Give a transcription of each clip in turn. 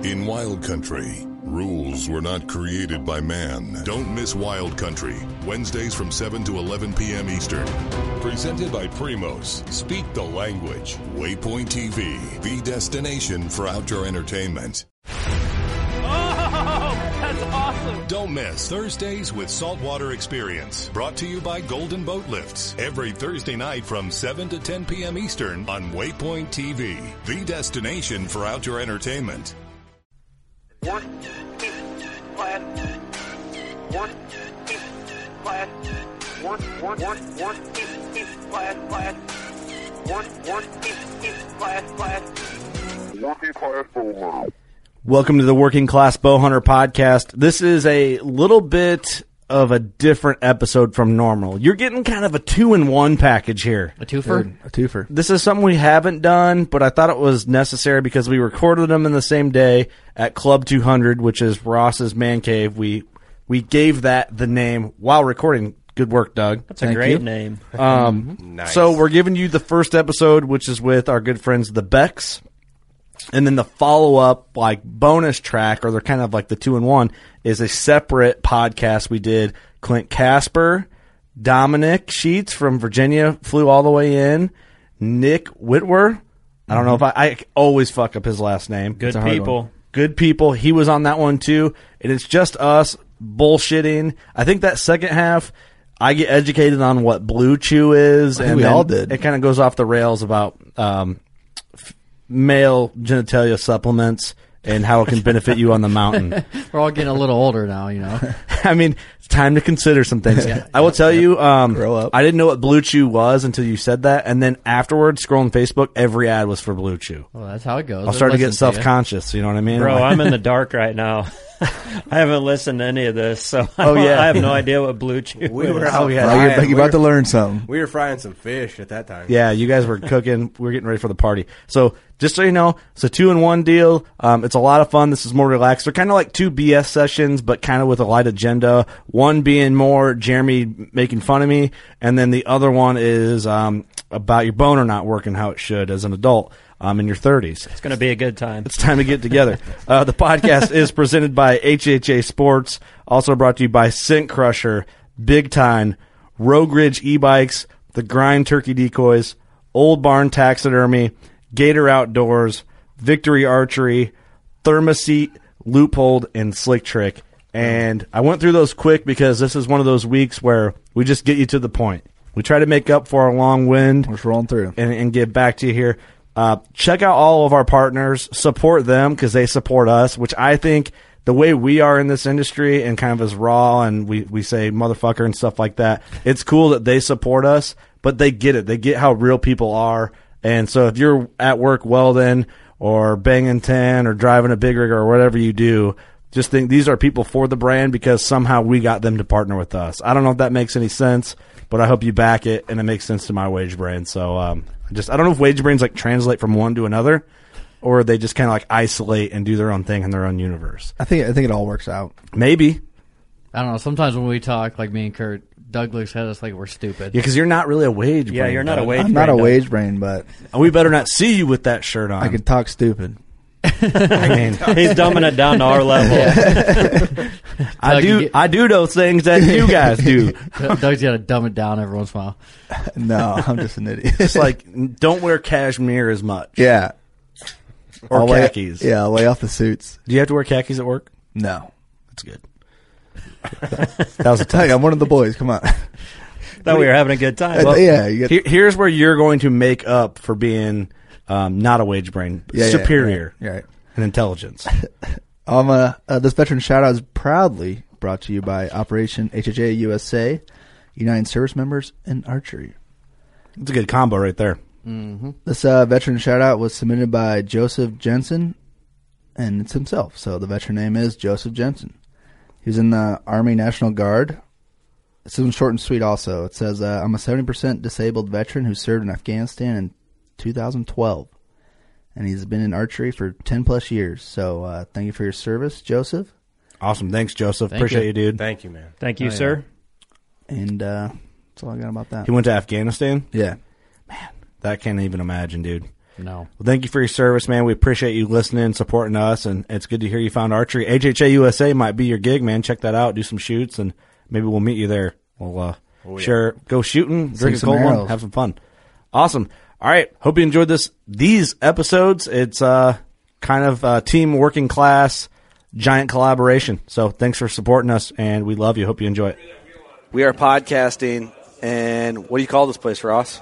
In Wild Country, rules were not created by man. Don't miss Wild Country, Wednesdays from 7 to 11 p.m. Eastern. Presented by Primos. Speak the language. Waypoint TV, the destination for outdoor entertainment. That's awesome. Don't miss Thursdays with Saltwater Experience. Brought to you by Golden Boat Lifts. Every Thursday night from 7 to 10 p.m. Eastern on Waypoint TV, the destination for outdoor entertainment. One, two, class. One, two, class. One, two, class. One, two, class. Welcome to the Working Class Bowhunter Podcast. This is a little bit of a different episode from normal. You're getting kind of a 2-in-1 package here. A twofer? A twofer. This is something we haven't done, but I thought it was necessary because we recorded them in the same day at Club 200, which is Ross's man cave. We gave that the name while recording. Good work, Doug. That's a great name. Nice. So we're giving you the first episode, which is with our good friends, the Becks. And then the follow-up, like, bonus track, or they're kind of like the 2-in-1, is a separate podcast we did. Clint Casper, Dominic Sheets from Virginia flew all the way in, Nick Whitwer. I don't know if I always fuck up his last name. Good people. Good people. He was on that one, too. And it's just us bullshitting. I think that second half, I get educated on what Blue Chew is. I think we all did. It kind of goes off the rails about male genitalia supplements and how it can benefit you on the mountain. We're all getting a little older now, you know. I mean, it's time to consider some things. I will tell you, Grow up. I didn't know what Blue Chew was until you said that. And then afterwards, scrolling Facebook, every ad was for Blue Chew. Well, that's how it goes. I'll start to get self-conscious, you know what I mean? Bro, I'm in the dark right now. I haven't listened to any of this, so I have no idea what Blue Chew We is. were out You're about to learn something. We were frying some fish at that time. Yeah, you guys were cooking. We were getting ready for the party. So just so you know, it's a 2-in-1 deal. It's a lot of fun. This is more relaxed. They're kind of like two BS sessions, but kind of with a light agenda. One being more Jeremy making fun of me, and then the other one is about your boner not working how it should as an adult. In your 30s. It's going to be a good time. It's time to get together. The podcast is presented by HHA Sports, also brought to you by Scent Crusher, Big Time, Rogue Ridge e-bikes, The Grind Turkey Decoys, Old Barn Taxidermy, Gator Outdoors, Victory Archery, Thermoset, Loophole, and Slick Trick. And I went through those quick because this is one of those weeks where we just get you to the point. We try to make up for our long wind. We're just rolling through. And get back to you here. Check out all of our partners, support them because they support us, which I think the way we are in this industry and kind of as raw and we say motherfucker and stuff like that, it's cool that they support us, but they get it. They get how real people are. And so if you're at work welding or banging 10 or driving a big rig or whatever you do, just think these are people for the brand because somehow we got them to partner with us. I don't know if that makes any sense, but I hope you back it and it makes sense to my wage brand. So, I don't know if wage brains like translate from one to another, or they just kind of like isolate and do their own thing in their own universe. I think it all works out. Maybe. I don't know. Sometimes when we talk, like me and Kurt, Doug looks at us like we're stupid. Yeah, because you're not really a wage brain. Yeah, you're not a wage I'm brain. not a wage brain, but We better not see you with that shirt on. I can talk stupid. I mean, He's dumbing it down to our level. I do those things that you guys do. Doug's got to dumb it down every once in a while. No, I'm just an idiot. It's like, don't wear cashmere as much. Yeah. Or I'll khakis. I'll lay off the suits. Do you have to wear khakis at work? No. That's good. That was a Hey, I'm one of the boys. Come on. Thought we were having a good time. Well, yeah. You get, here's where you're going to make up for being not a wage brain, superior right. in intelligence. This veteran shout-out is proudly brought to you by Operation HHA USA, United Service Members in Archery. It's a good combo right there. Mm-hmm. This veteran shout-out was submitted by Joseph Jensen, and it's himself. So the veteran name is Joseph Jensen. He was in the Army National Guard. It's short and sweet also. It says, I'm a 70% disabled veteran who served in Afghanistan in 2012. And he's been in archery for 10-plus years. So thank you for your service, Joseph. Awesome. Thanks, Joseph. Thank Appreciate you. you, dude. Thank you, man. Thank you, Oh, yeah. sir. And that's all I got about that. He went to Afghanistan? Yeah. That can't even imagine, dude. No. Well, thank you for your service, man. We appreciate you listening and supporting us, and it's good to hear you found archery. HHA USA might be your gig, man. Check that out. Do some shoots, and maybe we'll meet you there. We'll share, go shooting, drink a cold one, have some fun. Awesome. All right. Hope you enjoyed these episodes. It's kind of team working class, giant collaboration. So thanks for supporting us, and we love you. Hope you enjoy it. We are podcasting, and what do you call this place, Ross?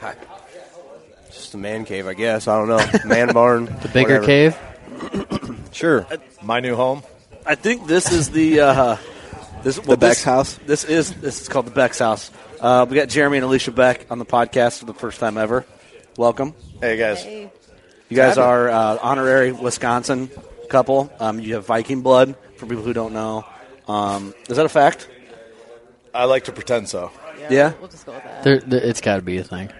Just a man cave, I guess. I don't know. Man barn. The bigger whatever. cave? Sure. My new home. I think this is the Beck's house. This is called the Beck's house. We got Jeremy and Alicia Beck on the podcast for the first time ever. Welcome. Hey, guys. You guys are honorary Wisconsin couple. You have Viking blood, for people who don't know. Is that a fact? I like to pretend so. Yeah? We'll just go with that. It's got to be a thing.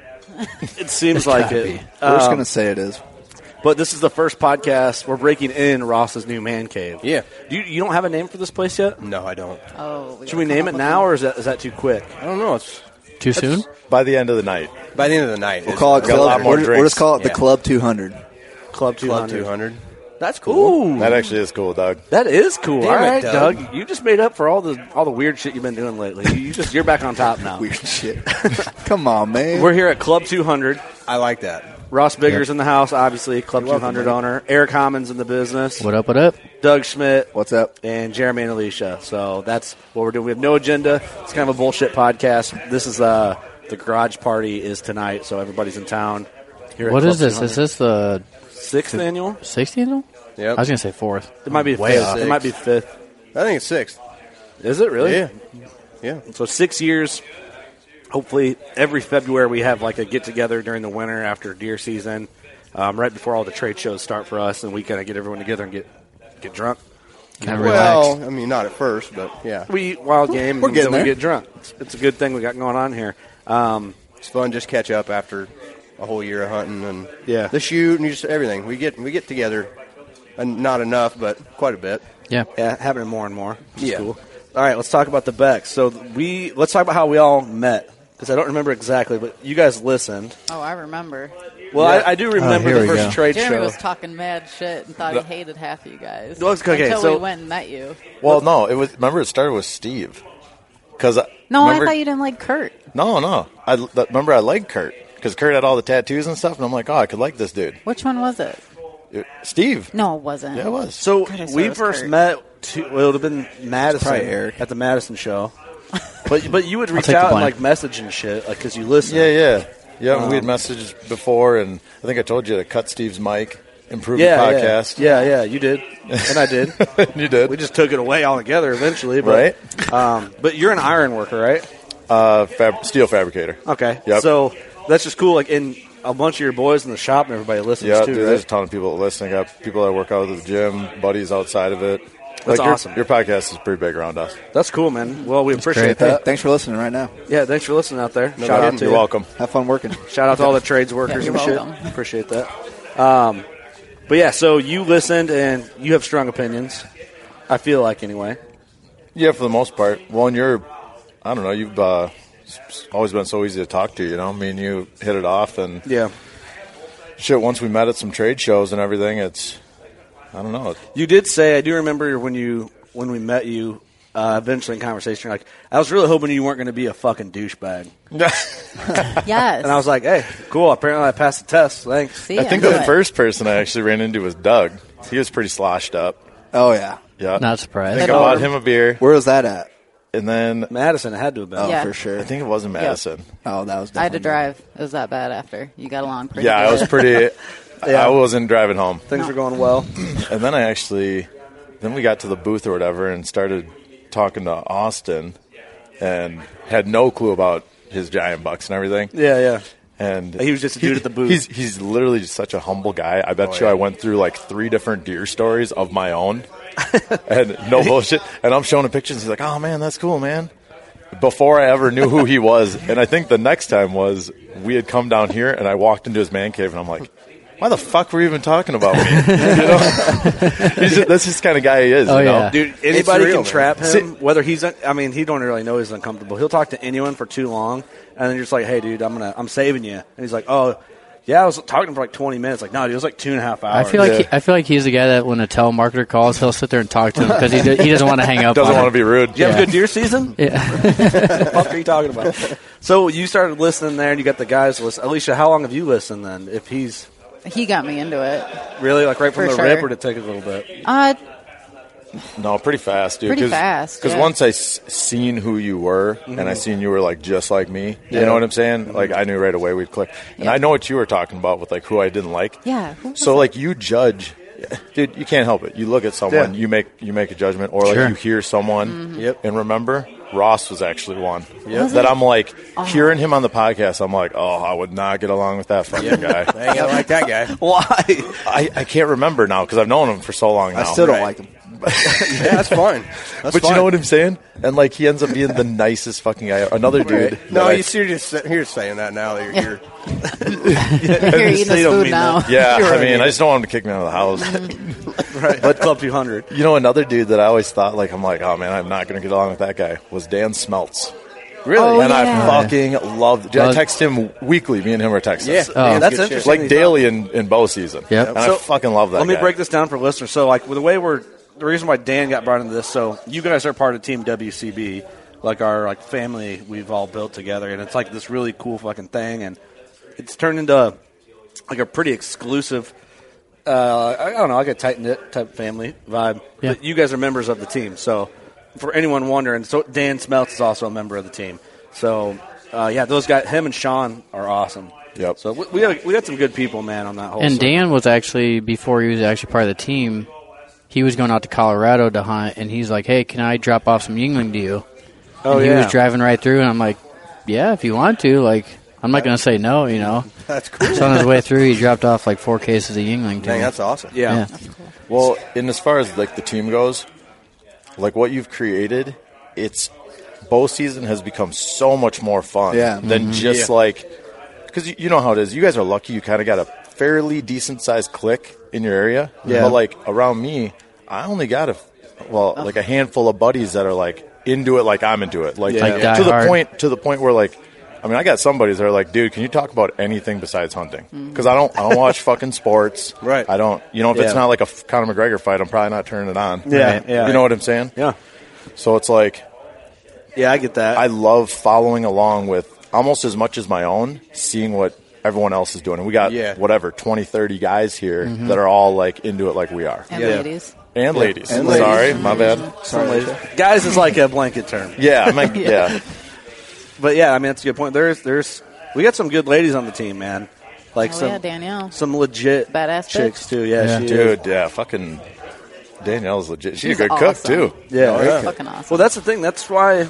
It seems like it. We're just going to say it is. But this is the first podcast. We're breaking in Ross's new man cave. Yeah. You don't have a name for this place yet? No, I don't. Oh, Should we name it now, or is that too quick? I don't know. It's Too soon? By the end of the night. by the end of the night. We'll call it got a lot Club. more We'll drinks. just call it the Yeah. Club 200. Club 200. Club 200. That's cool. That actually is cool, Doug. That is cool. Damn All it, right, Doug. Doug. You just made up for all the weird shit you've been doing lately. You're back on top now. Weird shit. Come on, man. We're here at Club 200. I like that. Ross Bigger's in the house, obviously. Club 200 owner. Eric Hommons in the business. What up, what up? Doug Schmidt. What's up? And Jeremy and Alicia. So that's what we're doing. We have no agenda. It's kind of a bullshit podcast. This is the garage party is tonight, so everybody's in town. Here at What Club is this? 200. Is this the 6th annual? 16th? Yep. I was going to say 4th. It might be Way 5th. off. It might be 5th. I think it's 6th. Is it really? Yeah. Yeah. So 6 years. Hopefully every February we have like a get-together during the winter after deer season, right before all the trade shows start for us, and we kind of get everyone together and get drunk. Kind of Well, relaxed. I mean, not at first, but yeah. We eat wild game We're and getting then we there. get drunk. It's a good thing we got going on here. It's fun just catch up after a whole year of hunting and Yeah. the shoot and just everything. We get together, and not enough, but quite a bit. Yeah. Yeah, happening more and more. It's Yeah. cool. All right, let's talk about the Becks. So let's talk about how we all met, because I don't remember exactly, but you guys listened. Oh, I remember. Well, I do remember here the we first go. trade Jeremy show. was talking mad shit and thought he hated half of you guys. Well, okay, until so- we went and met you. Well, no, it was. Remember, it started with Steve. Because No, I thought you didn't like Kurt. No. Remember, I liked Kurt because Kurt had all the tattoos and stuff, and I'm like, oh, I could like this dude. Which one was it? Steve. No, it wasn't. Yeah, it was. So God, I swear we it was first Kurt. met. It would have been Madison probably Eric. at the Madison show. But you would reach take the out and blame. like message and shit, like because you listen. Yeah. We had messages before, and I think I told you to cut Steve's mic, improve Yeah, the podcast. Yeah, you did, and I did. You did. We just took it away altogether eventually, but, Right. But you're an iron worker, right? Steel fabricator. Okay. Yep. So that's just cool. Like, in a bunch of your boys in the shop and everybody listens Yeah, too, dude, there's a right? ton of people that listen. I got people that work out at the gym, buddies outside of it. That's your- awesome. Your podcast is pretty big around us. That's cool, man. Well, we appreciate great. Hey, that. thanks for listening right now. Yeah, thanks for listening out there. Shout problem. out to You're you. welcome. Have fun working. Shout out to all the trades workers Yeah, and you're shit. welcome. Appreciate that. But yeah, so you listened and you have strong opinions. I feel like anyway. Yeah, for the most part. Well, and you've always been so easy to talk to, you know? Me and you hit it off, and Yeah. shit, once we met at some trade shows and everything, I don't know. You did say, I do remember when we met you, eventually in conversation, you're like, I was really hoping you weren't going to be a fucking douchebag. Yes. And I was like, hey, cool. Apparently I passed the test. Thanks. See, I think knew the it. first person I actually ran into was Doug. He was pretty sloshed up. Oh, yeah. Yeah. Not I surprised. think I bought him a beer, Where was that at? and then Madison, it had to have been. Oh, Yeah. for sure. I think it was in Madison. Oh, that was I had to definitely drive. It was that bad after. You got along pretty Yeah, good. I was pretty. Yeah. I wasn't driving home. Things were going well. And then we got to the booth or whatever and started talking to Austin and had no clue about his giant bucks and everything. Yeah. And He was just a dude at the booth. He's literally just such a humble guy. I bet you I went through like 3 different deer stories of my own. And no bullshit. And I'm showing him pictures. He's like, oh, man, that's cool, man. Before I ever knew who he was. And I think the next time was we had come down here and I walked into his man cave and I'm like, why the fuck were you even talking about me? That's just the kind of guy he is. Oh, you know? yeah. Dude, anybody real, can man. trap him, whether he's, he don't really know he's uncomfortable. He'll talk to anyone for too long, and then you're just like, hey, dude, I'm saving you. And he's like, oh, Yeah, I was talking for like 20 minutes. Like, no, it was like 2.5 hours. I feel like he's the guy that when a telemarketer calls, he'll sit there and talk to him because he doesn't want to hang up. Doesn't want to be rude. Did you have a good deer season? Yeah. What the fuck are you talking about? So you started listening there, and you got the guys listen. Alicia, how long have you listened then? If He got me into it. really like right from For the rip, sure. or did it take a little bit? No, pretty fast, dude. Pretty fast, Because yeah. once I seen who you were, and I seen you were like just like me. You know what I'm saying? Like I knew right away we'd click. And Yeah. I know what you were talking about with like who I didn't like. Yeah. Who was So that? like you judge, dude. You can't help it. You look at someone, Yeah. you make a judgment, or like Sure. you hear someone, Mm-hmm. Yep. and remember. Ross was actually one Was that he? I'm like hearing him on the podcast. I'm like, oh, I would not get along with that fucking guy. I ain't gonna like that guy. Why? I can't remember now because I've known him for so long now. I still don't Right. like him. Yeah, that's fine. That's But fine. you know what I'm saying? And like he ends up being the nicest fucking guy. Another dude. Right. No, that I- you're just sitting here saying that now. That you're You're eating They his don't food mean now. Yeah, You're I right. mean, I just don't want him to kick me out of the house. Right. But Club 200. You know, another dude that I always thought, like, I'm like, oh man, I'm not going to get along with that guy, was Dan Smeltz. Really? Oh, And yeah. I fucking loved. I text him weekly. Me and him are texting. yeah. Oh. That's good interesting. Like daily in bow season. Yep. And I fucking love that Let me guy. break this down for listeners. So, like, with the way the reason why Dan got brought into this, so you guys are part of Team WCB, like our like family we've all built together, and it's like this really cool fucking thing, and it's turned into like a pretty exclusive. I don't know, like a tight knit type family vibe. Yeah. But you guys are members of the team, so for anyone wondering, so Dan Smeltz is also a member of the team. So, yeah, those guys, him and Sean, are awesome. Yep. So we got some good people, man, on that whole. And circle. Dan was actually, before he was actually part of the team, he was going out to Colorado to hunt, and he's like, hey, can I drop off some Yingling to you? Oh, and he yeah. was driving right through, and I'm like, yeah, if you want to. Like, I'm not going to say no, you know. That's cool. So on his way through, he dropped off like 4 cases of Yingling to Dang, him. that's awesome. Yeah. Well, and as far as like the team goes, like what you've created, it's bow season has become so much more fun than just like because you know how it is. You guys are lucky; you kind of got a fairly decent sized clique in your area. Yeah. But like around me, I only got like a handful of buddies that are like into it, like I'm into it, like Like die to the hard. point where like. I mean, I got some buddies that are like, dude, can you talk about anything besides hunting? Because I don't watch fucking sports. Right. I don't. You know, if Yeah. it's not like a Conor McGregor fight, I'm probably not turning it on. Yeah, Right? yeah. You know what I'm saying? Yeah. So it's like Yeah, I get that. I love following along with almost as much as my own, seeing what everyone else is doing. And we got whatever 20, 30 guys here that are all like into it like we are. And Yeah. ladies. And ladies. And ladies. Sorry, my bad. Sorry. Guys is like a blanket term. Yeah, I mean, yeah. But yeah, I mean that's a good point. There's we got some good ladies on the team, man. Like Oh, some yeah, Danielle. some legit Badass chicks bitch. too. Yeah, she is. Dude, yeah, fucking Danielle's legit. She's a She's good cook awesome. too. Yeah, She's fucking awesome. Well, that's the thing. That's why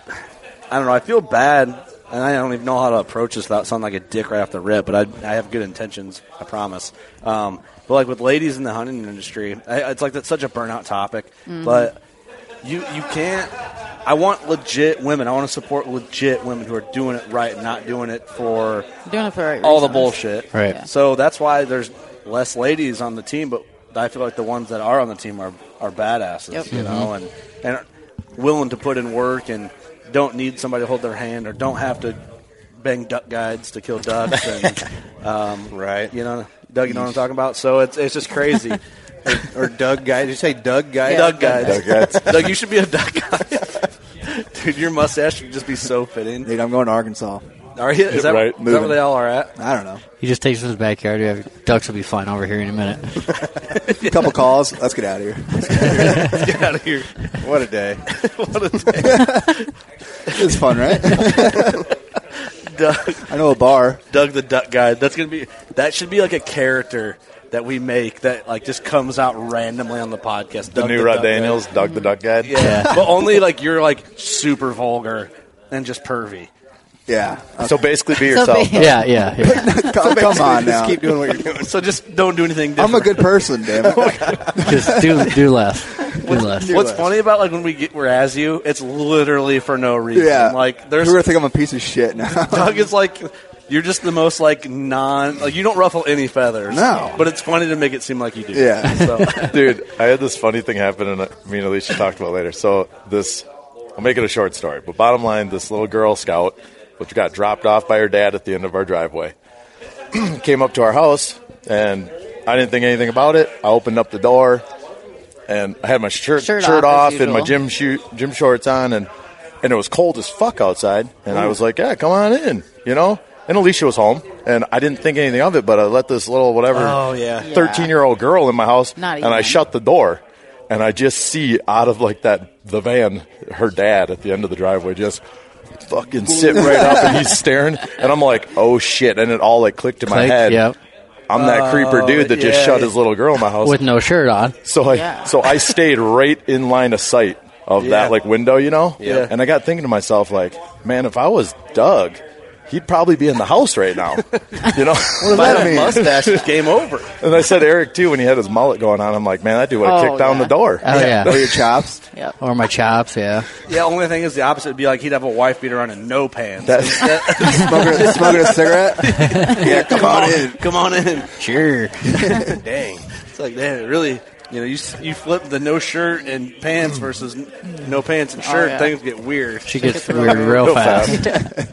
I don't know. I feel bad, and I don't even know how to approach this without sounding like a dick right off the rip. But I have good intentions. I promise. But like with ladies in the hunting industry, it's like that's such a burnout topic. But you can't. I want legit women. I want to support legit women who are doing it right and not doing it for Doing it for the right all the reasons. bullshit. Right. Yeah. So that's why there's less ladies on the team, but I feel like the ones that are on the team are badasses, Yep. you know, and are willing to put in work and don't need somebody to hold their hand or don't have to bang duck guides to kill ducks and Right. you know, Doug, you know what I'm talking about? So it's just crazy. Or Doug guy. Did you say Doug guy? Doug guides. Doug guides. Doug, you should be a duck guide. Dude, your mustache would just be so fitting. Dude, I'm going to Arkansas. Are you? Is that, Right. is that where they all are at? I don't know. He just takes it to his backyard. We have, ducks will be flying over here in a minute. A couple calls. Let's get out of here. Get out of here. What a day. What a day. It's fun, right? Doug. I know a bar. Doug the Duck Guide. That should be like a character that we make that like just comes out randomly on the podcast. The Doug new Rod Duck Guide. Daniels, Doug the Duck Guide. Yeah. But only like you're like super vulgar and just pervy. Yeah. So basically, be So yourself. be- Yeah. Come on Just now. keep doing what you're doing. So just don't do anything different. I'm a good person, damn it. Just do less. Do less. What's funny about like when we're as you, it's literally for no reason. Yeah. Like there's You're going to think I'm a piece of shit now. Doug is like you're just the most like you don't ruffle any feathers. No. But it's funny to make it seem like you do. Yeah. So Dude, I had this funny thing happen, and me and Alicia talked about it later. So I'll make it a short story, but bottom line, this little Girl Scout, which got dropped off by her dad at the end of our driveway, came up to our house, and I didn't think anything about it. I opened up the door, and I had my shirt off and my gym shorts on, and it was cold as fuck outside. And I was like, yeah, come on in, you know? And Alicia was home, and I didn't think anything of it, but I let this little 13-year-old girl in my house, and I shut the door. And I just see out of like the van, her dad at the end of the driveway just fucking sit right up, and he's staring. And I'm like, oh shit. And it all like clicked in my head. Yep. I'm that creeper dude that just shut his little girl in my house. With no shirt on. So I stayed right in line of sight of that like window, you know? Yeah. And I got thinking to myself, like, man, if I was Doug, he'd probably be in the house right now. You know? What does that mean? Mustache is game over. And I said Eric, too, when he had his mullet going on, I'm like, man, that dude would have kicked down the door. Oh, yeah. Or your chops. Yep. Or my chops, yeah. Yeah, only thing is the opposite would be like he'd have a wife beater on and no pants. Smoking a cigarette? Yeah, come on in. Sure. Dang. It's like, man, it really, you know, you flip the no shirt and pants versus no pants and shirt, yeah. things get weird. She gets weird real fast.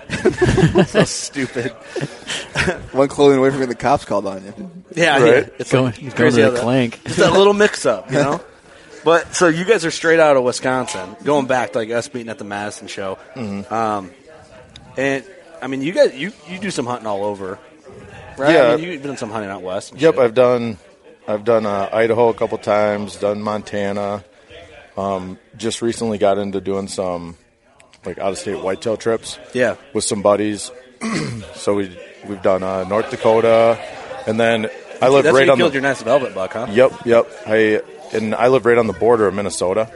So stupid. One clothing away from getting the cops called on you. Yeah, Right. yeah. It's Going like, to the clink. It's that little mix-up, you know? But, so you guys are straight out of Wisconsin, going back to, like, us meeting at the Madison show. Mm-hmm. And, I mean, you guys, you do some hunting all over, right? Yeah. I mean, you've done some hunting out west and Yep, shit. I've done Idaho a couple times, done Montana. Just recently got into doing some like out-of-state whitetail trips. Yeah. With some buddies. So we've done North Dakota, and then I live That's right where you on killed your nice velvet buck, huh? Yep. I live right on the border of Minnesota.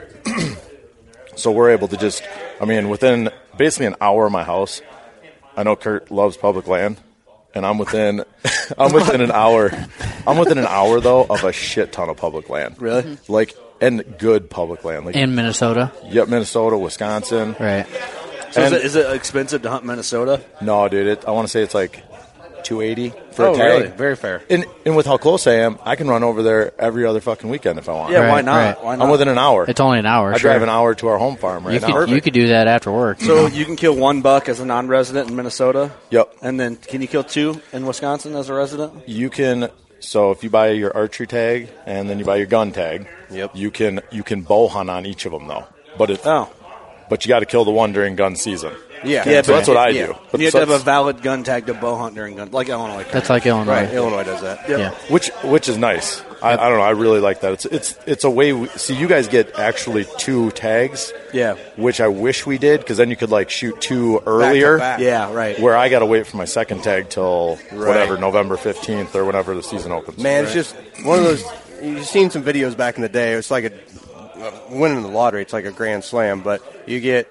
So we're able to just, I mean, within basically an hour of my house. I know Kurt loves public land, and I'm within an hour. I'm within an hour though of a shit ton of public land. Really? Like, and good public land. Like In Minnesota? Yep, Minnesota, Wisconsin. Right. So is it expensive to hunt Minnesota? No, dude. I want to say it's like $280 for a tag. Really? Very fair. And with how close I am, I can run over there every other fucking weekend if I want. Yeah, Right, why not? right. Why not? I'm within an hour. It's only an hour. I sure. drive an hour to our home farm right now. You could do that after work. So you can kill one buck as a non-resident in Minnesota? Yep. And then can you kill two in Wisconsin as a resident? You can. So if you buy your archery tag and then you buy your gun tag, Yep. you can bow hunt on each of them though. But you got to kill the one during gun season. Yeah. Yeah, So that's what I do. You But have so to have a it's- valid gun tag to bow hunt during gun, like Illinois. That's like Illinois. Right. Illinois does that. Yep. Yeah. which is nice. I don't know. I really like that. It's a way. See, you guys get actually two tags. Yeah. Which I wish we did, because then you could like shoot two earlier. back. Yeah, right. Where I got to wait for my second tag till whatever, November 15th or whenever the season opens. Man, it's just one of those. You've seen some videos back in the day. It's like winning the lottery. It's like a grand slam, but you get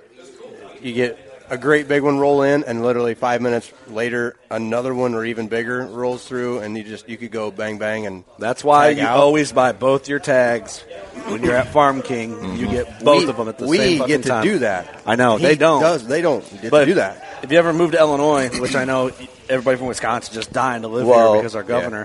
a great big one roll in, and literally 5 minutes later, another one or even bigger rolls through, and you could go bang bang, and That's why tag you out. always buy both your tags when you're at Farm King. You get both of them at the same we fucking get to time. do that. I know He they don't. They don't get But to do that. If you ever move to Illinois, which I know everybody from Wisconsin just dying to live Well, here because our governor.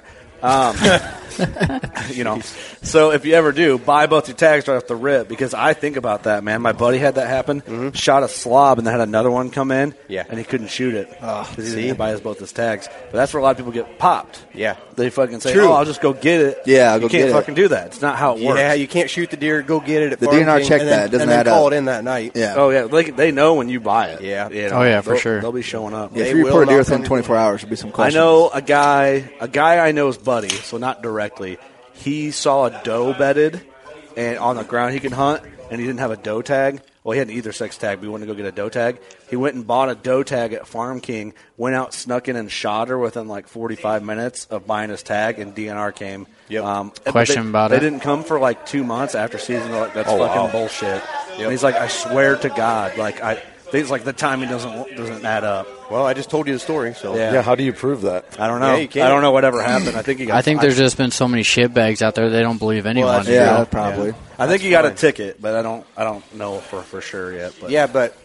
So if you ever do, buy both your tags right off the rip, because I think about that, man. My buddy had that happen. Shot a slob and then had another one come in, and he couldn't shoot it because he didn't buy both his tags. But that's where a lot of people get popped. Yeah. They fucking say, True. "Oh, I'll just go get it." Yeah, I'll go you can't get it. fucking do that. It's not how it works. Yeah, you can't shoot the deer. Go get it at The Farm DNR King, check and then, that. It doesn't and then add call up. it in that night. Yeah. Oh yeah, they know when you buy it. Yeah. You know, Oh, yeah, for they'll- sure. They'll be showing up. Yeah, if They you report a will deer knock within on 24 hours, there'll be some I questions. know a guy I know's buddy, so not directly. He saw a doe bedded and on the ground he could hunt, and he didn't have a doe tag. Well, he had an either sex tag, but he wanted to go get a doe tag. He went and bought a doe tag at Farm King, went out, snuck in, and shot her within like 45 minutes of buying his tag, and DNR came. Yep. Question about they it? didn't come for like 2 months after season. They're like, that's Oh, fucking wow. bullshit. And he's like, I swear to God, like things like the timing doesn't add up. Well, I just told you the story, so Yeah. Yeah, how do you prove that? I don't know. Yeah, you can't. I don't know whatever happened. I think he got. I think there's just been so many shitbags out there they don't believe anyone. that's Yeah, true. probably. I think he got a ticket, but I don't know for sure yet. But Yeah, but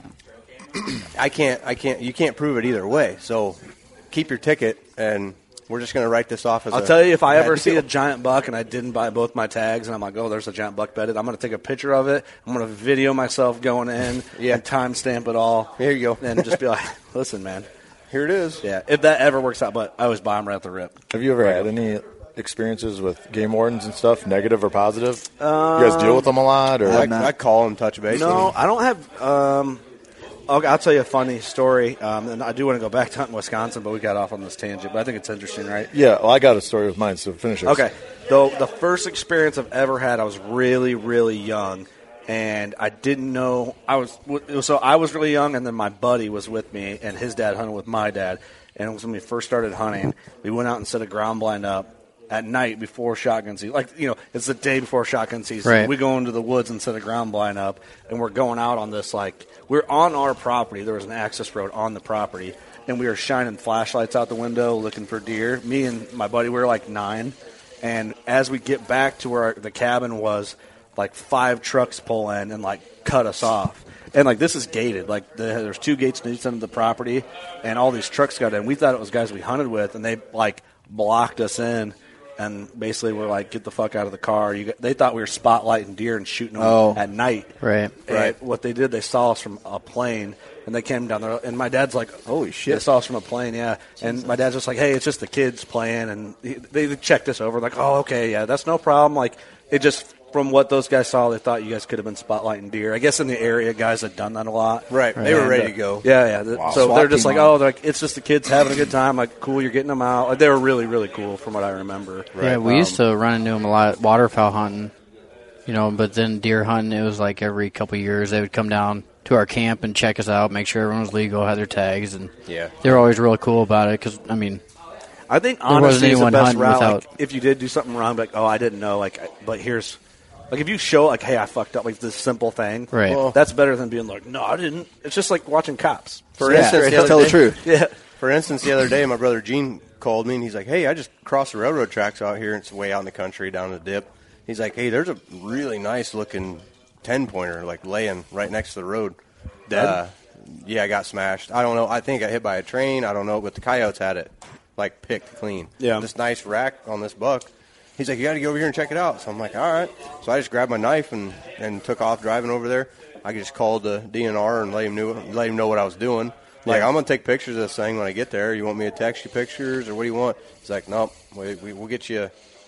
you can't prove it either way. So keep your ticket, and we're just going to write this off as I'll tell you, if I ever see a giant buck and I didn't buy both my tags, and I'm like, oh, there's a giant buck bedded, I'm going to take a picture of it. I'm going to video myself going in Yeah. and timestamp it all. Here you go. And just be like, listen, man, here it is. Yeah, if that ever works out, but I always buy them right at the rip. Have you ever had any experiences with game wardens and stuff, negative or positive? You guys deal with them a lot? Or I call them, touch base. No, I don't have. Okay, I'll tell you a funny story, and I do want to go back to hunting Wisconsin, but we got off on this tangent. But I think it's interesting, right? Yeah, well, I got a story with mine, so finish it. Okay. Though the first experience I've ever had, I was really, really young, and I didn't know I was really young, and then my buddy was with me, and his dad hunted with my dad, and it was when we first started hunting. We went out and set a ground blind up at night before shotgun season. Like, it's the day before shotgun season. Right. We go into the woods and set a ground blind up, and we're going out on this, we're on our property. There was an access road on the property, and we were shining flashlights out the window looking for deer. Me and my buddy, we were 9, and as we get back to where the cabin was, 5 trucks pull in and, cut us off. And, this is gated. There's 2 gates on each side of the property, and all these trucks got in. We thought it was guys we hunted with, and they, blocked us in. And basically, we're like, get the fuck out of the car. They thought we were spotlighting deer and shooting them at night. Right. And what they did, they saw us from a plane, and they came down there. And my dad's like, holy shit. They saw us from a plane, yeah. And my dad's just like, hey, it's just the kids playing. And they checked us over, oh, okay, yeah, that's no problem. It just, from what those guys saw, they thought you guys could have been spotlighting deer. I guess in the area, guys had done that a lot. Right. They were ready to go. Yeah. Wow. So they're just SWAT it's just the kids having a good time. Cool, you're getting them out. They were really, really cool from what I remember. Right. Yeah, we used to run into them a lot waterfowl hunting, but then deer hunting, it was every couple of years they would come down to our camp and check us out, make sure everyone was legal, had their tags, and they were always real cool about it because, I think honesty is the best route. Without, if you did do something wrong, I didn't know, but here's... if you show, hey, I fucked up, this simple thing, right. Well, that's better than being no, I didn't. It's just like watching Cops. For instance, tell the truth. Yeah. For instance, the other day, my brother Gene called me, and he's like, hey, I just crossed the railroad tracks out here. It's way out in the country, down the dip. He's like, hey, there's a really nice-looking 10-pointer, laying right next to the road. Dead? Yeah, I got smashed. I don't know. I think I got hit by a train. I don't know, but the coyotes had it, picked clean. Yeah. This nice rack on this buck. He's like, you got to go over here and check it out. So I'm like, all right. So I just grabbed my knife and took off driving over there. I just called the DNR and let him know what I was doing. I'm going to take pictures of this thing when I get there. You want me to text you pictures or what do you want? He's like, nope, we'll get you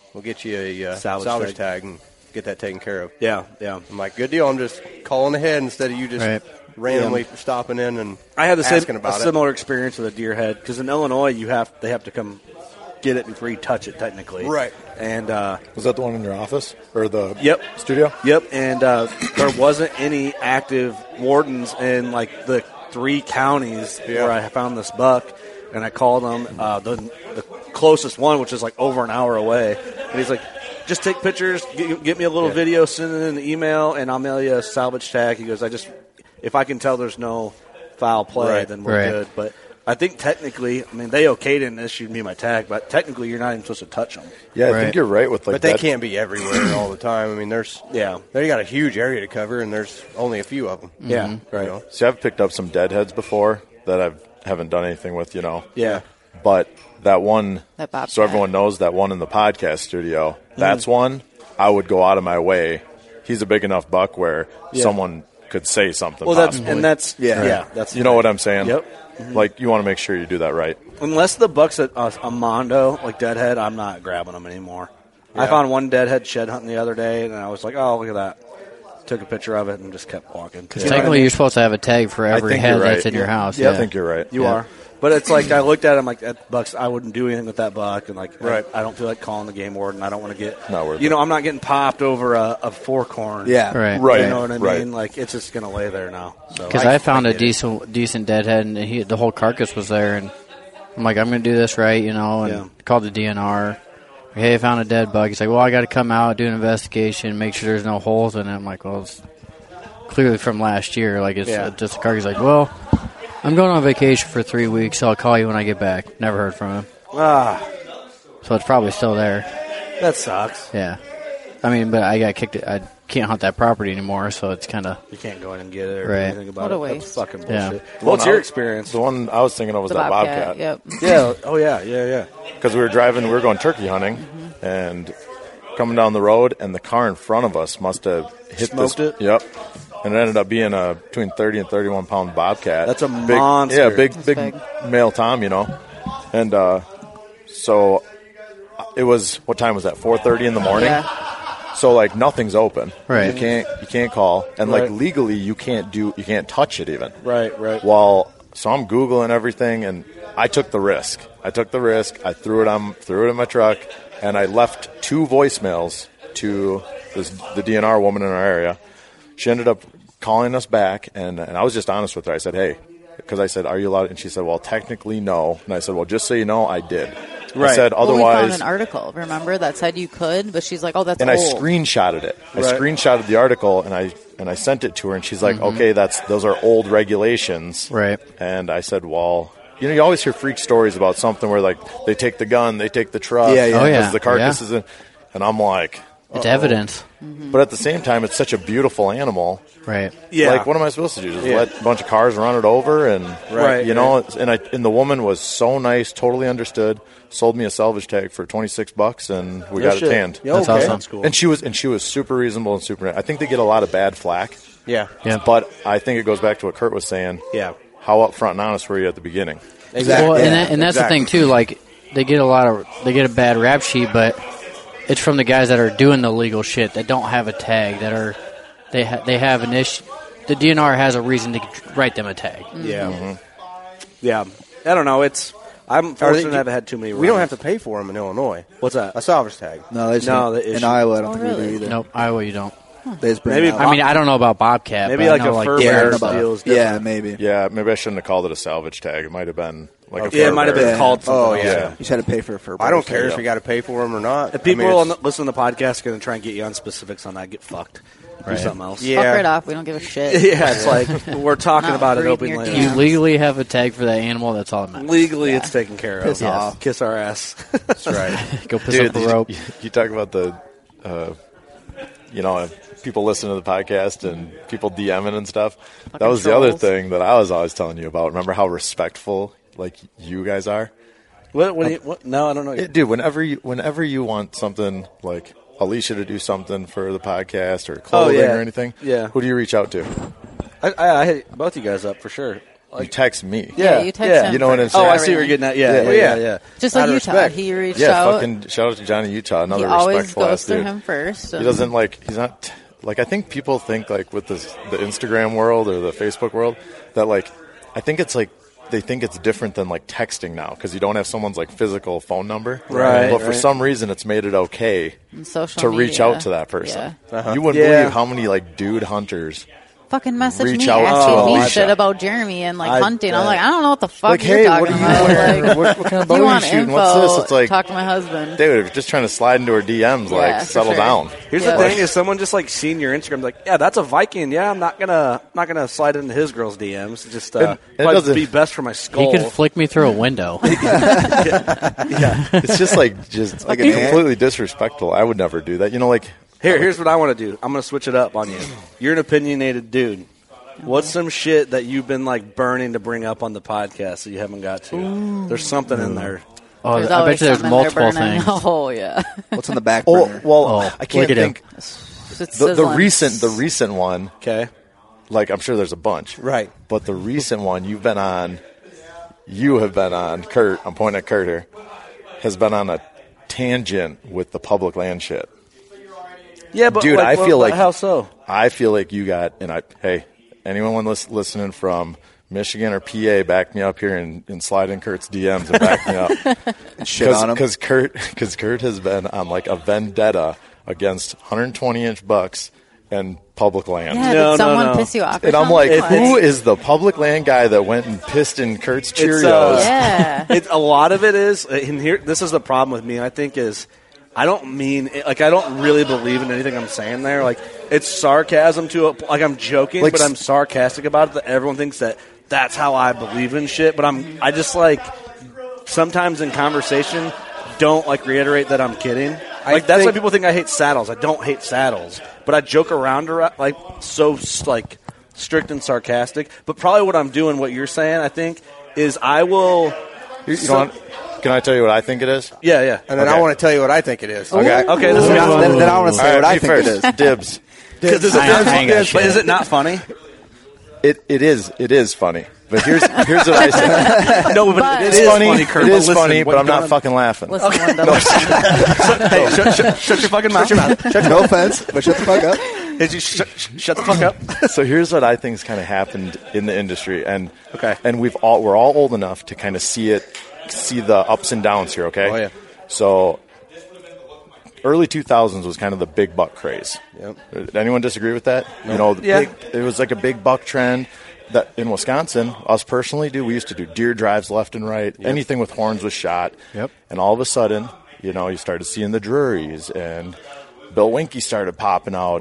a salvage tag and get that taken care of. Yeah. I'm like, good deal. I'm just calling ahead instead of you just randomly stopping in and I had asking about a similar experience with a deer head because in Illinois they have to come get it before you touch it technically. Right. And was that the one in your office or the studio? Yep. And there wasn't any active wardens in the 3 counties where I found this buck, and I called them the closest one, which is over an hour away, and he's like, just take pictures, get me a little video, send it in the email, and I'll mail you a salvage tag. He goes, if I can tell there's no foul play, then we're good. But I think technically, they okayed it and issued me my tag, but technically you're not even supposed to touch them. Yeah, I think you're right with but they can't be everywhere all the time. They got a huge area to cover, and there's only a few of them. Yeah, right. See, I've picked up some deadheads before that I haven't done anything with, Yeah. But that one, That so everyone knows that one in the podcast studio, that's one I would go out of my way. He's a big enough buck where someone could say something. Well, that's that's what I'm saying. Yep. You want to make sure you do that right. Unless the buck's a mondo, deadhead, I'm not grabbing them anymore. Yeah. I found one deadhead shed hunting the other day, and I was like, oh, look at that. Took a picture of it and just kept walking. Technically, you're supposed to have a tag for every head that's in your house. Yeah, I think you're right. You are. But it's I looked at him that buck's, I wouldn't do anything with that buck, and I don't feel like calling the game warden. I don't want to get, I'm not getting popped over a fork horn. Yeah, right. You know what I mean? It's just gonna lay there now. Because I found a decent deadhead, and the whole carcass was there, and I'm like, I'm gonna do this right, and called the DNR. Hey, I found a dead buck. He's like, well, I got to come out, do an investigation, make sure there's no holes in it. I'm like, well, it's clearly from last year. It's just a carcass. He's like, well, I'm going on vacation for 3 weeks, so I'll call you when I get back. Never heard from him. So it's probably still there. That sucks. Yeah. But I got kicked. I can't hunt that property anymore, so it's kind of... You can't go in and get it or anything about it. What a waste. That's fucking bullshit. Yeah. What's your experience? The one I was thinking of was that Bobcat. Yep. Yeah. Oh, yeah. Because we were going turkey hunting, and coming down the road, and the car in front of us must have hit Smoked it? Yep. and it ended up being a between 30 and 31 pound bobcat. That's a big, monster. Yeah, big male Tom, and so it was, what time was that? 4:30 in the morning. Yeah. So like nothing's open. Right. You can't call, and like legally you can't touch it even. Right. Well, so I'm Googling everything, and I took the risk. I threw it in my truck, and I left 2 voicemails to the DNR woman in our area. She ended up calling us back, and I was just honest with her. I said, hey, because I said, are you allowed? And she said, well, technically no. And I said, well, just so you know, I did. Right. I said, otherwise. Well, we found an article, remember, that said you could, but she's like, oh, that's and old. I screenshotted it. I screenshotted the article, and I sent it to her, and she's like, okay, those are old regulations. Right. And I said, well, you always hear freak stories about something where, like, they take the gun, they take the truck. Yeah. Oh, yeah. Because the carcass is in. And I'm like, it's evidence. But at the same time, it's such a beautiful animal. Right. Yeah. Like, what am I supposed to do? Just let a bunch of cars run it over? And, and the woman was so nice, totally understood, sold me a salvage tag for $26, and we got it tanned. That's awesome. That's cool. And she was super reasonable and super nice. I think they get a lot of bad flack. Yeah. But I think it goes back to what Kurt was saying. Yeah. How upfront and honest were you at the beginning? Exactly. Well, and that's the thing too. Like they get a bad rap sheet, but it's from the guys that are doing the legal shit that don't have a tag, that they have an issue. The DNR has a reason to write them a tag. Yeah. Yeah. I don't know. I'm fortunate to have had too many. We don't have to pay for them in Illinois. What's that? A salvage tag. No, in Iowa, I don't think we do either. Nope, Iowa you don't. They just bring Maybe it out. I mean, I don't know about Bobcat. Maybe but like I know, a fur bear bear stuff. deal is Yeah, different. maybe. Yeah, maybe I shouldn't have called it a salvage tag. It might have been like a Yeah, fur it might have bear. been called something. Oh, else. yeah. You just had to pay for a fur. I don't bear. care if you got to pay for them or not. If people I mean, listen to the podcast are going to try and get you on specifics on that, get fucked. Do something else. Yeah. Fuck right off. We don't give a shit. Yeah, it's like we're talking Not about it reading your openly. DMs. You legally have a tag for that animal. That's all that matters. Legally, it's taken care of. Piss off. Kiss our ass. That's right. Go piss Dude, up the rope. you talk about the, people listen to the podcast and people DMing and stuff. That was the other trolls. thing that I was always telling you about. Remember how respectful, like, you guys are? What? No, I don't know. Dude, whenever you want something, like Alicia to do something for the podcast or clothing or anything, who do you reach out to? I hit both you guys up for sure. You text me. Yeah, you text him You know what I'm for saying? Oh, I see what you're getting at. Yeah. Just Out like of Utah. respect. He reached Yeah, out. fucking shout out to Johnny Utah, another He always respectful goes ass through dude. him first. He doesn't he's not like, I think people think like with the Instagram world or the Facebook world that like, I think it's like, they think it's different than like texting now because you don't have someone's like physical phone number. Right. But for some reason it's made it okay social to reach media. out to that person. Yeah. You wouldn't believe how many like dude hunters Fucking message reach me out to asking me Alicia. shit about Jeremy and like hunting. I'm bet. like, I don't know what the fuck like, you're hey, talking what are you about. wearing? Like, what kind of bow you are you want shooting? info? What's this? It's like, talk to my husband. dude, if you're just trying to slide into her DMs, Yeah, like for settle sure. down. Here's the thing: is someone just like seen your Instagram, like, yeah, that's a Viking. Yeah, I'm not gonna slide into his girl's DMs. Just it probably doesn't- be best for my skull. He could flick me through a window. It's just like Like an ant. completely disrespectful. I would never do that. Like Here's what I want to do. I'm gonna switch it up on you. You're an opinionated dude. What's some shit that you've been like burning to bring up on the podcast that you haven't got to? There's something in there. Oh, There's I always bet you there's something there multiple burning. things. Oh yeah. What's on the back burner? I can't look at think. It's The sizzling. recent one, Okay. like I'm sure there's a bunch, Right. But the recent one you have been on, Kurt. I'm pointing at Kurt here. Has been on a tangent with the public land shit. Yeah, but Dude, I feel like how so? I feel like you got, hey, anyone listening from Michigan or PA, back me up here and slide in Kurt's DMs and back me up. Shit on him. Because Kurt has been on like a vendetta against 120-inch bucks and public land. Yeah, No, did someone no. piss you off? Or And I'm something? like, who is the public land guy that went and pissed in Kurt's Cheerios? Yeah. A lot of it is, and here, this is the problem with me, I think, is I don't mean, like, I don't really believe in anything I'm saying there. Like, it's sarcasm to it. Like, I'm joking, Like, but I'm sarcastic about it, that everyone thinks that that's how I believe in shit. But I just, like, sometimes in conversation, don't, like, reiterate that I'm kidding. Like, that's why people think I hate saddles. I don't hate saddles. But I joke around, like, so, like, strict and sarcastic. But probably what I'm doing, what you're saying, I think, is I will... Can I tell you what I think it is? Yeah. And then I want to tell you what I think it is. Okay. Okay, this is Then I want to say All what right, I me think first. it is. Dibs. But is it not funny? It is funny. But here's what I say. No, but it is funny, Kurt. It is funny, but I'm not fucking laughing. Listen, Hey, shut your fucking mouth. No offense, but shut the fuck up. Shut the fuck up. So here's what I think's kind of happened in the industry, and we're all old enough to kind of see the ups and downs here. Okay. Oh yeah. So early 2000s was kind of the big buck craze. Yep. Anyone disagree with that? You know, it was like a big buck trend. That in Wisconsin, us personally, we used to do deer drives left and right. Yep. Anything with horns was shot. Yep. And all of a sudden, you know, you started seeing the Drurys, and Bill Winke started popping out.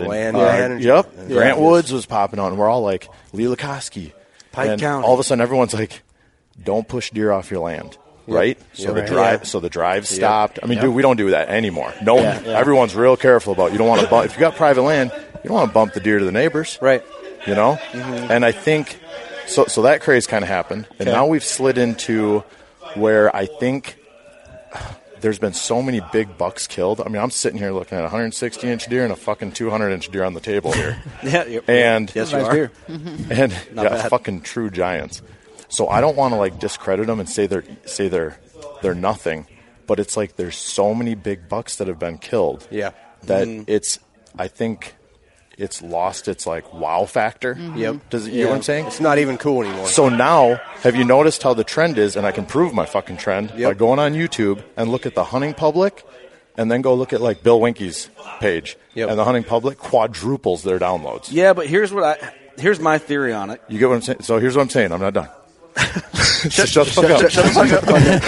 Grant Woods was popping out, and we're all like, Lee Lukoski. Pike County. All of a sudden, everyone's like, don't push deer off your land. Yep. Right? So the drive stopped. I mean, dude, we don't do that anymore. Everyone's real careful about, you don't want to bump. If you got private land, you don't want to bump the deer to the neighbors. Right. You know? Mm-hmm. And I think, so that craze kind of happened. And now we've slid into where I think there's been so many big bucks killed. I mean, I'm sitting here looking at a 160-inch deer and a fucking 200-inch deer on the table here. And yes, you are. And fucking true giants. So I don't want to like discredit them and say they're nothing, but it's like there's so many big bucks that have been killed. Yeah. That I think it's lost its like wow factor. Mm-hmm. Yep. You know what I'm saying? It's not even cool anymore. So now, have you noticed how the trend is, and I can prove my fucking trend by going on YouTube and look at the hunting public, and then go look at like Bill Winke's page, and the hunting public quadruples their downloads. Yeah, but here's my theory on it. You get what I'm saying? So here's what I'm saying. I'm not done. Shut the fuck up. Shut the fuck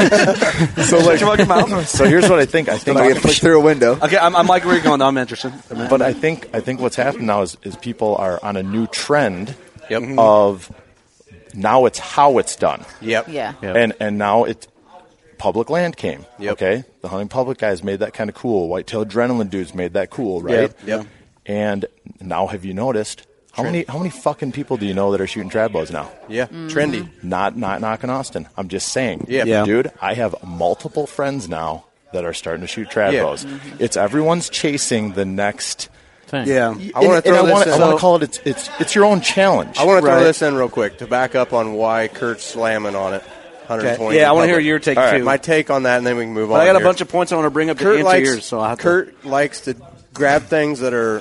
up. Shut your fucking mouth. So here's what I think. I think I get pushed through a window. Okay, I'm like where you're going. I'm interested. But I think what's happened now is people are on a new trend of now it's how it's done. Yep. Yeah. And now it's public land came. Okay, the hunting public guys made that kind of cool. Whitetail adrenaline dudes made that cool, right? Yep. And now, have you noticed? How many fucking people do you know that are shooting trad bows now? Yeah, trendy. Not knocking Austin. I'm just saying. Yeah. Dude, I have multiple friends now that are starting to shoot trad bows. Mm-hmm. It's everyone's chasing the next thing. Yeah, I want to throw this in. I want to call it it's your own challenge. I want to throw this in real quick to back up on why Kurt's slamming on it. 120. Okay. Yeah, I want to hear your take too. My take on that, and then we can move on. I got a bunch of points I want to bring up to answer yours. So Kurt likes to grab things that are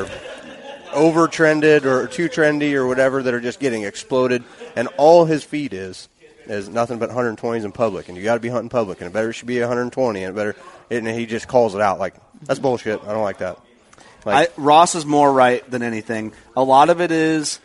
over trended or too trendy or whatever that are just getting exploded, and all his feed is nothing but 120s in public, and you got to be hunting public, and it should be 120, and he just calls it out like that's bullshit. I don't like that. Ross is more right than anything. A lot of it is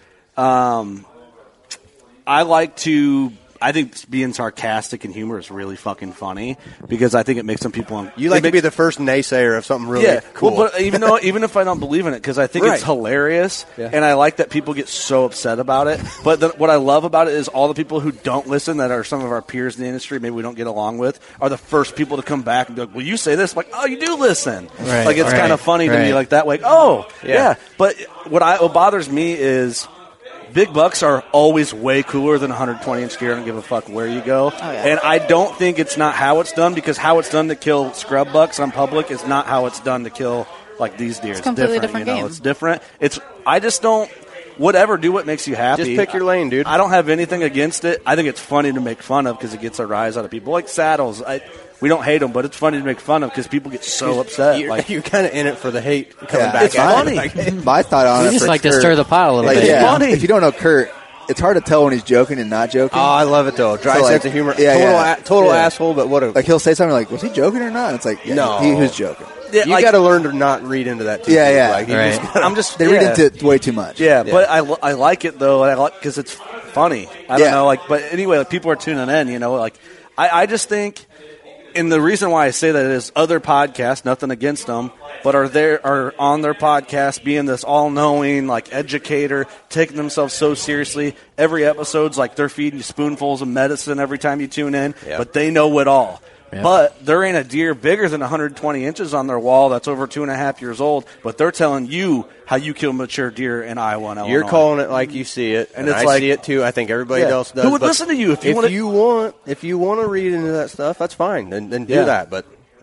I think being sarcastic and humor is really fucking funny because I think it makes some people. You like to be the first naysayer of something really cool. Well, but even if I don't believe in it, because I think it's hilarious, and I like that people get so upset about it. But what I love about it is all the people who don't listen, that are some of our peers in the industry, maybe we don't get along with, are the first people to come back and be like, "Well, you say this," I'm like, "Oh, you do listen." Right, like it's kind of funny to me, like that. Like, oh, yeah. But what bothers me is. Big bucks are always way cooler than 120-inch deer. I don't give a fuck where you go. Oh, yeah. And I don't think it's not how it's done, because how it's done to kill scrub bucks on public is not how it's done to kill like these deer. It's completely different game. It's different. I just don't. Whatever, do what makes you happy. Just pick your lane, dude. I don't have anything against it. I think it's funny to make fun of because it gets a rise out of people. Like saddles. We don't hate them, but it's funny to make fun of because people get so upset. You're kind of in it for the hate coming back. It's funny. My thought on it. You just like to stir the pot a little bit. Yeah, funny. If you don't know Kurt, it's hard to tell when he's joking and not joking. Oh, I love it though. Dry sense of humor. Total asshole, but what a... Like he'll say something like, was he joking or not? And it's like, no. He was joking. Yeah, you got to learn to not read into that too. Yeah. Right. They read into it way too much. Yeah, but I like it though, because it's funny. I don't know, but anyway, people are tuning in, I just think, and the reason why I say that is other podcasts, nothing against them, but are on their podcast being this all-knowing, educator, taking themselves so seriously. Every episode's like they're feeding you spoonfuls of medicine every time you tune in, but they know it all. Yep. But there ain't a deer bigger than 120 inches on their wall that's over 2.5 years old, but they're telling you how you kill mature deer in Iowa and Illinois. You're calling it like you see it, and I see it too. I think everybody else does. Who would listen to you if you want to read into that stuff? That's fine, then do that. But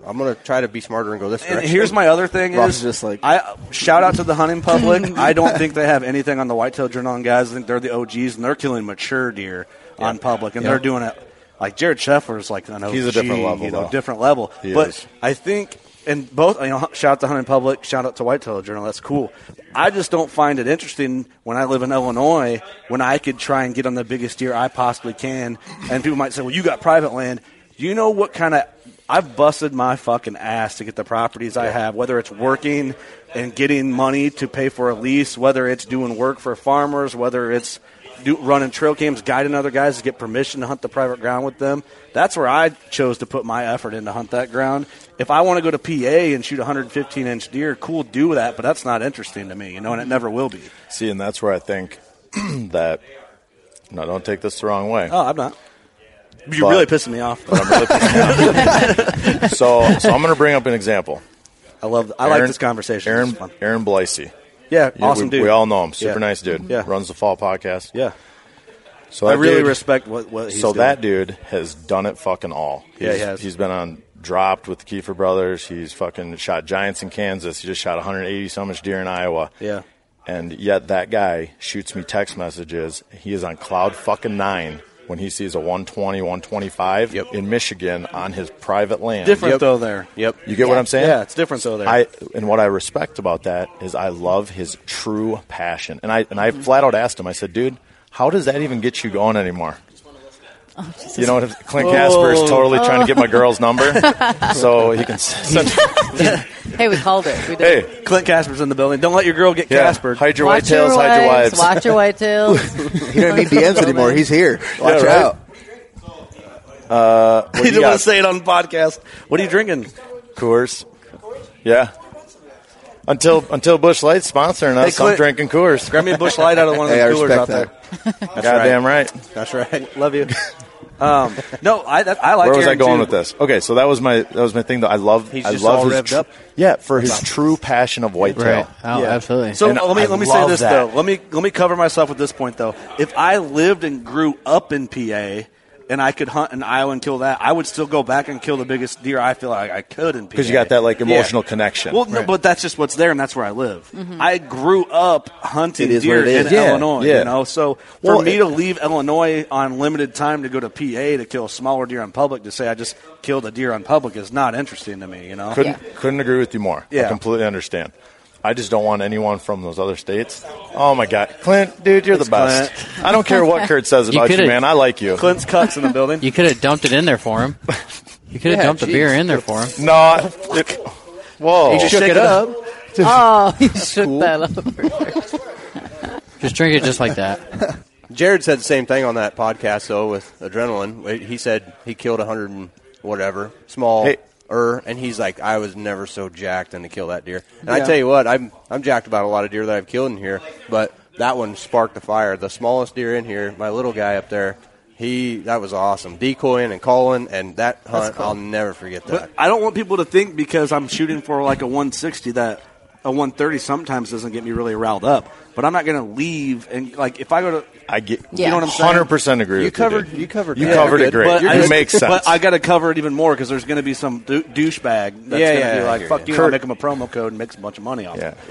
I'm going to try to be smarter and go this direction. And here's my other thing Ross is, just like- I shout out to the hunting public. I don't think they have anything on the Whitetail Journal guys. I think they're the OGs, and they're killing mature deer on public, and they're doing it. Like Jared Scheffler's like an OG, He's a different level, though. different level. He but is. I think, and both, shout out to Hunting Public, shout out to Whitetail Journal. That's cool. I just don't find it interesting when I live in Illinois when I could try and get on the biggest deer I possibly can, and people might say, "Well, you got private land." Do you know what kind of? I've busted my fucking ass to get the properties I have, whether it's working and getting money to pay for a lease, whether it's doing work for farmers, whether it's running trail cams, guiding other guys to get permission to hunt the private ground with them. That's where I chose to put my effort in to hunt that ground. If I want to go to PA and shoot a 115-inch deer, cool, do that, but that's not interesting to me, and it never will be. See, and that's where I think that, no, don't take this the wrong way. Oh, I'm not. You're really pissing me off. I'm really pissing me off. So I'm going to bring up an example. I like this conversation. Aaron Blasey. Yeah, awesome dude. We all know him. Super nice dude. Yeah. Runs the Fall podcast. Yeah. So I really respect what he's doing. So that dude has done it fucking all. He has. He's been on Dropped with the Kiefer brothers. He's fucking shot giants in Kansas. He just shot 180-some-inch deer in Iowa. Yeah. And yet that guy shoots me text messages. He is on cloud fucking 9 when he sees a 120, 125 in Michigan on his private land. Different though there. Yep. You get what I'm saying? Yeah, it's different though there. And what I respect about that is I love his true passion. And I flat out asked him, I said, dude, how does that even get you going anymore? Oh, you know, Clint Casper is totally trying to get my girl's number so he can send. Hey, we called it. We did. Hey, Clint Casper's in the building. Don't let your girl get Casper. Hide your whitetails, hide your wives. Watch your whitetails. You don't need DMs anymore. He's here. Watch out. He didn't want to say it on the podcast. What are you drinking? Coors. Yeah. Until Busch Light's sponsoring us, I'm drinking Coors. Grab me a Busch Light out of one of the coolers out there. Goddamn right. That's right. Love you. No, I like. Where was I Aaron going too. with this? Okay, so that was my thing. Though I love. He's I just love all his revved up. Yeah, for his true passion of whitetail. Right. Oh, absolutely. So And let me say love this that. though. Let me cover myself with this point though. If I lived and grew up in PA and I could hunt in Iowa and kill that, I would still go back and kill the biggest deer I feel like I could in PA. Because you got that like emotional connection. Well, no, but that's just what's there, and that's where I live. I grew up hunting It is deer what it is. in Yeah, Illinois, yeah. So for me to leave Illinois on limited time to go to PA to kill a smaller deer on public, to say I just killed a deer on public is not interesting to me, Couldn't agree with you more. Yeah. I completely understand. I just don't want anyone from those other states. Oh my God, Clint, dude, you're the best. I don't care what Kurt says about you, man. I like you. Clint's cuts in the building. You could have dumped it in there for him. You could have dumped the beer in there for him. No, whoa, He shook it up. Oh, you shook that up. Just drink it just like that. Jared said the same thing on that podcast, though, with Adrenaline. He said he killed 100 and whatever, small, and he's like, I was never so jacked to kill that deer. And I tell you what, I'm jacked about a lot of deer that I've killed in here, but that one sparked the fire. The smallest deer in here, my little guy up there, that was awesome. Decoying and calling, and that hunt, I'll never forget that. But I don't want people to think because I'm shooting for like a 160 that a 130 sometimes doesn't get me really riled up. But I'm not going to leave and like if I go to. you know what I'm saying? 100% agree with you. You covered it great. It makes sense. But I got to cover it even more because there's going to be some douchebag that's going to be like, "Fuck you!" I'll make him a promo code and makes a bunch of money off it.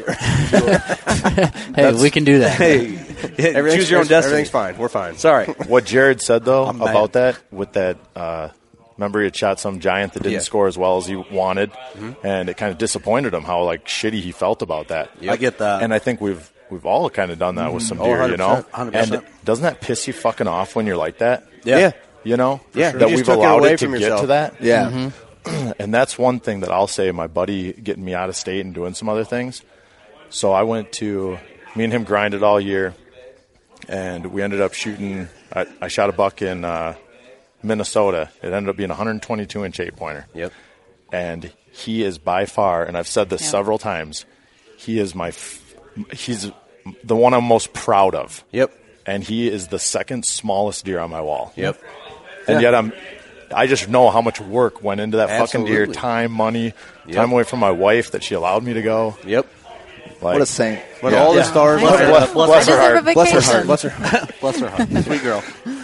Hey, we can do that. Hey, choose your own destiny. Everything's fine. We're fine. Sorry. What Jared said though I'm mad. about that, with that, remember he had shot some giant that didn't score as well as he wanted, and it kind of disappointed him how like shitty he felt about that. I get that, and I think we've all kind of done that with some deer, 100%. And doesn't that piss you fucking off when you're like that? Yeah. You know, Yeah. that You just we've took it allowed away it to from get yourself. to that. Yeah. And that's one thing that I'll say. My buddy getting me out of state and doing some other things. So I went to, me and him grinded all year, and we ended up shooting. I shot a buck in Minnesota. It ended up being a 122-inch 8-pointer. Yep. And he is by far, and I've said this several times, he is he's the one I'm most proud of. Yep. And he is the second smallest deer on my wall. Yep. And yet I just know how much work went into that fucking deer, Absolutely. time, money, time away from my wife that she allowed me to go. Yep. Like, What a saint. When all the stars Bless her I heart. deserve a Bless her vacation. heart. Bless her heart. Bless her heart. Sweet girl.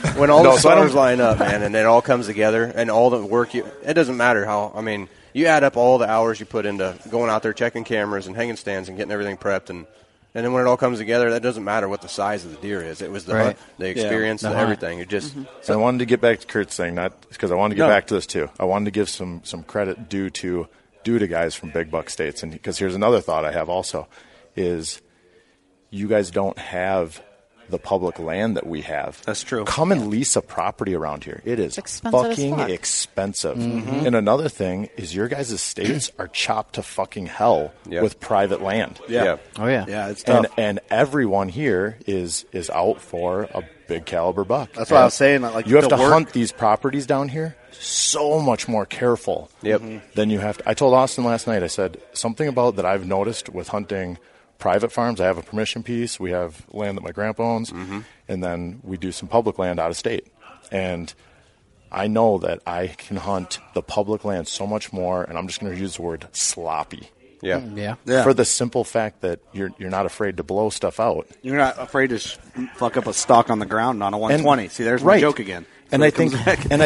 when all the stars line up, man, and it all comes together, and all the work it doesn't matter how. I mean, you add up all the hours you put into going out there, checking cameras and hanging stands and getting everything prepped, and then when it all comes together, that doesn't matter what the size of the deer is. It was the hunt, the experience, everything. It just. So I wanted to get back to Kurt's thing, not because I wanted to get back to this too. I wanted to give some credit due to guys from big buck states, and because here's another thought I have also is you guys don't have the public land that we have. That's true. Come and lease a property around here. It is fucking expensive. Mm-hmm. And another thing is your guys' states are chopped to fucking hell with private land. Yeah. Oh, yeah. Yeah, it's tough. And everyone here is out for a big caliber buck. That's what I was saying. Like you have to hunt these properties down here so much more careful than you have to. I told Austin last night, I said, something about that I've noticed with hunting private farms. I have a permission piece. We have land that my grandpa owns, and then we do some public land out of state. And I know that I can hunt the public land so much more, and I'm just going to use the word sloppy. Yeah. For the simple fact that you're not afraid to blow stuff out. You're not afraid to fuck up a stock on the ground on a 120. See, there's my joke again. And I think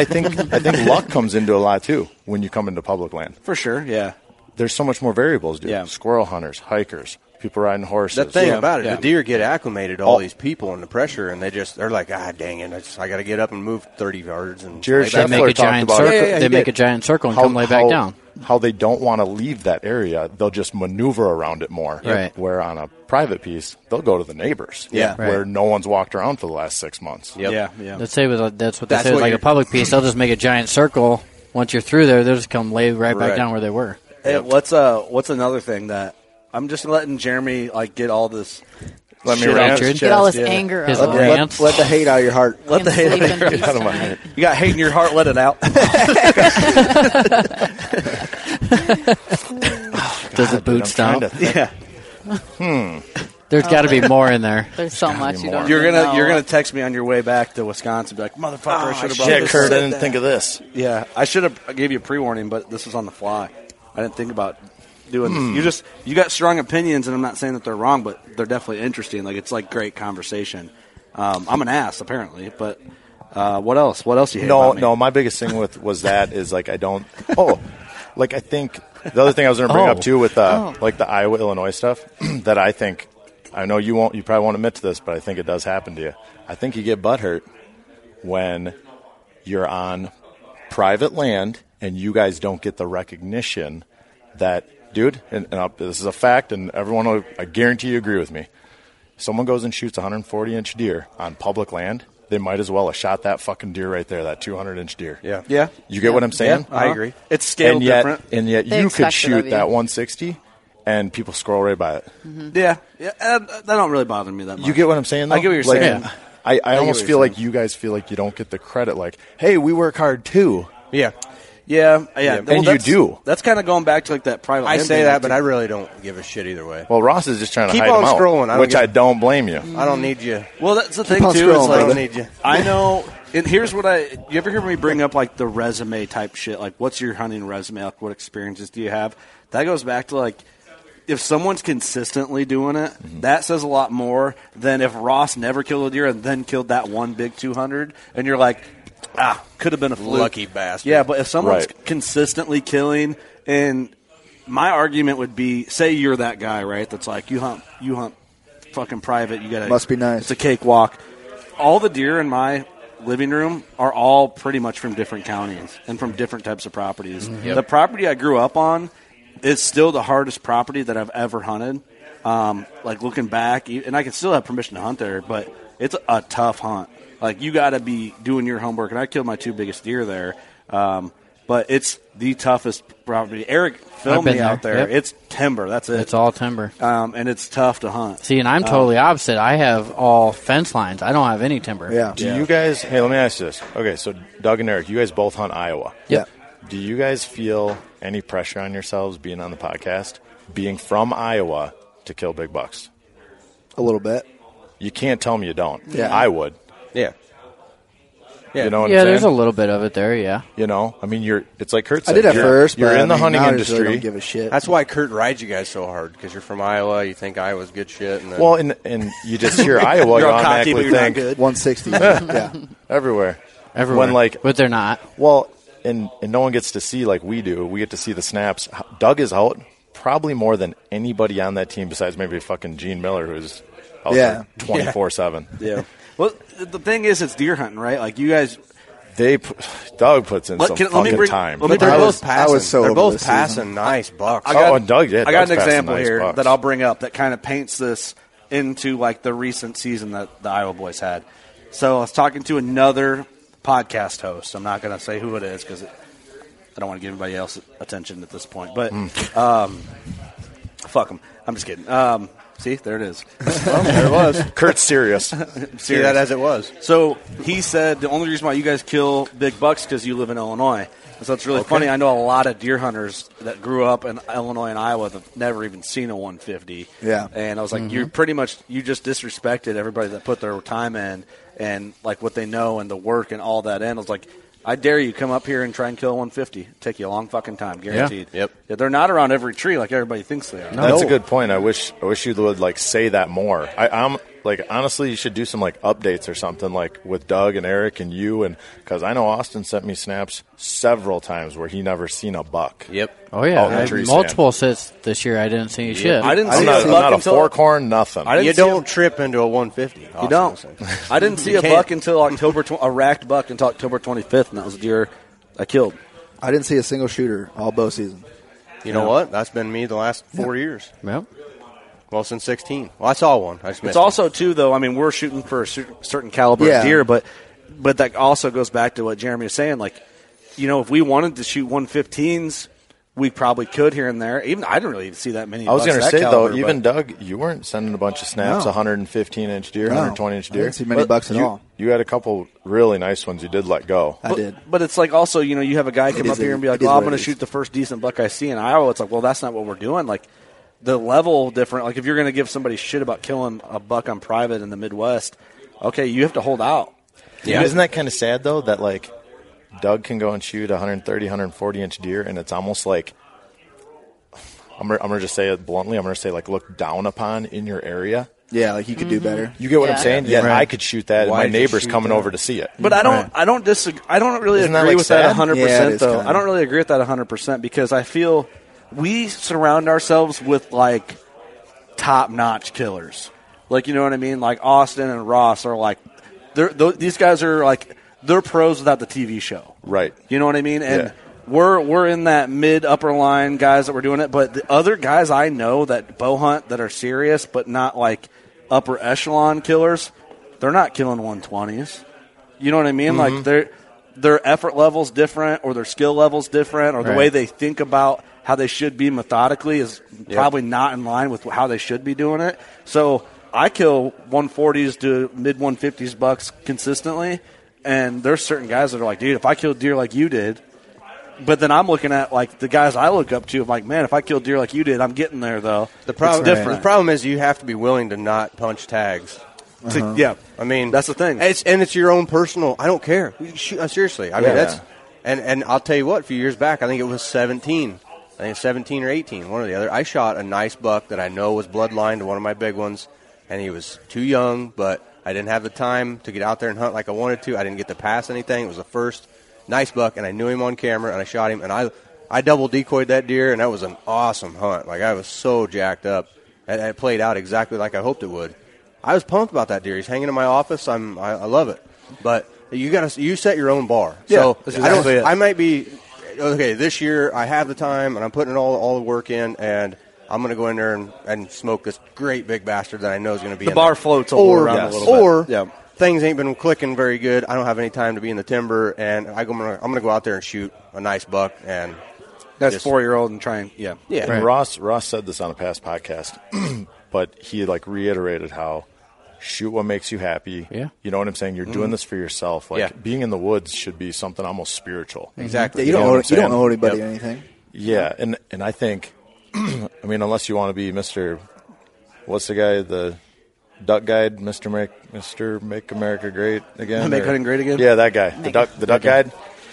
luck comes into a lot too when you come into public land. For sure, yeah. There's so much more variables, dude. Yeah. Squirrel hunters, hikers, people riding horses. The thing about it, the deer get acclimated to all these people and the pressure, and they're like, dang it, I got to get up and move 30 yards. And they make a giant circle. They make a giant circle and come lay back down. How they don't want to leave that area, they'll just maneuver around it more. Right. Where on a private piece, they'll go to the neighbors. Yeah. Where no one's walked around for the last 6 months. Yeah. Let's say that's what they say. Like a public piece, they'll just make a giant circle. Once you're through there, they'll just come lay right back down where they were. Hey, what's another thing that I'm just letting Jeremy get all this. Let me rant. Get all this anger out. Let the hate out of your heart. Let the hate out of my heart. You got hate in your heart, let it out. Does the boot stomp? Yeah. There's got to be more in there. There's so much you don't. You're gonna text me on your way back to Wisconsin, be like, "Motherfucker, I should have brought this." Kurt, I didn't think of this. Yeah, I should have gave you a pre-warning, but this was on the fly. I didn't think about doing this. You got strong opinions, and I'm not saying that they're wrong, but they're definitely interesting. Like it's like great conversation. I'm an ass apparently, but what else? What else you hate about me? No. My biggest thing was that is like I don't. I think the other thing I was going to bring up too with like the Iowa Illinois stuff that I think. I know you won't. You probably won't admit to this, but I think it does happen to you. I think you get butthurt when you're on private land and you guys don't get the recognition that, dude. And this is a fact, and everyone will, I guarantee you agree with me. Someone goes and shoots a 140-inch deer on public land. They might as well have shot that fucking deer right there, that 200-inch deer. Yeah. You get what I'm saying? Yeah, I agree. It's scaled different. And yet you could shoot that 160. And people scroll right by it. Mm-hmm. Yeah. That don't really bother me that much. You get what I'm saying, though? I get what you're saying. I almost feel like you guys feel like you don't get the credit. Like, hey, we work hard, too. Yeah. And you do. That's kind of going back to like that private land. I say that, but I really don't give a shit either way. Well, Ross is just trying to keep hide on them out, scrolling, which I don't blame you. I don't need you. Well, that's the thing, too. Is like, I don't need you. I know. And here's what you ever hear me bring up like the resume type shit? Like, what's your hunting resume? Like, what experiences do you have? That goes back to like, if someone's consistently doing it, that says a lot more than if Ross never killed a deer and then killed that one big 200, and you're like, could have been a fluke. Lucky bastard. Yeah, but if someone's consistently killing, and my argument would be, say you're that guy, right? That's like you hunt fucking private. You gotta must be nice. It's a cakewalk. All the deer in my living room are all pretty much from different counties and from different types of properties. Mm-hmm. The property I grew up on is still the hardest property that I've ever hunted. Like looking back, and I can still have permission to hunt there, but it's a tough hunt. Like you got to be doing your homework, and I killed my two biggest deer there. But it's the toughest property. Eric filmed me out there. Yep. It's timber. That's it. It's all timber. And it's tough to hunt. See, and I'm totally opposite. I have all fence lines. I don't have any timber. Yeah. Do you guys, hey, let me ask you this. Okay, so Doug and Eric, you guys both hunt Iowa. Yeah. Do you guys feel any pressure on yourselves being on the podcast, being from Iowa to kill big bucks? A little bit. You can't tell me you don't. Yeah. I would. Yeah. You know what I'm saying? There's a little bit of it there, yeah. You know, I mean, it's like Kurt said. I did at first, you're but in the hunting now industry. I really don't give a shit. That's why Kurt rides you guys so hard, because you're from Iowa. You think Iowa's good shit. And then well, and you just hear Iowa, you automatically think 160. Yeah. Everywhere. Everywhere. When, like, but they're not. Well, and no one gets to see like we do. We get to see the snaps. Doug is out probably more than anybody on that team besides maybe fucking Gene Miller, who's out there 24/7. Yeah. Well, the thing is, it's deer hunting, right? Like you guys. Doug puts in some fucking time. They're both passing. I was so they're over both this passing season. nice bucks. And Doug did. I got an Doug's example passing nice here bucks. that I'll bring up that kind of paints this into like the recent season that the Iowa boys had. So I was talking to another podcast host. I'm not going to say who it is because I don't want to give anybody else attention at this point. But fuck them. I'm just kidding. See, there it is. Well, there it was. Kurt's serious. See that as it was. So he said the only reason why you guys kill big bucks because you live in Illinois. So it's really funny. I know a lot of deer hunters that grew up in Illinois and Iowa that have never even seen a 150. Yeah. And I was like, you pretty much, you just disrespected everybody that put their time in and like what they know and the work and all that in. I was like, I dare you come up here and try and kill a 150. Take you a long fucking time, guaranteed. Yeah. Yep. Yeah, they're not around every tree like everybody thinks they are. That's a good point. I wish you would like say that more. I'm like, honestly, you should do some like updates or something like with Doug and Eric and you, and because I know Austin sent me snaps several times where he never seen a buck. Yep. Oh yeah, out in the tree multiple sits this year. I didn't see shit. I didn't I'm see not, a buck not a until fork horn, nothing. You don't trip into a 150. You don't. I didn't see a can't. buck until a racked buck until October 25th, and that was a deer I killed. I didn't see a single shooter all bow season. You know what? That's been me the last 4 years. Yep. Well, since 16. Well, I saw one. I just missed It's also, too, though, I mean, we're shooting for a certain caliber of deer, but that also goes back to what Jeremy was saying. Like, you know, if we wanted to shoot 115s, we probably could here and there. Even I didn't really see that many. I was going to say, though, even Doug, you weren't sending a bunch of snaps, No. 115-inch deer, 120-inch deer. I didn't see many bucks at all. You had a couple really nice ones you did let go. I did. But it's like also, you know, you have a guy come up here and be like, it is I'm what going it to is. shoot the first decent buck I see in Iowa. It's like, well, that's not what we're doing. Like, the level different. Like, if you're going to give somebody shit about killing a buck on private in the Midwest, okay, you have to hold out. Yeah. Isn't that kind of sad, though, that, like, Doug can go and shoot 130, 140-inch deer, and it's almost like, I'm going to just say it bluntly, I'm going to say, like, look down upon in your area. Yeah, like you could do better. You get what I'm saying? Yeah, Right. I could shoot that, and Why my did you neighbor's shoot coming that? over to see it. But I don't disagree. I don't really Isn't that, agree like, with that sad? 100%, Yeah, it is though. kinda. I don't really agree with that 100% because I feel we surround ourselves with, like, top-notch killers. Like, you know what I mean? Like, Austin and Ross are, like, these guys are, like, they're pros without the TV show. Right. You know what I mean? And Yeah. we're in that mid-upper line guys that were doing it. But the other guys I know that bow hunt that are serious but not, like, upper echelon killers, they're not killing 120s. You know what I mean? Like their effort level's different, or their skill level's different, or the way they think about how they should be methodically is probably not in line with how they should be doing it. So I kill 140s to mid 150s bucks consistently, and there's certain guys that are like, dude, if I killed deer like you did. But then I'm looking at, like, the guys I look up to. I'm like, man, if I killed deer like you did, I'm getting there, though. The problem, it's different. The problem is you have to be willing to not punch tags. Yeah. I mean, that's the thing. It's your own personal. I don't care. Seriously. I mean, that's and I'll tell you what. A few years back, I think it was 17. I think 17 or 18, one or the other. I shot a nice buck that I know was bloodline to one of my big ones, and he was too young, but I didn't have the time to get out there and hunt like I wanted to. I didn't get to pass anything. It was the first nice buck, and I knew him on camera, and I shot him, and I double decoyed that deer, and that was an awesome hunt. Like, I was so jacked up, and it played out exactly like I hoped it would. I was pumped about that deer. He's hanging in my office. I love it, but you set your own bar. Yeah, so that's exactly it. I might be okay. This year I have the time, and I'm putting all the work in, and I'm going to go in there and smoke this great big bastard that I know is going to be the in bar there. floats around a little bit. Or yeah. Things ain't been clicking very good. I don't have any time to be in the timber, and I'm gonna go out there and shoot a nice buck. And that's 4-year-old and try and yeah. And Ross said this on a past podcast, but he like reiterated how shoot what makes you happy. Yeah. You know what I'm saying? You're doing this for yourself. Like being in the woods should be something almost spiritual. Exactly. Yeah, you don't owe anybody anything. Yeah, and I think, I mean, unless you want to be Mr. What's the guy, the duck guide, Mr. Make America Great Again? Make hunting great again? Yeah, that guy, the duck guide.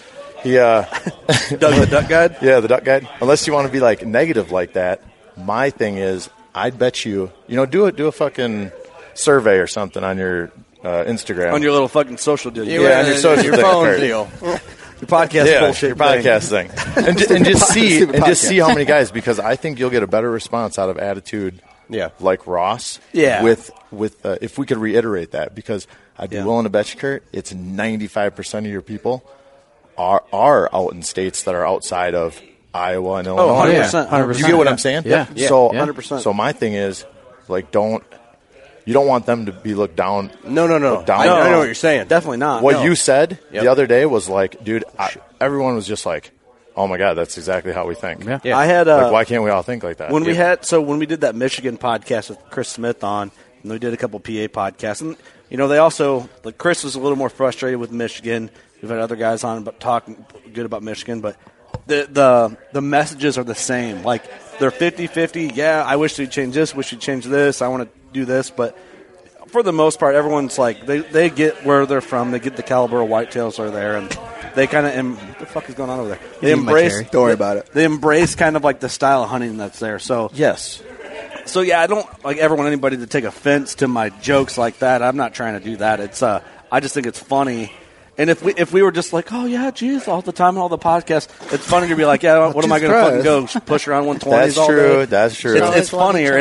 He Doug the duck guide. Yeah, the duck guide. Unless you want to be like negative like that, my thing is, I'd bet you, do a fucking survey or something on your Instagram. On your little fucking social deal. Yeah, on your social your thing, phone Kurt. deal. Your podcast bullshit. Your podcast thing. and just see how many guys, because I think you'll get a better response out of attitude. Yeah. Like Ross. Yeah. With if we could reiterate that, because I'd be willing to bet you, Kurt, it's 95% of your people are out in states that are outside of Iowa and Illinois. Oh, 100%. 100%. You get what I'm saying? Yeah. So 100%. So my thing is, like, you don't want them to be looked down. No. Looked down I know what you're saying. Definitely not. What no. you said the other day was like, dude, everyone was just like, oh my God, that's exactly how we think. Yeah. I had like, why can't we all think like that? When we did that Michigan podcast with Chris Smith on, and we did a couple PA podcasts, and they also, like, Chris was a little more frustrated with Michigan. We've had other guys on talking good about Michigan, but the messages are the same. Like, they're 50-50. Yeah, I wish we'd change this. Wish we'd change this. I want to do this, but for the most part, everyone's like, they get where they're from. They get the caliber of whitetails are there, and they kind of what the fuck is going on over there? They embrace. Don't worry about it. They embrace kind of like the style of hunting that's there. So yes. So yeah, I don't ever want anybody to take offense to my jokes like that. I'm not trying to do that. It's I just think it's funny. And if we were just like, oh yeah, geez, all the time on all the podcasts, it's funny to be like, yeah, what am I going to fucking go push around 120s That's all true. day? That's true. It's funnier.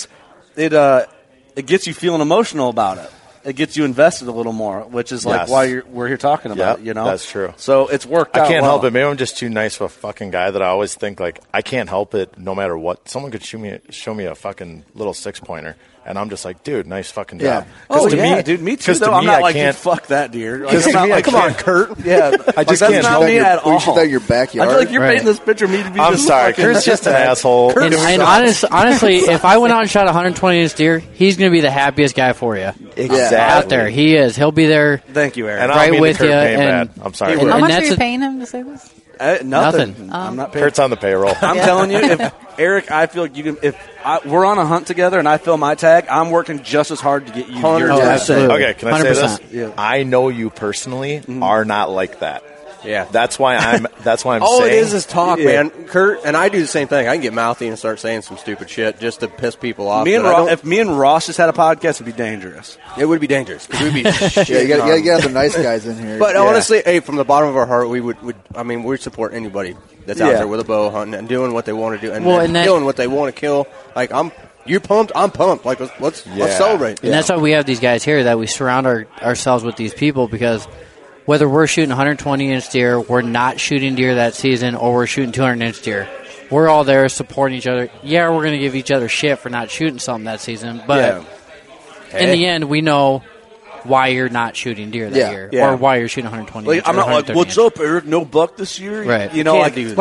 It gets you feeling emotional about it. It gets you invested a little more, which is like why we're here talking about it, That's true. So it's worked out. I can't well. help it. Maybe I'm just too nice of a fucking guy that I always think, like, I can't help it no matter what. Someone could show me a fucking little 6-pointer, and I'm just like, dude, nice fucking job. Oh, to yeah, me, dude, me too. To Though I'm me, not I like, can't. fuck that deer. Like, Because I'm to not me, like, I come on, can't. Kurt. Yeah, I just that's can't. not me at all. We should in your backyard. I feel like you're Right. painting this picture of me to be I'm this sorry. fucking Kurt's just an asshole. Kurt And honestly, if I went out and shot a 120-inch deer, he's going to be the happiest guy for you. Exactly. Out there. He is. He'll be there. Thank you, Eric. And Right I don't mean with to Kurt ya, paying and- bad. I'm sorry. and- Kurt. How and much are that's you a- paying him to say this? Nothing. I'm not paying. Kurt's on the payroll. I'm telling you, if Eric, I feel like you can. If we're on a hunt together and I fill my tag, I'm working just as hard to get you your 100%. tag. absolutely. Okay, can I say this? 100%. Yeah. I know you personally are not like that. Yeah. That's why I'm All saying. it is talk, man. Kurt and I do the same thing. I can get mouthy and start saying some stupid shit just to piss people off. If me and Ross just had a podcast, it'd be dangerous. It would be dangerous. 'Cause we'd be Yeah, you got to get the nice guys in here. But Yeah. honestly, hey, from the bottom of our heart, we we support anybody that's out there with a bow hunting and doing what they want to do and killing what they want to kill. Like, you pumped, I'm pumped. Like, let's celebrate. And that's why we have these guys here, that we surround ourselves with these people, because whether we're shooting 120-inch deer, we're not shooting deer that season, or we're shooting 200-inch deer, we're all there supporting each other. Yeah, we're going to give each other shit for not shooting something that season, but in the end, we know why you're not shooting deer that year, or why you're shooting 120. Like, I'm not like, what's up, Eric? No buck this year, right? You know, we do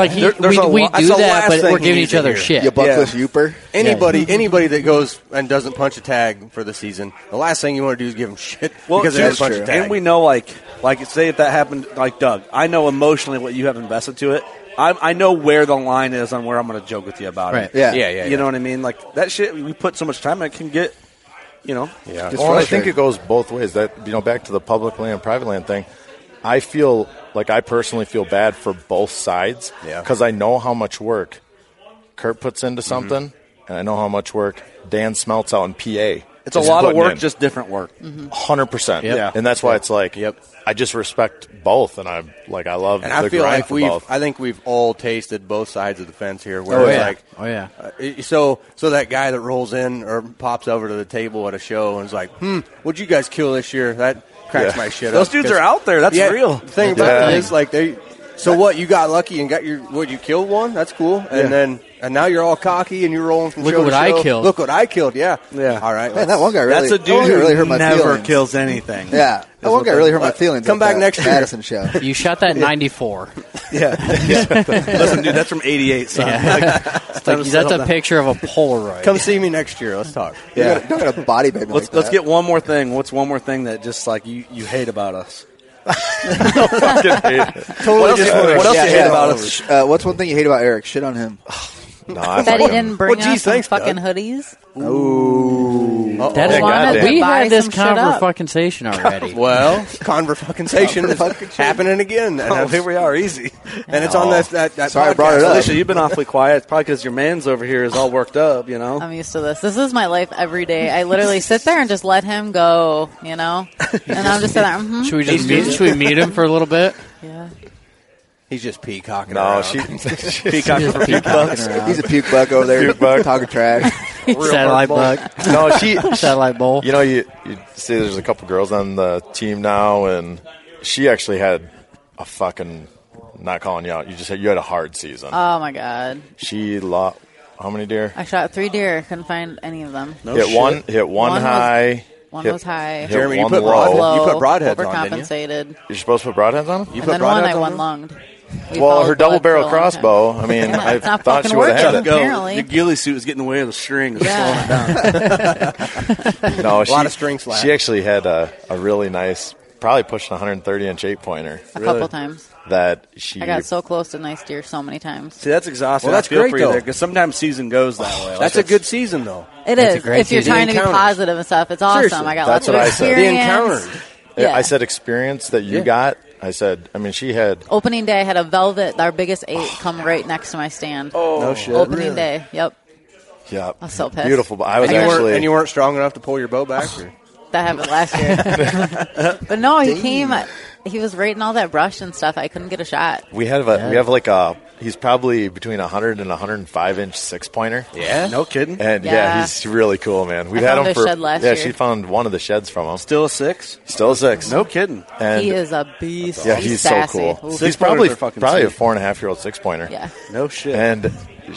that, but we're giving each other shit. You buckless youper. Anybody that goes and doesn't punch a tag for the season, the last thing you want to do is give them shit because they didn't punch a tag. And we know, like say if that happened, like Doug, I know emotionally what you have invested to it. I know where the line is on where I'm going to joke with you about it. Yeah. You know what I mean? Like, that shit, we put so much time in, it can get, Yeah. Well, I think it goes both ways. That, back to the public land and private land thing, I feel like I personally feel bad for both sides because I know how much work Kurt puts into something, and I know how much work Dan Smelts out in PA. It's a lot of work, just different work. 100%. Yeah. And that's why it's like, I just respect both, and I love and the I feel grind like for both. I think we've all tasted both sides of the fence here. Where so that guy that rolls in or pops over to the table at a show and is like, what'd you guys kill this year? That cracks my shit up. Those dudes are out there. That's real. The thing about it is, like, so what, you got lucky and got you killed one? That's cool. And now you're all cocky and you're rolling from show to show. Look what I killed. Look what I killed. Yeah. All right. Man, that one guy really. That's a dude who really hurt my never feelings. kills anything. Yeah. That one guy really hurt my feelings. Come back next year. Madison show. You shot that 94. Listen, dude, that's from 88, son. That's a picture of a Polaroid. Come see me next year. Let's talk. Don't got a body baby. Let's get one more thing. What's one more thing that just like you hate about us? What else you hate about us? What's one thing you hate about Eric? Shit on him. That he didn't bring us some fucking hoodies. Ooh. That's wanted to we buy had this some shit up. conversation already. Well, conversation is happening again. And Oh, here we are, easy. And it's on that Sorry, I podcast. brought it up. Alicia, you've been awfully quiet. It's probably because your man's over here is all worked up, you know? I'm used to this. This is my life every day. I literally sit there and just let him go, you know? And I'm just sitting there, Should we meet him for a little bit? Yeah. He's just peacocking No, around. Peacocking for puke bucks. He's a puke buck over there. Puke buck. Talking trash. Satellite bug. No, Satellite bowl. You know, you see there's a couple girls on the team now, and she actually had a fucking, not calling you out, you had a hard season. Oh, my God. She lost, how many deer? I shot 3 deer. Couldn't find any of them. Hit one high. One was high. Jeremy, you one put low. you put broadheads on, didn't you? Overcompensated. You're supposed to put broadheads on them? You And put then one I broadheads on one them? lunged. We Well, followed her double bullets for a barrel long time. crossbow, I mean, I It's not thought she fucking would have had working. it. Apparently. Your ghillie suit is getting in the way of the string. It's Yeah. slowing it down. No, A lot of string slack. She actually had a really nice, probably pushing 130-inch 8-pointer A couple times. that she. I got so close to nice deer so many times. See, that's exhausting. Well, that's I feel great, for you though. there, because sometimes season goes that way. Like, That's a good season, though. It That's a is. great If you're season. trying to be Encounters. positive and stuff, it's awesome. Seriously. I got That's lots of what I said. experience. The encounters. Yeah. I said experience that you got. I said, I mean, she had. Opening day, I had a velvet, our biggest 8, come right next to my stand. Oh, no shit. Opening day, yep. Yeah, I was so pissed. beautiful. But I was And you weren't strong enough to pull your bow back? Or? That happened last year. But no, he came. He was right in all that brush and stuff. I couldn't get a shot. we have like a. He's probably between 100 and 105-inch 6-pointer. Yeah? No kidding. And Yeah. he's really cool, man. We've I had found him their for. shed last yeah, year. she found one of the sheds from him. Still a 6? Still a 6. No kidding. And He is a beast. yeah, he's so sassy. cool. Ooh. He's probably are fucking a sweet. 4.5-year-old 6-pointer. Yeah. No shit. And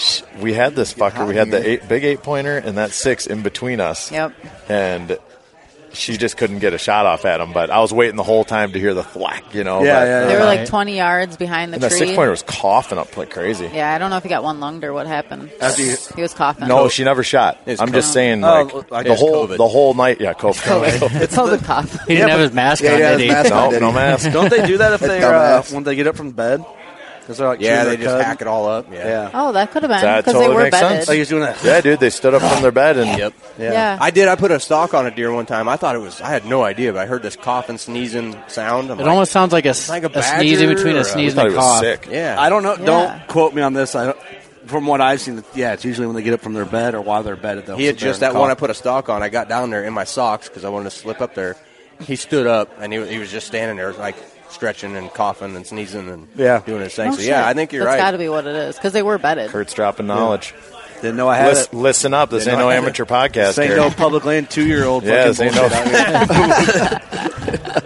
we had this fucker. We had the big 8-pointer and that 6 in between us. Yep. And she just couldn't get a shot off at him. But I was waiting the whole time to hear the thwack, you know. Yeah, but, yeah, They were Right. like 20 yards behind the And that tree. 6-pointer was coughing up like crazy. Yeah, I don't know if he got one lunged or what happened. After you- He was coughing. No, she never shot. It's I'm just COVID. saying, Oh, like it's the whole night. Yeah, COVID. It's COVID cough. He didn't have his mask Yeah, on, he had did his he? mask on, No, did no he? mask. Don't they do that if That they dumbass. when they get up from bed? Because they're like Yeah, chewing they their just cud? hack it all up. Yeah. Yeah. Oh, that could have been That because totally they were makes bedded. sense. Oh, he's doing that. Yeah, dude, they stood up from their bed and Yep. Yeah. I did. I put a stalk on a deer one time. I thought it was. I had no idea, but I heard this coughing, sneezing sound. I'm It like, almost sounds like a like a sneeze in badger between or a a- sneeze I thought and he a was cough. sick. yeah. I don't know. Yeah. Don't quote me on this. From what I've seen, yeah, it's usually when they get up from their bed or while they're bedded. He had just that one I put a stalk on. I got down there in my socks because I wanted to slip up there. He stood up and he was just standing there like stretching and coughing and sneezing and doing his thing. Oh, so shit. yeah, I think you're That's right. got to be what it is because they were bedded. Kurt's dropping knowledge. Didn't know I had it. Listen up. This Didn't ain't know no I had amateur podcast This ain't here. no public land 2-year-old Yeah, fucking this ain't bullshit out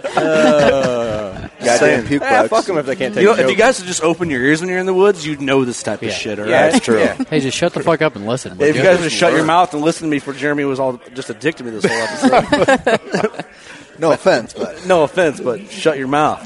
here. Goddamn puke bucks. Fuck them if they can't take You know, a if you joke. guys would just open your ears when you're in the woods, you'd know this type of Yeah. shit, all right? Yeah, That's true. Yeah. Hey, just shut the fuck up and listen. would If you you? guys would just shut your mouth and listen to me for Jeremy was all just a dick to me this whole episode. No offense, but No offense, but shut your mouth.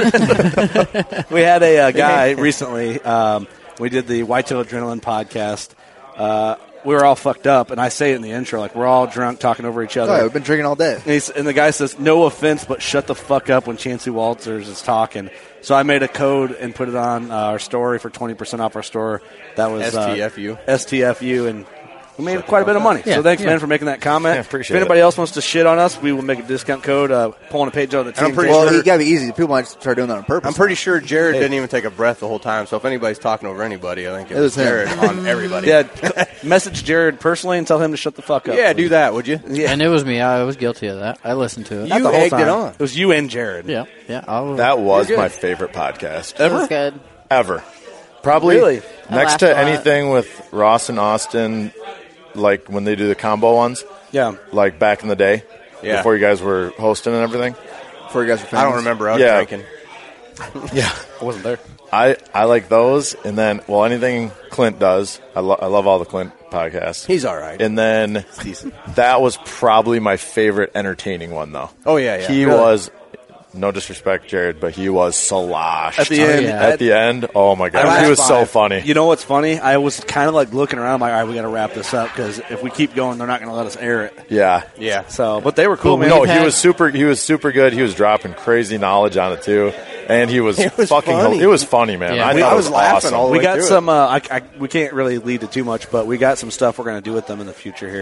We had a guy recently. We did the Whitetail Adrenaline podcast. We were all fucked up, and I say it in the intro, like we're all drunk talking over each other. oh, we've been drinking all day. And the guy says, "No offense, but shut the fuck up when Chancey Walters is talking." So I made a code and put it on our story for 20% off our store. That was STFU. STFU, and we made quite a bit of money. Yeah, so thanks, yeah. man, for making that comment. Yeah, appreciate if anybody it. else wants to shit on us, we will make a discount code. Pulling a page on the team. I'm pretty Well, sure- you gotta be easy. People might start doing that on purpose. I'm pretty sure Jared didn't even take a breath the whole time. So if anybody's talking over anybody, I think it It was was him. Jared on everybody. Yeah, message Jared personally and tell him to shut the fuck up. Yeah, do that, would you? Yeah. And it was me. I was guilty of that. I listened to it. You the whole egged time. it on. It was you and Jared. Yeah, yeah. I'll, That was You're good. my favorite podcast It was good. ever. Probably Really? I next laughed to a lot. anything with Ross and Austin, like when they do the combo ones, Yeah. like back in the day, Yeah. before you guys were hosting and everything. Before you guys were I don't famous. remember. I was Yeah. drinking. Yeah, I wasn't there. I like those, and then anything Clint does, I love all the Clint podcasts. He's all right. And then that was probably my favorite entertaining one, though. Oh, yeah, yeah. He Really? was, no disrespect, Jared, but he was sloshed. At the end. yeah. At the end, oh my God. At He was last so five. funny. You know what's funny? I was kind of like looking around, like, all right, we got to wrap this up because if we keep going, they're not going to let us air it. Yeah. Yeah. So, but they were cool, man. No, We've he had- was super good. He was dropping crazy knowledge on it, too. And he was, It was fucking, funny. it was funny, man. Yeah. I I thought it was was laughing awesome. all the We way got through some. We can't really lead to too much, but we got some stuff we're going to do with them in the future here.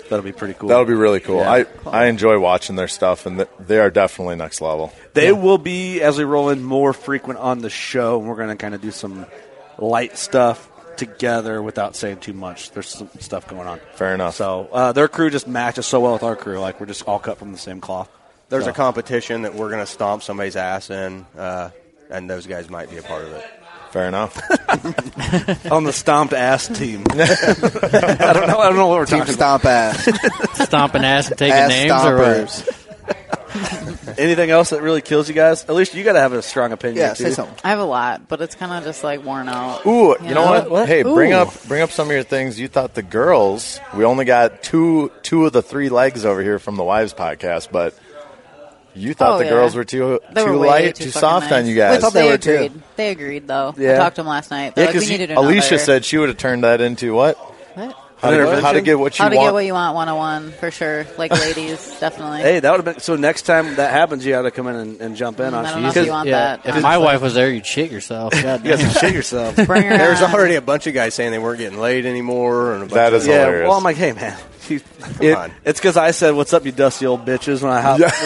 That'll be pretty cool. That'll be really cool. Yeah. I enjoy watching their stuff, and they are definitely next level. They will be, as we roll in, more frequent on the show, and we're going to kind of do some light stuff together without saying too much. There's some stuff going on. Fair enough. So their crew just matches so well with our crew. Like, we're just all cut from the same cloth. There's a competition that we're going to stomp somebody's ass in, and those guys might be a part of it. Fair enough. On the stomped ass team. I don't know what we're Team talking stomp ass. Stomping ass and taking Ass names stompers. about. Anything else that really kills you guys? At least you got to have a strong opinion. Yeah, too. say something. I have a lot, but it's kind of just like worn out. Ooh, you know what? What? Hey, Ooh. bring up some of your things. You thought the girls. We only got two of the 3 legs over here from the Wives podcast, but you thought the girls were too They were way light, too fucking soft nice. on you guys. I thought they were too. agreed. They agreed, though. Yeah. I talked to them last night. They're Yeah, like, we because needed to know Alicia better. said she would have turned that into what? What? How to get what you How to want. get what you want 101, for sure. Like ladies, definitely. Hey, that would have been so. Next time that happens, you got to come in and jump in on. I don't know if you want that. If my wife was there, you'd shit yourself. God You guys damn. can shit yourself. Bring her There's on. already a bunch of guys saying they weren't getting laid anymore. And a bunch That of, is Yeah, hilarious. well, I'm like, hey, man. on. It's because I said, "What's up, you dusty old bitches?" When I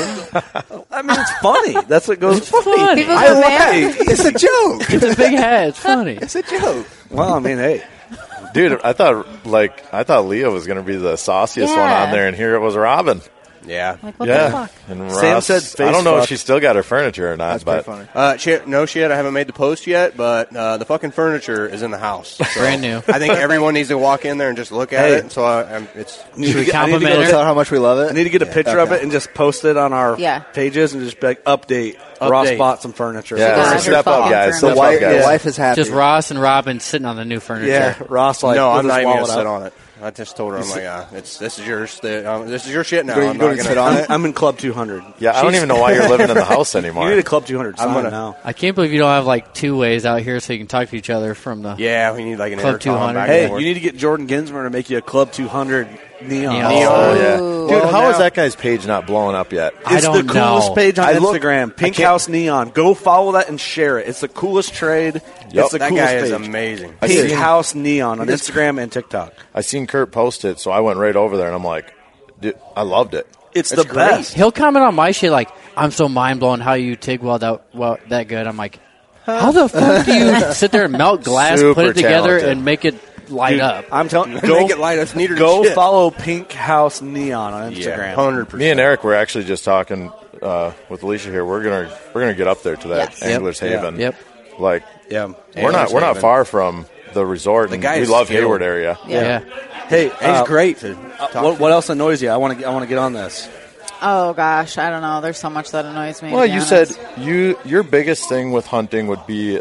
hop. I mean, it's funny. That's what goes. funny. People I go like mad. It's a joke. It's a big head. It's funny. It's a joke. Well, I mean, hey, Dude, I thought Leah was going to be the sauciest one Yeah. on there, and here it was Robin. Yeah. Like, what the Yeah, fuck? and Sam Ross, said face I don't know fuck. if she still got her furniture or not, That's but pretty funny. No shit, I haven't made the post yet, but the fucking furniture is in the house. So Brand new. I think everyone needs to walk in there and just look at Hey. it. So it's I need to we get- I need to compliment go- her? Tell her how much we love it. I need to get a picture of it and just post it on our Yeah. pages and just be like, update. Ross bought some furniture. yeah, God, step her up, fucking guys. furniture. Step up, The guys. wife is happy. Just Ross and Robin sitting on the new furniture. Yeah, Ross like no, with I'm his not even wallet gonna sit out. on it. I just told her, I'm like, this is yours. This is your shit now. You're I'm gonna not sit gonna on it? I'm in Club 200. Yeah, I don't even know why you're living in the house You anymore. need a Club 200 sign gonna- now. I can't believe you don't have like 2 ways out here so you can talk to each other from the. Yeah, we need like an Club intercom 200. back Hey, and forth. you need to get Jordan Ginsburg to make you a Club 200 neon. Neon. Oh, yeah. Ooh. Dude, Well, how is now- that guy's page not blowing up yet? I It's the don't coolest know. page on I look- Instagram. Pink can't- House Neon. Go follow that and share it. It's the coolest trade. Yep. It's the That coolest guy is page. amazing. I Pink seen- House Neon on Instagram and TikTok. I seen Kurt post it, so I went right over there, and I'm like, dude, I loved it. It's the great. best. He'll comment on my shit like, "I'm so mind blown how you TIG weld that good." I'm like, "How the fuck do you sit there and melt glass, put Super it together, talented. and make it light Dude, up?" I'm telling you, Make it light. It's neater go than shit. follow Pink House Neon on Yeah, Instagram. 100%. Me and Eric were actually just talking with Alicia here. We're gonna get up there to that Yes. Anglers Yep. Haven. Yep. Like Yeah. we're not Haven. far from the resort. The and guy we is love skilled. Hayward area. Yeah. Hey, He's great. To talk what else annoys you? I want to get on this. Oh, gosh. I don't know. There's so much that annoys me. to Well, be you honest. said your biggest thing with hunting would be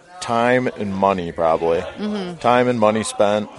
time and money, probably. Mm-hmm. Time and money spent.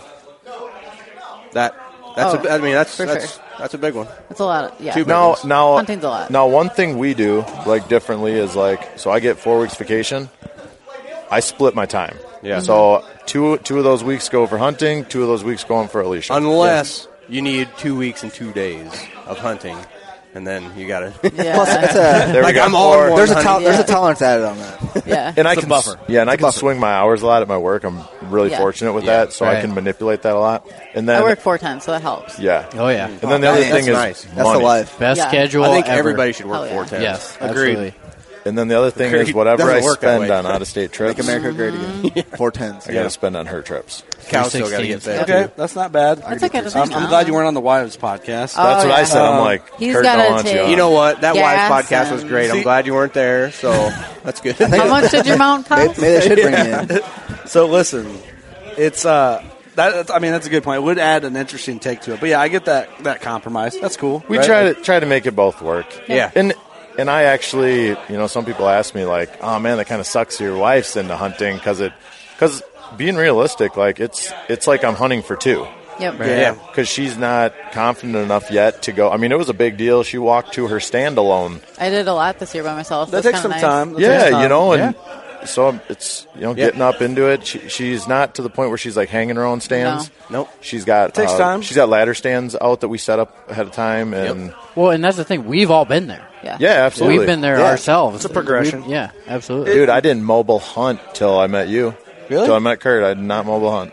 That's Oh, I mean for that's a big one. It's a lot. Of, yeah. Two big Now, ones. now, Hunting's a lot. Now, one thing we do like differently is like, so I get 4 weeks vacation. I split my time. Yeah. So two of those weeks go for hunting. 2 of those weeks going for Alicia. Unless you need 2 weeks and 2 days of hunting, and then you got to. Yeah. Plus, it's a, There we go. I'm all in one there's a hunting. there's a Yeah. tolerance added on that. yeah. And I It's a can buffer. Yeah, and I can buffer. swing my hours a lot at my work. I'm really Yeah. fortunate with Yeah, that, so I right. can manipulate that a lot. And then I work 4/10, so that helps. yeah. Oh yeah. And then the other That's thing is nice. That's money. the life. Best Yeah. schedule. I think ever. everybody should work Hell yeah. 4/10. Yes. Agreed. Absolutely. And then the other thing Agreed. is whatever Doesn't I work that spend way. on out-of-state trips, Make America great again. 410s. I got to spend on her trips. Cows still got to get 316s. fed. Okay, too. that's not bad. That's okay to I'm think glad of. you weren't on the Wives podcast. That's what I yeah. said. I'm like, He's Kurt, gotta don't want you take- on. You know what? That Gas Wives podcast was and- great. I'm See- glad you weren't there, so that's good. How much did your mount cost? Maybe they should bring you in. So listen, it's that's a good point. It would add an interesting take to it. But yeah, I get that compromise. That's cool. We right? try to make it both work. Yeah. And I actually, some people ask me like, oh man, that kind of sucks. Your wife's into hunting because being realistic, like it's like I'm hunting for 2. Yep. Yeah. Because she's not confident enough yet to go. I mean, it was a big deal. She walked to her stand alone. I did a lot this year by myself. That That's takes some kinda nice. time. That takes time. And so it's getting up into it. She's not to the point where she's like hanging her own stands. No. Nope. She's got takes time. She's got ladder stands out that we set up ahead of time, and Well, and that's the thing. We've all been there. yeah, absolutely. We've been there Yeah. ourselves. It's a progression. Yeah, absolutely. Dude, I didn't mobile hunt till I met you. Really? Till I met Kurt, I did not mobile hunt.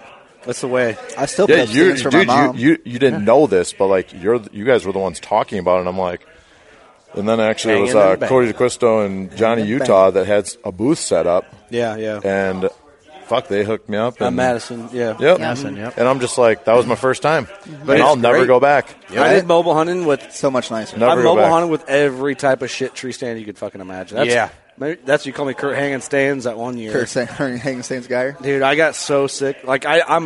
That's the way. I still put up stands for my mom. You didn't know this, but like you guys were the ones talking about it. And I'm like, and then actually it was Cody DeQuisto and Johnny Utah that had a booth set up. Yeah. And fuck, they hooked me up. And Madison, yeah. Yep. Madison, yep. And I'm just like, that was my first time. But I'll never go back. Yeah, I did mobile hunting with so much nicer. I've mobile hunted with every type of shit tree stand you could fucking imagine. That's you call me Kurt Hanging Stands that one year. Kurt Hanging Stands guy? Dude, I got so sick. Like, I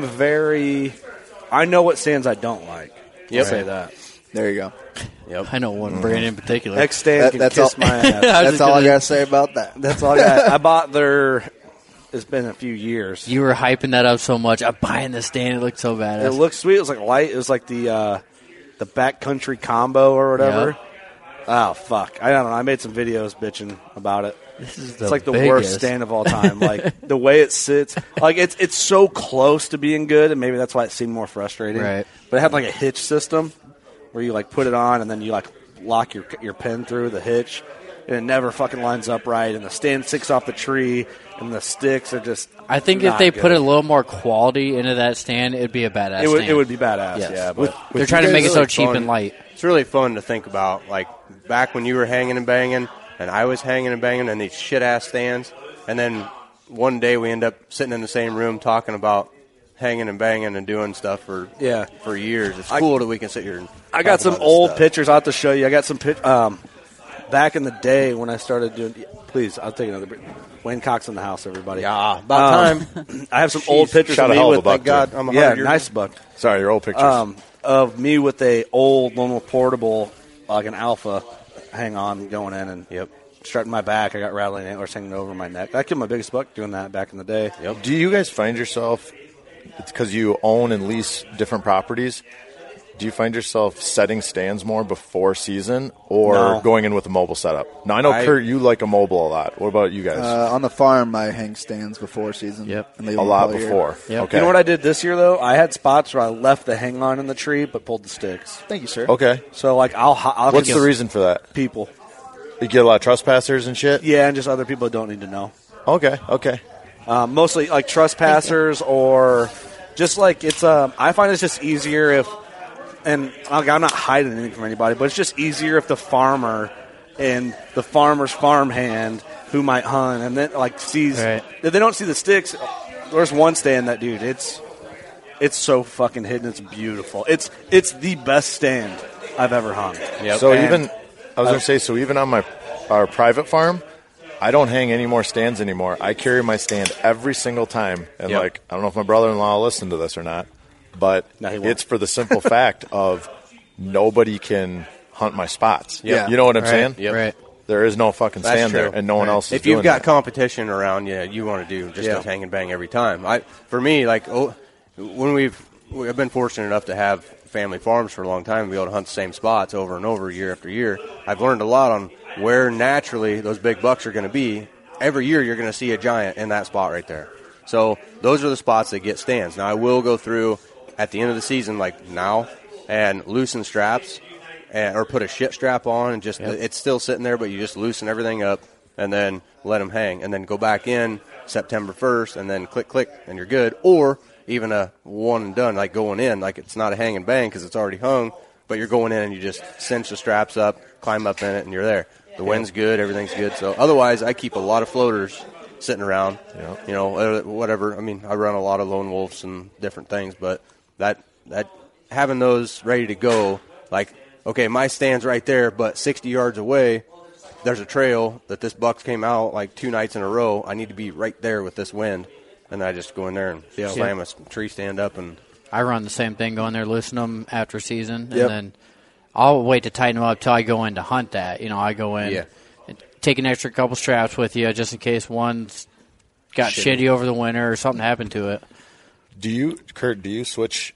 know what stands I don't like. I'll say that. There you go. Yep. I know one brand in particular. X stand can kiss my ass. That's all I got to say about that. That's all I got. I bought their... It's been a few years. You were hyping that up so much. I'm buying this stand. It looked so badass. It looked sweet. It was like light. It was like the backcountry combo or whatever. Yep. Oh, fuck. I don't know. I made some videos bitching about it. It's like the worst stand of all time. Like, the way it sits. Like, it's so close to being good, and maybe that's why it seemed more frustrating. Right. But it had, like, a hitch system where you, like, put it on, and then you, like, lock your pin through the hitch, and it never fucking lines up right, and the stand sticks off the tree, and the sticks are just I think if they put a little more quality into that stand, it'd be a badass stand. It would be badass, yes. yeah. But they're trying to make it so cheap and light. It's really fun to think about, like, back when you were hanging and banging, and I was hanging and banging in these shit-ass stands, and then one day we end up sitting in the same room talking about hanging and banging and doing stuff for years. It's cool that we can sit here and I got some old pictures I'll have to show you. I got some back in the day when I started doing please, I'll take another break. Wayne Cox in the house, everybody. Yeah, about time. I have some old pictures of me with thank God I'm 100 years nice buck. Sorry, your old pictures. Of me with a old Lone Wolf portable, like an Alpha, hang on, going in and strutting my back. I got rattling antlers hanging over my neck. I killed my biggest buck doing that back in the day. Yep. Do you guys find yourself, it's because you own and lease different properties, do you find yourself setting stands more before season or going in with a mobile setup? Now, I know, Kurt, you like a mobile a lot. What about you guys? On the farm, I hang stands before season. Yep. And a lot before. Yep. Okay. You know what I did this year, though? I had spots where I left the hang-on in the tree but pulled the sticks. Thank you, sir. Okay. So, like, I'll what's the reason for that? People. You get a lot of trespassers and shit? Yeah, and just other people that don't need to know. Okay. Mostly, like, trespassers or just, like, it's I find it's just easier if, and I'm not hiding anything from anybody, but it's just easier if the farmer and the farmer's farmhand who might hunt and then, like, sees, if they don't see the sticks. There's one stand that, dude, it's so fucking hidden. It's beautiful. It's the best stand I've ever hung. Yep. So even on our private farm, I don't hang any more stands anymore. I carry my stand every single time. And, like, I don't know if my brother-in-law will listen to this or not, but it's for the simple fact of nobody can hunt my spots. Yeah. You know what I'm saying? Yep. Right. There is no fucking stand there, and no one else is doing doing If you've got that. competition around, you want to do just hang and bang every time. For me, like, when I've been fortunate enough to have family farms for a long time and be able to hunt the same spots over and over year after year, I've learned a lot on where naturally those big bucks are going to be. Every year you're going to see a giant in that spot right there. So those are the spots that get stands. Now, I will go through at the end of the season, like now, and loosen straps or put a shit strap on and just it's still sitting there, but you just loosen everything up and then let them hang. And then go back in September 1st and then click, and you're good. Or even a one and done, like going in, like it's not a hang and bang because it's already hung, but you're going in and you just cinch the straps up, climb up in it, and you're there. The wind's good, everything's good. So otherwise, I keep a lot of floaters sitting around, whatever. I mean, I run a lot of lone wolves and different things, but that having those ready to go, like, okay, my stand's right there, but 60 yards away, there's a trail that this buck came out like 2 nights in a row. I need to be right there with this wind. And I just go in there and slam a tree stand up. And I run the same thing, go in there, loosen them after season, and then I'll wait to tighten them up till I go in to hunt that. I go in, and take an extra couple straps with you just in case one's got shitty over the winter or something happened to it. Kurt, do you switch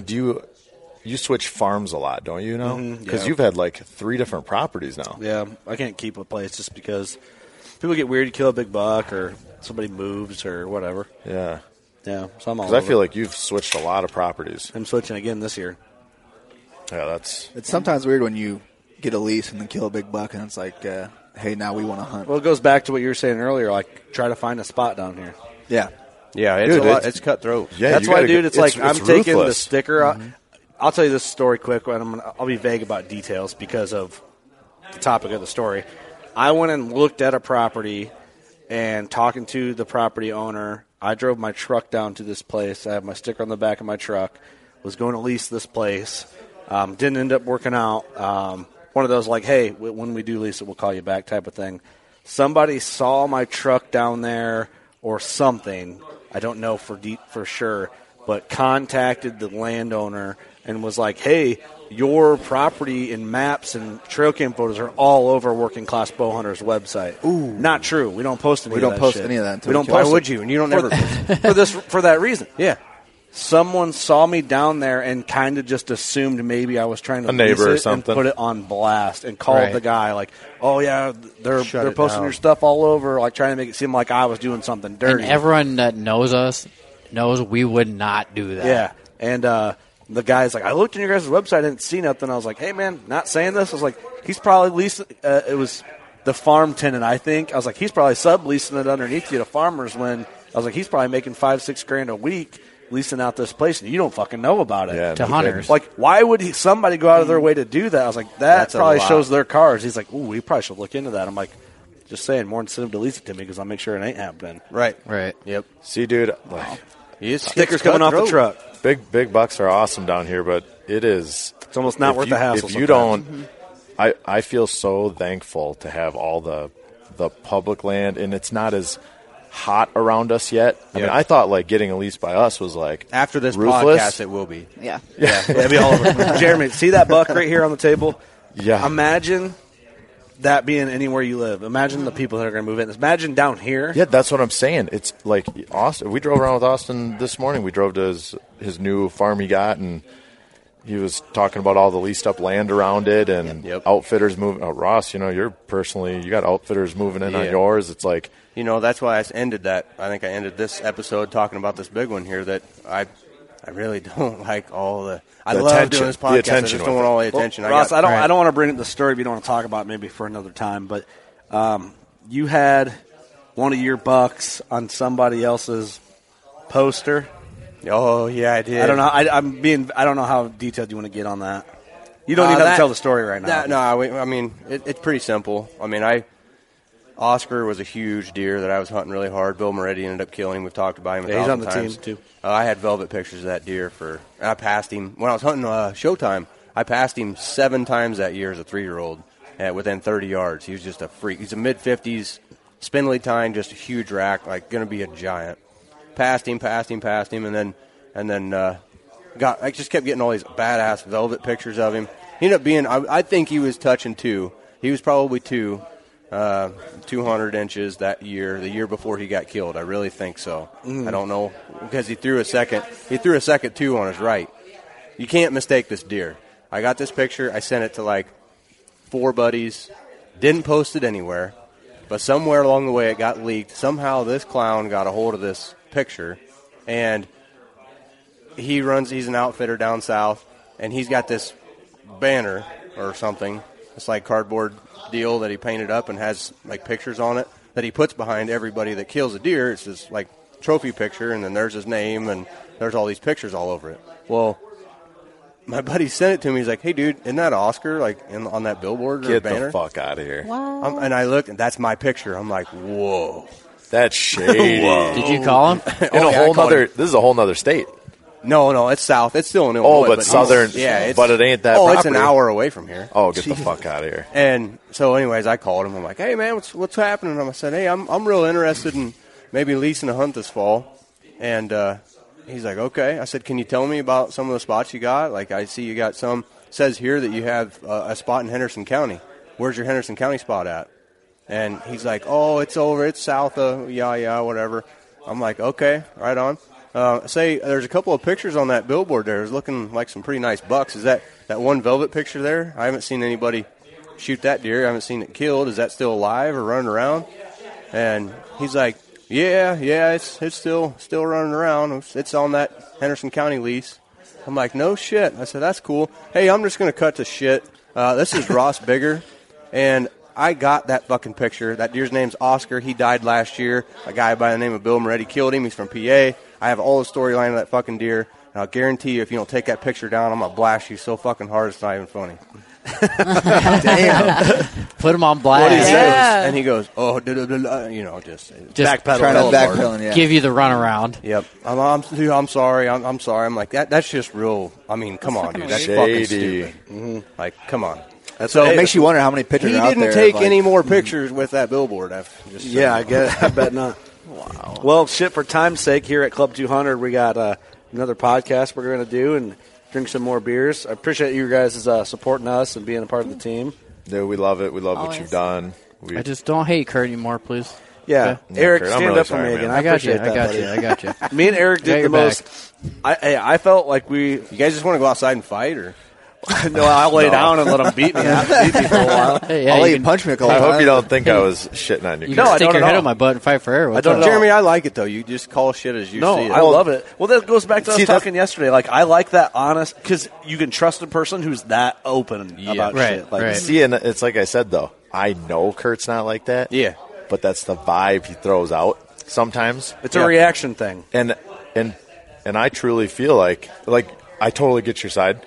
you switch farms a lot, don't you now? Because you've had like 3 different properties now. Yeah, I can't keep a place just because people get weird. You kill a big buck or somebody moves or whatever. Yeah. Yeah, so I'm all because I feel like you've switched a lot of properties. I'm switching again this year. Yeah, it's sometimes weird when you get a lease and then kill a big buck and it's like, hey, now we want to hunt. Well, it goes back to what you were saying earlier, like try to find a spot down here. Yeah. Yeah, it's cutthroat. Yeah, that's why, dude. It's like I'm taking the sticker. I'll tell you this story quick, and I'll be vague about details because of the topic of the story. I went and looked at a property and talking to the property owner. I drove my truck down to this place. I have my sticker on the back of my truck. Was going to lease this place. Didn't end up working out. One of those like, hey, when we do lease it, we'll call you back type of thing. Somebody saw my truck down there or something. I don't know for sure, but contacted the landowner and was like, hey, your property and maps and trail cam photos are all over Working Class Bowhunters website. Ooh. Not true. We don't post any of that shit. We don't post any of that. We don't Why post would you? And you don't ever post for that reason. Yeah. Someone saw me down there and kind of just assumed maybe I was trying to a neighbor lease or it something. And put it on blast and called the guy like, oh yeah, they're posting your stuff all over, like trying to make it seem like I was doing something dirty. And everyone that knows us knows we would not do that. Yeah, and the guy's like, I looked on your guys' website, I didn't see nothing. I was like, hey man, not saying this. I was like, he's probably leasing. It was the farm tenant, I think. I was like, he's probably subleasing it underneath you to farmers. When I was like, he's probably making $5-6 grand a week leasing out this place, and you don't fucking know about it. To hunters. Like, why would somebody go out of their way to do that? I was like, that's probably shows their cards. He's like, ooh, we probably should look into that. I'm like, just saying, more incentive to lease it to me because I'll make sure it ain't happening. Right. Yep. See, dude, stickers coming off the truck. Big bucks are awesome down here, but it's almost not worth the hassle. If you don't, I feel so thankful to have all the public land, and it's not as hot around us yet. I mean, I thought like getting a lease by us was like after this ruthless. podcast, it will be. Yeah. It'll be all over. Jeremy, see that buck right here on the table? Yeah. Imagine that being anywhere you live. Imagine the people that are going to move in. Imagine down here. Yeah, that's what I'm saying. It's like Austin. We drove around with Austin this morning. We drove to his new farm he got, and he was talking about all the leased up land around it and outfitters moving. Ross, you got outfitters moving in on yours. It's like, that's why I ended that. I think I ended this episode talking about this big one here that I really don't like all the. I love doing this podcast. I just don't want all the attention. Well, Ross, I don't want to bring up the story if you don't want to talk about it, maybe for another time. But you had one of your bucks on somebody else's poster. Oh yeah, I did. I don't know. I don't know how detailed you want to get on that. You don't even have to tell the story right now. I mean, it's pretty simple. I mean, Oscar was a huge deer that I was hunting really hard. Bill Moretti ended up killing him. We've talked about him 1,000 times. He's on the team, too. I had velvet pictures of that deer I passed him. When I was hunting Showtime, I passed him 7 times that year as a 3-year-old within 30 yards. He was just a freak. He's a mid-50s, spindly tine, just a huge rack, like going to be a giant. Passed him, and then I just kept getting all these badass velvet pictures of him. He ended up being, I think he was touching 2. He was probably 200 inches that year, the year before he got killed. I really think so. I don't know, because he threw a second 2 on his right. You can't mistake this deer. I got this picture. I sent it to like 4 buddies. Didn't post it anywhere, but somewhere along the way it got leaked. Somehow this clown got a hold of this picture, and he's an outfitter down south, and he's got this banner or something. It's like cardboard deal that he painted up and has like pictures on it that he puts behind everybody that kills a deer. It's this like trophy picture, and then there's his name, and there's all these pictures all over it. Well, my buddy sent it to me. He's like, hey, dude, isn't that Oscar like on that billboard or banner? Get the fuck out of here. And I looked, and that's my picture. I'm like, whoa. That's shady. Did you call him? This is a whole nother state. No, it's south. It's still in Illinois. Oh, but southern. But it ain't that. It's an hour away from here. Oh, get the fuck out of here. And so, anyways, I called him. I'm like, hey man, what's happening? And I said, hey, I'm real interested in maybe leasing a hunt this fall. And he's like, okay. I said, can you tell me about some of the spots you got? Like, I see you got some. It says here that you have a spot in Henderson County. Where's your Henderson County spot at? And he's like, oh, it's south of whatever. I'm like, okay, right on. Say there's a couple of pictures on that billboard there. It's looking like some pretty nice bucks. Is that one velvet picture there? I haven't seen anybody shoot that deer. I haven't seen it killed. Is that still alive or running around? And he's like, yeah, it's still running around. It's on that Henderson County lease. I'm like, no shit. I said, that's cool. Hey, I'm just going to cut to shit. This is Ross Bigger, and I got that fucking picture. That deer's name's Oscar. He died last year. A guy by the name of Bill Moretti killed him. He's from PA. I have all the storyline of that fucking deer. And I'll guarantee you, if you don't take that picture down, I'm going to blast you so fucking hard it's not even funny. Damn. Put him on blast. What he says, and he goes, "Oh, just backpedal, trying to backpedal, yeah. Give you the runaround." Yep. I'm sorry. I'm sorry. I'm like that. That's just real. I mean, come on, dude. That's fucking stupid. Mm-hmm. Like, come on. So it makes you wonder how many pictures he are out there. He didn't take any more pictures with that billboard. I bet not. Wow. Well, shit. For time's sake, here at Club 200, we got another podcast we're going to do and drink some more beers. I appreciate you guys supporting us and being a part of the team. Dude, we love it. We love what you've done. I just don't hate Kurt anymore, please. Yeah. Okay. Eric, Kurt, stand really up for me again. I got you. I got you. Me and Eric did the most. I felt like we. You guys just want to go outside and fight, or? No, I'll lay down and let them beat me for a while. I'll let you punch me a couple times. I hope you don't think I was shitting on you. You can stick your head on my butt and fight for air. Jeremy, I like it, though. You just call shit as you see it. No, I love it. Well, that goes back to us talking yesterday. Like, I like that honest, because you can trust a person who's that open about shit. Like, see, and it's like I said, though. I know Kurt's not like that. Yeah. But that's the vibe he throws out sometimes. It's a reaction thing. And I truly feel like I totally get your side.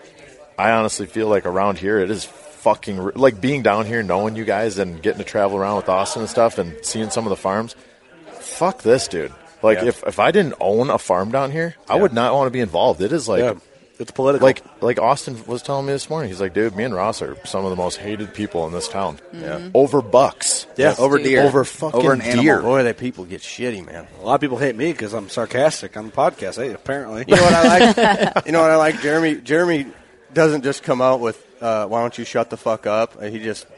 I honestly feel like around here it is fucking like being down here, knowing you guys and getting to travel around with Austin and stuff and seeing some of the farms. Fuck this, dude. Like if I didn't own a farm down here, I would not want to be involved. It is like it's political. Like Austin was telling me this morning. He's like, dude, me and Ross are some of the most hated people in this town. Yeah. Over bucks. Yeah. Over deer. Over fucking over an deer. animal. Boy, they people get shitty, man. A lot of people hate me because I'm sarcastic on the podcast. Hey, apparently. You know what I like? Jeremy doesn't just come out with why don't you shut the fuck up. He just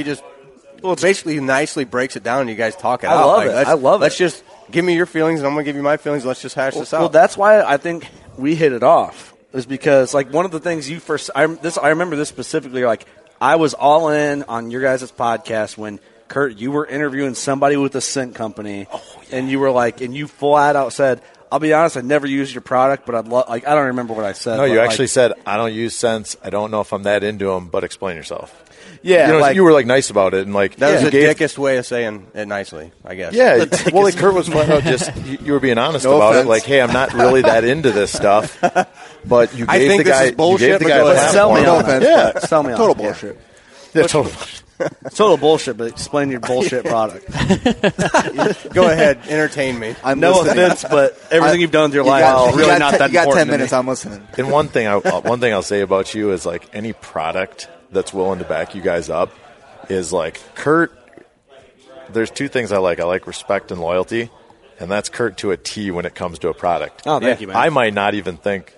basically nicely breaks it down and you guys talk it out. I love it. Let's just give me your feelings and I'm going to give you my feelings. Let's just hash this out. Well, that's why I think we hit it off, is because like one of the things you first I remember this specifically, like I was all in on your guys' podcast when Kurt, you were interviewing somebody with a scent company and you were like, and you flat out said, I'll be honest, I never used your product, but I'd love. Like, I don't remember what I said. No, you actually said, I don't use scents. I don't know if I'm that into them, but explain yourself. Yeah, you were like nice about it, and like that was the dickest way of saying it nicely, I guess. Yeah, well, like Kurt was flat out just you were being honest about it. Like, hey, I'm not really that into this stuff, but you gave the guy. You gave the guy a platform. Sell me on it. Yeah, sell me on total it. bullshit. Yeah, total. Total bullshit, but explain your bullshit product. Go ahead, entertain me. No offense, but everything you've done with your life is really not that important. You got 10 minutes, I'm listening. And one thing I'll say about you is like any product that's willing to back you guys up is like Kurt. There's two things I like. I like respect and loyalty, and that's Kurt to a T when it comes to a product. Oh, thank you, man. I might not even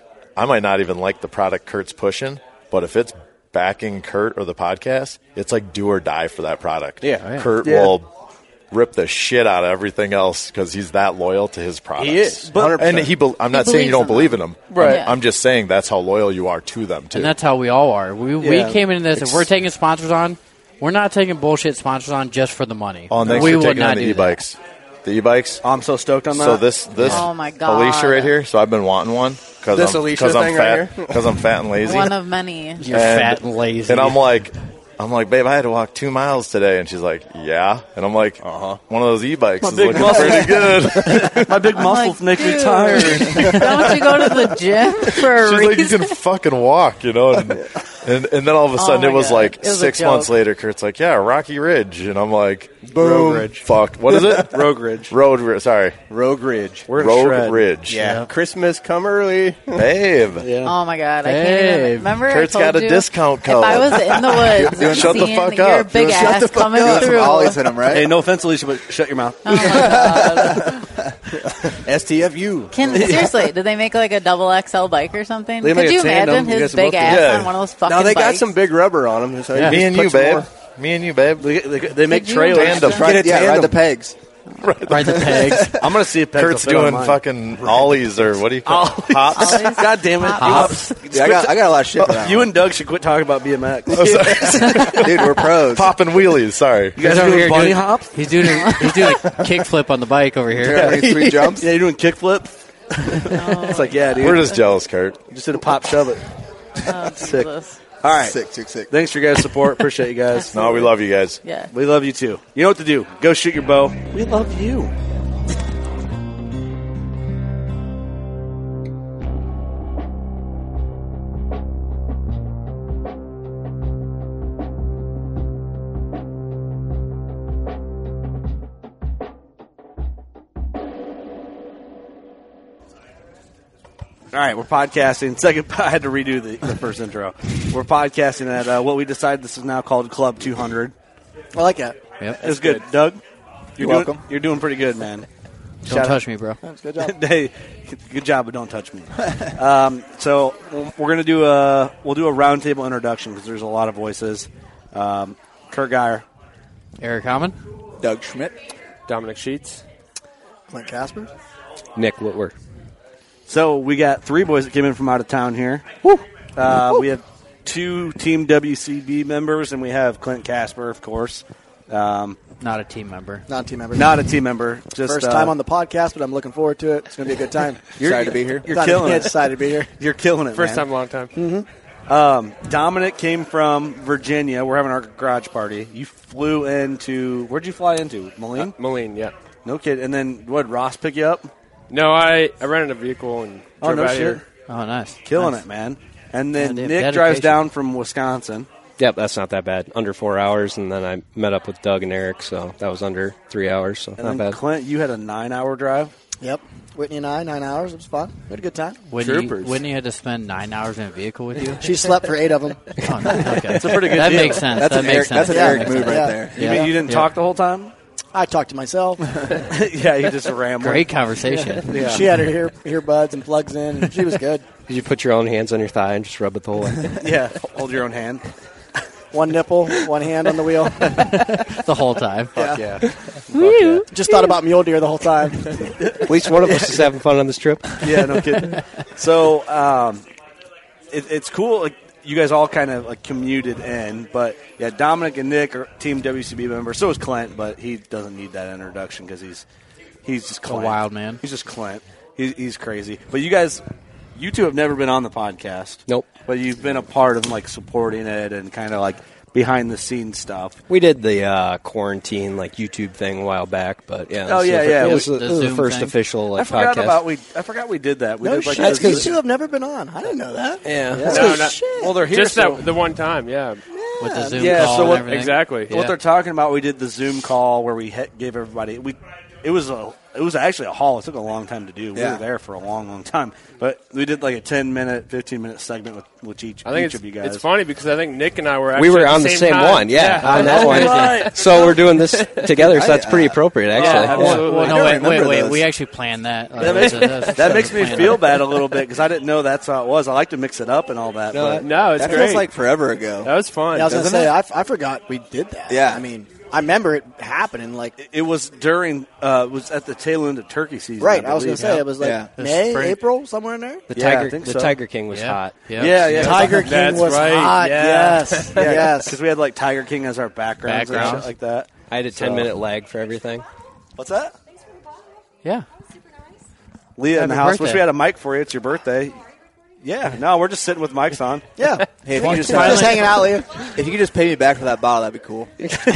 like the product Kurt's pushing, but if it's backing Kurt or the podcast, it's like do or die for that product. Yeah, Kurt will rip the shit out of everything else because he's that loyal to his products. He is, I'm not saying you don't believe in them. Right. I'm just saying that's how loyal you are to them too. And that's how we all are. We came into this. If we're taking sponsors on, we're not taking bullshit sponsors on just for the money. Oh, and thanks we for would taking not on the do e-bikes. That. The e-bikes. I'm so stoked on that. So this oh my God. Alicia right here. So I've been wanting one because This Alicia thing right here? Because I'm fat and lazy. One of many. You're fat and lazy. And I'm like, babe, I had to walk 2 miles today, and she's like, yeah, and I'm like, one of those e-bikes is looking pretty good. My big muscles make me tired. Don't you go to the gym for a She's reason? like, you can fucking walk, you know. And then all of a sudden, my it was God. like It was a 6 months joke. later. Kurt's like, yeah, Rocky Ridge, and I'm like, boom, Rogue Ridge. fuck, what is it? Rogue Ridge. Sorry, Rogue Ridge. We're Rogue shred. Ridge. Yeah, Christmas come early. Babe. Yeah. Oh my God! I can't even remember. Kurt's I told got a you, discount code. If I was in the woods, and Shut the seeing fuck your up. big ass coming through. Ollies hit him, right? Hey, no offense, Alicia, but shut your mouth. Oh my God! STFU. Seriously, did they make like a double XL bike or something? They Could make a you tandem. imagine You his guys both big do. ass Yeah. on one of those fucking Now they got bikes? some big rubber on them. So Me and you, babe. Me and you, babe. They make Could you trailers. imagine? Get a Ride tandem. the pegs. Ride the pegs. I'm going to see if Pegs Kurt's will fit on doing mine. fucking ollies or what do you call it? Hops? Ollies. God damn it. Hops. Yeah, I got a lot of shit for that You one. and Doug should quit talking about BMX. Dude, we're pros. Popping wheelies, sorry. You guys He's are over doing here bunny doing- hops? He's doing a kickflip on the bike over here. Yeah, 3 jumps. Yeah, you're doing kickflips? It's like, yeah, dude. We're just jealous, Kurt. Just did a pop shove it. Oh, Sick. Jesus. All right. Sick. Thanks for your guys' support. Appreciate you guys. No, we love you guys. Yeah. We love you too. You know what to do. Go shoot your bow. We love you. All right, we're podcasting. I had to redo the first intro. We're podcasting at what we decided this is now called Club 200. I like that. Yep. It's good. Doug, You're welcome. You're doing pretty good, man. Don't touch me, bro. That's good job. Hey, good job, but don't touch me. So we're gonna do a roundtable introduction because there's a lot of voices. Kurt Geyer, Eric Hammond, Doug Schmidt, Dominic Sheets, Clint Casper, Nick Whitworth. So we got 3 boys that came in from out of town here. Woo! We have 2 Team WCB members, and we have Clint Casper, of course. not a team member. Not a team member. Not a team member. Just First time on the podcast, but I'm looking forward to it. It's going to be a good time. Excited to be here. You're killing it. Excited to be here. You're killing it, First man. time, long time. Dominic came from Virginia. We're having our garage party. You flew into – where'd you fly into? Moline? Moline, yeah. No kid. And then, what, Ross pick you up? No, I rented a vehicle and drove out shit. here. Oh, nice. Killing nice. it, man. And then Yeah, Nick dedication. drives down from Wisconsin. Yep, that's not that bad. Under 4 hours, and then I met up with Doug and Eric, so that was under 3 hours, so And not then bad. Clint, you had a 9-hour drive. Yep. Whitney and I, 9 hours. It was fun. We had a good time. Whitney had to spend 9 hours in a vehicle with you? She slept for 8 of them. Oh, no. Okay. That's a pretty good That deal. makes sense. That's an Eric move right there. You mean you didn't talk the whole time? I talked to myself. Yeah, you just rambled. Great conversation. Yeah. She had her earbuds and plugs in. And she was good. Did you put your own hands on your thigh and just rub it the whole way? Yeah, hold your own hand. One nipple, one hand on the wheel. The whole time. Fuck yeah. Just thought about mule deer the whole time. At least one of us is having fun on this trip. Yeah, no kidding. So it's cool. Like, you guys all kind of like commuted in, but yeah, Dominic and Nick are Team WCB members. So is Clint, but he doesn't need that introduction because he's just Clint. A wild man. He's just Clint. He's crazy. But you two have never been on the podcast. Nope. But you've been a part of like supporting it and kind of like behind the scenes stuff. We did the quarantine like YouTube thing a while back, but yeah. Oh yeah, yeah. It was the Zoom first thing. official like, I podcast. forgot we did that. We No did, like, shit. the- These two have never been on. I didn't know that. Yeah. That's No, good no. shit. Well, they're here. Just so, the one time, yeah. With the Zoom Yeah, call so and what- everything. Exactly. what they're talking about, we did the Zoom call where we gave everybody. It was actually a haul. It took a long time to do. We Yeah. were there for a long, long time. But we did like a 10-minute, 15-minute segment with each I think of you guys. it's funny because I think Nick and I were We actually were at on the same time. one, yeah, on that one. Right. So we're doing this together, so that's pretty appropriate, actually. absolutely. Well, I no, don't wait. remember those. We actually planned that. That makes me feel bad a little bit because I didn't know that's how it was. I like to mix it up and all that. but No, it's That great. feels like forever ago. That was fun. Yeah, I was going to Doesn't say, I forgot we did that. Yeah. I mean, I remember it happening. Like, it was during. It was at the tail end of turkey season. right. I was going believe. to say, it was like Yeah. May, Spring. April, somewhere in there. The Yeah, I Tiger, think the so. Tiger King was Yeah. hot. Yeah, yeah. Tiger King That's was right. hot. Yeah. Yes. Yes. Because we had like Tiger King as our backgrounds and Backgrounds. shit like that. I had a 10-minute lag for everything. What's that? Yeah. Leah in the Happy house. birthday. Wish we had a mic for you. It's your birthday. Yeah. No, we're just sitting with mics on. Yeah. Hey, if you could just, Just hanging out, Leah. if you could just pay me back for that bottle, that'd be cool.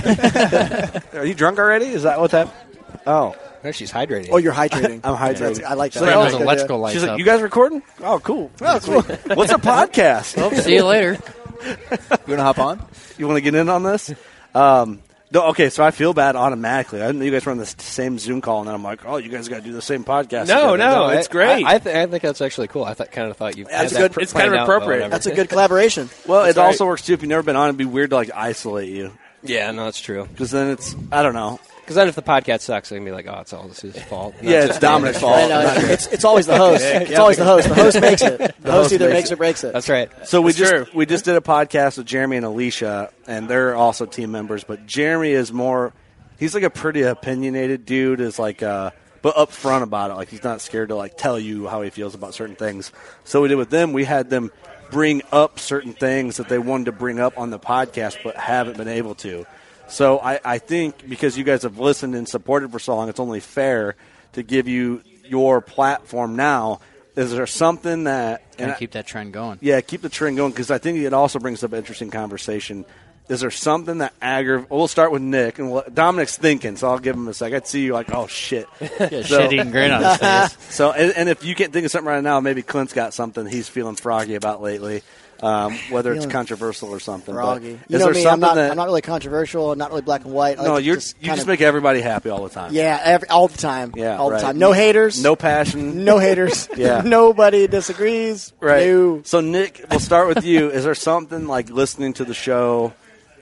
Are you drunk already? Is that what's happening? Oh. No, she's hydrating. Oh, you're hydrating. I'm hydrating. That's- I like that. Brent oh, has That's a good electrical idea. lights She's like, up. you guys recording? Oh, cool. Oh, cool. What's a podcast? Well, see you later. You want to hop on? You want to get in on this? No, okay, so I feel bad automatically. I didn't know you guys were on the same Zoom call, and then I'm like, oh, you guys got to do the same podcast. No, together. no, it's great. I think that's actually cool. I kind of thought you. That's had that good. It's kind of planned out, but appropriate. whatever. That's a good collaboration. Well, That's it also right. works, too, if you've never been on. It'd be weird to, like, isolate you. Yeah, no, that's true. Because then it's, I don't know. Because then if the podcast sucks, they can be like, oh, it's all this his fault. Yeah, it's Dominic's fault. I know, it's always the host. It's always the host. The host makes it. The host either makes or breaks it. That's right. So we That's just did a podcast with Jeremy and Alicia, and they're also team members. But Jeremy is more, he's like a pretty opinionated dude. Is like, but upfront about it. Like he's not scared to like tell you how he feels about certain things. So we did with them. We had them bring up certain things that they wanted to bring up on the podcast, but haven't been able to. So I think because you guys have listened and supported for so long, it's only fair to give you your platform now Is there something that Gotta keep that trend going? Yeah, keep the trend going because I think it also brings up an interesting conversation. Is there something that aggravates? We'll start with Nick, and Dominic's thinking, so I'll give him a sec. I'd see you like, oh shit, shit-eating grin on his face. So, and if you can't think of something right now, maybe Clint's got something he's feeling froggy about lately. Whether it's controversial or something. Froggy. But You is know there me, something I'm not really controversial, not really black and white. I no, like to you just just make everybody happy all the time. Yeah, all the time. Yeah, all right. the time. No haters. No passion. No haters. Yeah. Nobody disagrees. Right. No. So, Nick, we'll start with you. Is there something like listening to the show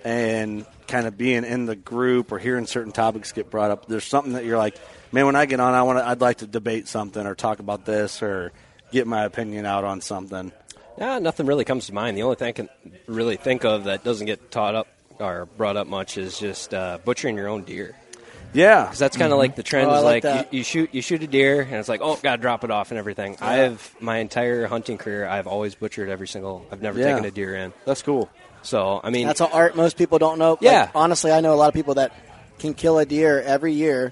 and kind of being in the group or hearing certain topics get brought up? There's something that you're like, man, when I get on, I'd like to debate something or talk about this or get my opinion out on something. Yeah, nothing really comes to mind. The only thing I can really think of that doesn't get taught up or brought up much is just butchering your own deer. Yeah, because that's kind of like the trend. Oh, is I like like you shoot a deer, and it's like, oh, gotta drop it off and everything. Yeah. I've my entire hunting career, I've always butchered every single. I've never taken a deer in. That's cool. So I mean, That's an art most people don't know. Yeah. Like, honestly, I know a lot of people that can kill a deer every year.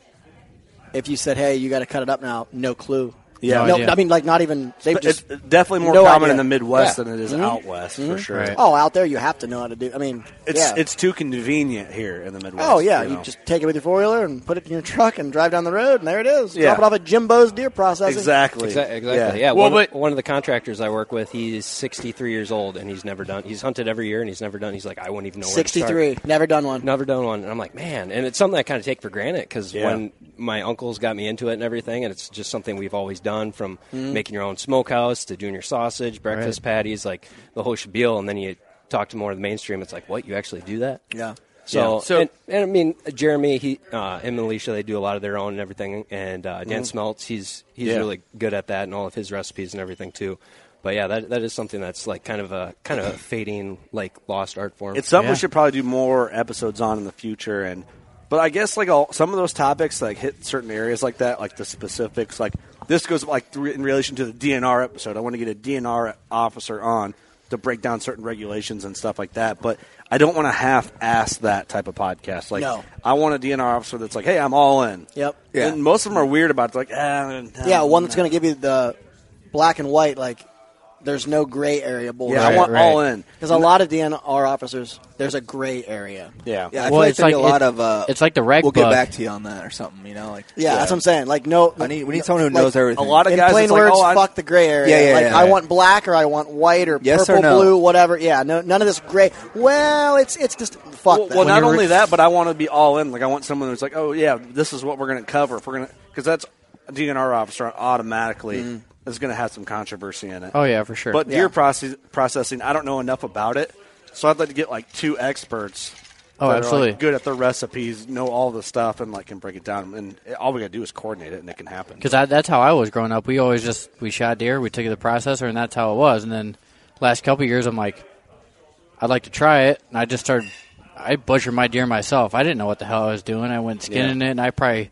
If you said, hey, you got to cut it up now, no clue. Yeah, no, I mean, like, not even. They've It's just definitely more no common idea. in the Midwest Yeah. than it is Mhm. out west for sure. Right. Oh, out there you have to know how to do. I mean, It's too convenient here in the Midwest. Oh yeah, you you know. just take it with your 4-wheeler and put it in your truck and drive down the road, and there it is. Yeah. Drop it off at Jimbo's Deer Processing. Exactly. Exactly. Yeah. One of the contractors I work with, he's 63 years old, and he's never done. He's hunted every year, and he's never done. He's like, I wouldn't even know where to 63, start. never done one. Never done one. And I'm like, man. And it's something I kind of take for granted because Yeah. when my uncles got me into it and everything, and it's just something we've always done from Mhm. making your own smokehouse to doing your sausage, breakfast patties, like the whole spiel. And then you talk to more of the mainstream. It's like, what? You actually do that? Yeah. So, Yeah. and I mean, Jeremy, him and Alicia, they do a lot of their own and everything. And Dan Mhm. Smelts, he's Yeah. really good at that and all of his recipes and everything too. But yeah, that is something that's like kind of a fading, like lost art form. It's something we should probably do more episodes on in the future. But I guess like some of those topics like hit certain areas like that, like the specifics. Like this goes like in relation to the DNR episode. I want to get a DNR officer on to break down certain regulations and stuff like that. But I don't want to half-ass that type of podcast. Like No. I want a DNR officer that's like, hey, I'm all in. Yep. Yeah. And most of them are weird about it. Like, Yeah, one that's going to give you the black and white, like, there's no gray area bullshit. Yeah, I want all in. Because a lot of DNR officers, there's a gray area. Yeah. Yeah, I feel like there's a lot of. It's like the reg We'll bug. get back to you on that or something. You know, like Yeah, that's what I'm saying. Like, no. we need someone who knows everything. A lot of in guys, plain it's like, words, oh, fuck the gray area. Yeah, yeah, like, yeah, I right. want black or I want white or Yes or purple, no? blue, whatever. Yeah, no, none of this gray. Well, it's just fuck that. Well, not only that, but I want to be all in. Like, I want someone who's like, oh, yeah, this is what we're going to cover. If we're going to, because that's a DNR officer automatically is going to have some controversy in it. Oh, yeah, for sure. But deer processing, I don't know enough about it. So I'd like to get like two experts. Oh, that are, absolutely. like, good at their recipes, know all the stuff, and like can break it down. And all we got to do is coordinate it, and it can happen. Because that's how I was growing up. We always we shot deer, we took it to the processor, and that's how it was. And then last couple of years, I'm like, I'd like to try it. And I just started, I butchered my deer myself. I didn't know what the hell I was doing. I went skinning it, and I probably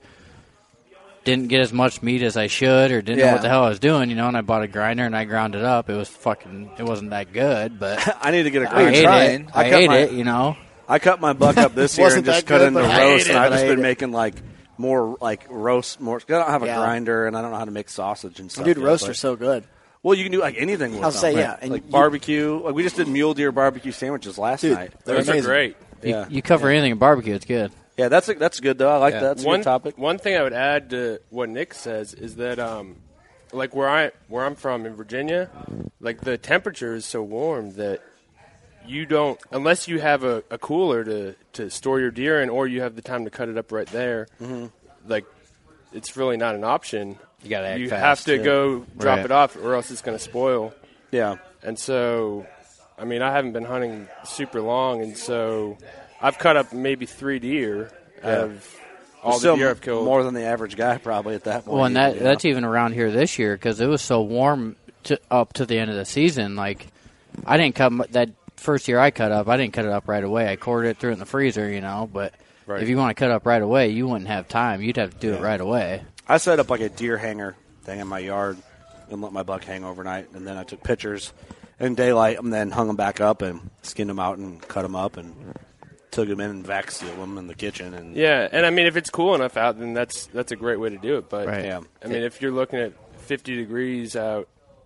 didn't get as much meat as I should or didn't know what the hell I was doing, you know, and I bought a grinder and I ground it up. It wasn't that good, but I need to get a I grinder. ate it, you know. I cut my buck up this year and just cut it into but I roast, ate it, and I've but just I been ate it. making like more like roast more. I don't have a Yeah. grinder, and I don't know how to make sausage and stuff. Dude, yet, roasts but- are so good. Well, you can do like anything with I'll them. say, right? yeah, and like you- barbecue. Like we just did mule deer barbecue sandwiches last night. Those are great. Yeah, You cover anything in barbecue, it's good. yeah, that's good though. I like that. That's a one good topic. One thing I would add to what Nick says is that, like where I'm from in Virginia, like the temperature is so warm that you don't, unless you have a cooler to store your deer in, or you have the time to cut it up right there. Like, it's really not an option. You gotta act You fast, have to too. go drop Right. it off, or else it's going to spoil. Yeah, And so, I mean, I haven't been hunting super long, and so I've cut up maybe 3 deer out of all the still deer I've killed. more than the average guy probably at that point. Well, and even, you know? that's even around here this year because it was so warm up to the end of the season. Like, I didn't that first year I cut up. I didn't cut it up right away. I quartered it, threw it in the freezer, you know. But if you want to cut up right away, you wouldn't have time. You'd have to do it right away. I set up like a deer hanger thing in my yard and let my buck hang overnight, and then I took pictures in daylight and then hung them back up and skinned them out and cut them up and took them in and vac sealed them in the kitchen. And Yeah, and I mean, if it's cool enough out, then that's a great way to do it. But Right. Yeah. I mean, if you're looking at 50 degrees out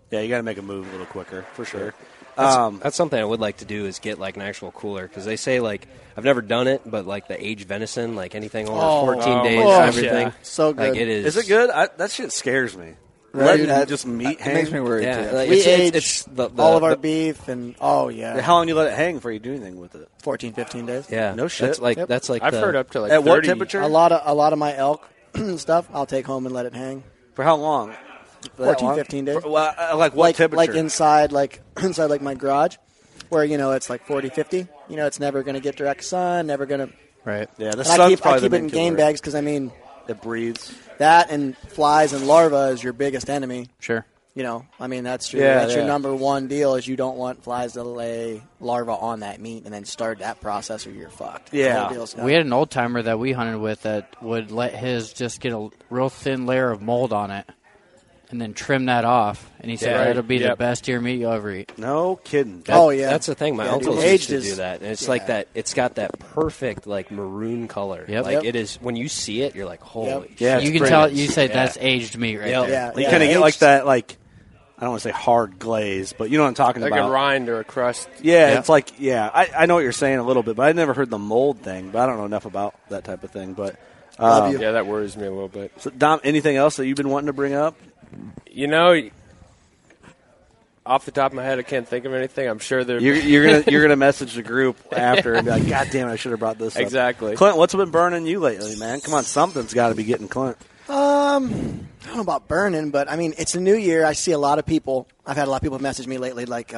Yeah, you got to make a move a little quicker for sure. That's something I would like to do is get like an actual cooler because they say like I've never done it, but like the aged venison, like anything over 14 days, everything. Yeah. So good. Like it is. Is it good? That shit scares me. Right, Letting just meat hang. It makes me worried. Yeah, too. like, We it's age the all of our beef, and How long you let it hang before you do anything with it? 14, 15 days. Yeah, No shit. That's like I've the, heard up to like At 30. what temperature? A lot of my elk stuff, I'll take home and let it hang. For how long? 14, 15 days. Like what temperature? Like inside like my garage, where it's like 40, 50. It's never going to get direct sun. Never going to. Right. Yeah, the And sun's I keep probably it the in main game killer. bags because It breathes. that and flies and larvae is your biggest enemy. Sure. That's your number one deal is you don't want flies to lay larvae on that meat and then start that process or you're fucked. Yeah. The whole deal's We had an old timer that we hunted with that would let his just get a real thin layer of mold on it and then trim that off. And he said that'll be the best deer meat you'll ever eat. No kidding. That's the thing. My uncles used to Aged do is- that, and it's like that. It's got that perfect like maroon color. Yep. Like Yep. it is when you see it, you're like, holy. Yeah, shit. You can great. tell. You say that's aged meat right there. Yeah, You yeah, kind of get aged. like that, like I don't want to say hard glaze, but you know what I'm talking Like about. a rind or a crust. Yeah, it's like I know what you're saying a little bit, but I never heard the mold thing. But I don't know enough about that type of thing. But Love you. Yeah, that worries me a little bit. So Dom, anything else that you've been wanting to bring up? Off the top of my head, I can't think of anything. I'm sure there. You're gonna message the group after and be like, God damn it, I should have brought this up. Exactly. Clint, what's been burning you lately, man? Come on, something's got to be getting Clint. I don't know about burning, but I mean, it's a new year. I see a lot of people. I've had a lot of people message me lately, like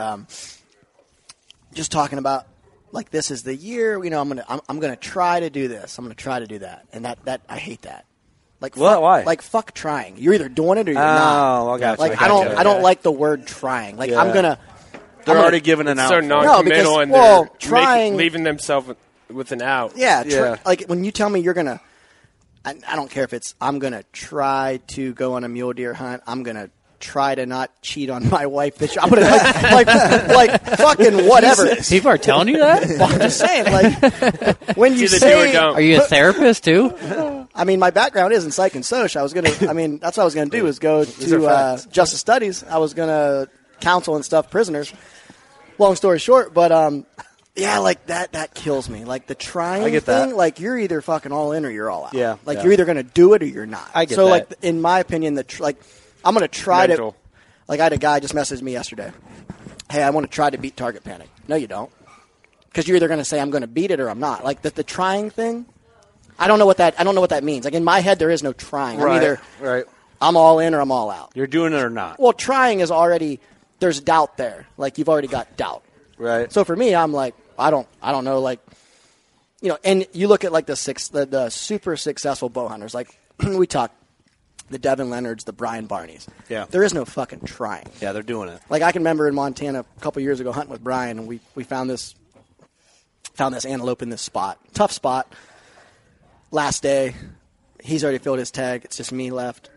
just talking about like this is the year. I'm gonna try to do this. I'm gonna try to do that, and that I hate that. Like what? Why? Like fuck trying. You're either doing it or you're not. Oh, I got you. Like I don't like the word trying. Like I'm gonna. They're I'm already giving an out. so non-committal because, and well, they're trying- leaving themselves with an out. Yeah. Like when you tell me you're gonna. I don't care if it's I'm going to try to go on a mule deer hunt. I'm going to try to not cheat on my wife this year. I'm going to like fucking whatever. People are telling you that? Well, I'm just saying, like when you Either do or say, don't. Are you a therapist too? I mean, my background is in psych and soc. That's what I was going to do is go to justice studies. I was going to counsel and stuff prisoners. Long story short, but yeah, like that kills me. Like the trying I get thing, that. like you're either fucking all in or you're all out. Yeah, like yeah. you're either going to do it or you're not. I get so that. like in my opinion, I'm going to try Mental. to. Like I had a guy just message me yesterday. Hey, I want to try to beat target panic. No, you don't, because you're either going to say I'm going to beat it or I'm not. Like the trying thing. I don't know what that means. Like in my head, there is no trying. I'm either I'm all in or I'm all out. You're doing it or not. Well, trying is already there's doubt there. Like you've already got doubt. Right. So for me, I'm like I don't know. Like and you look at like the super successful bow hunters. Like we talk the Devin Leonards, the Brian Barneys. Yeah. There is no fucking trying. Yeah, they're doing it. Like I can remember in Montana a couple years ago hunting with Brian, and we found this antelope in this spot, tough spot. Last day, he's already filled his tag. It's just me left.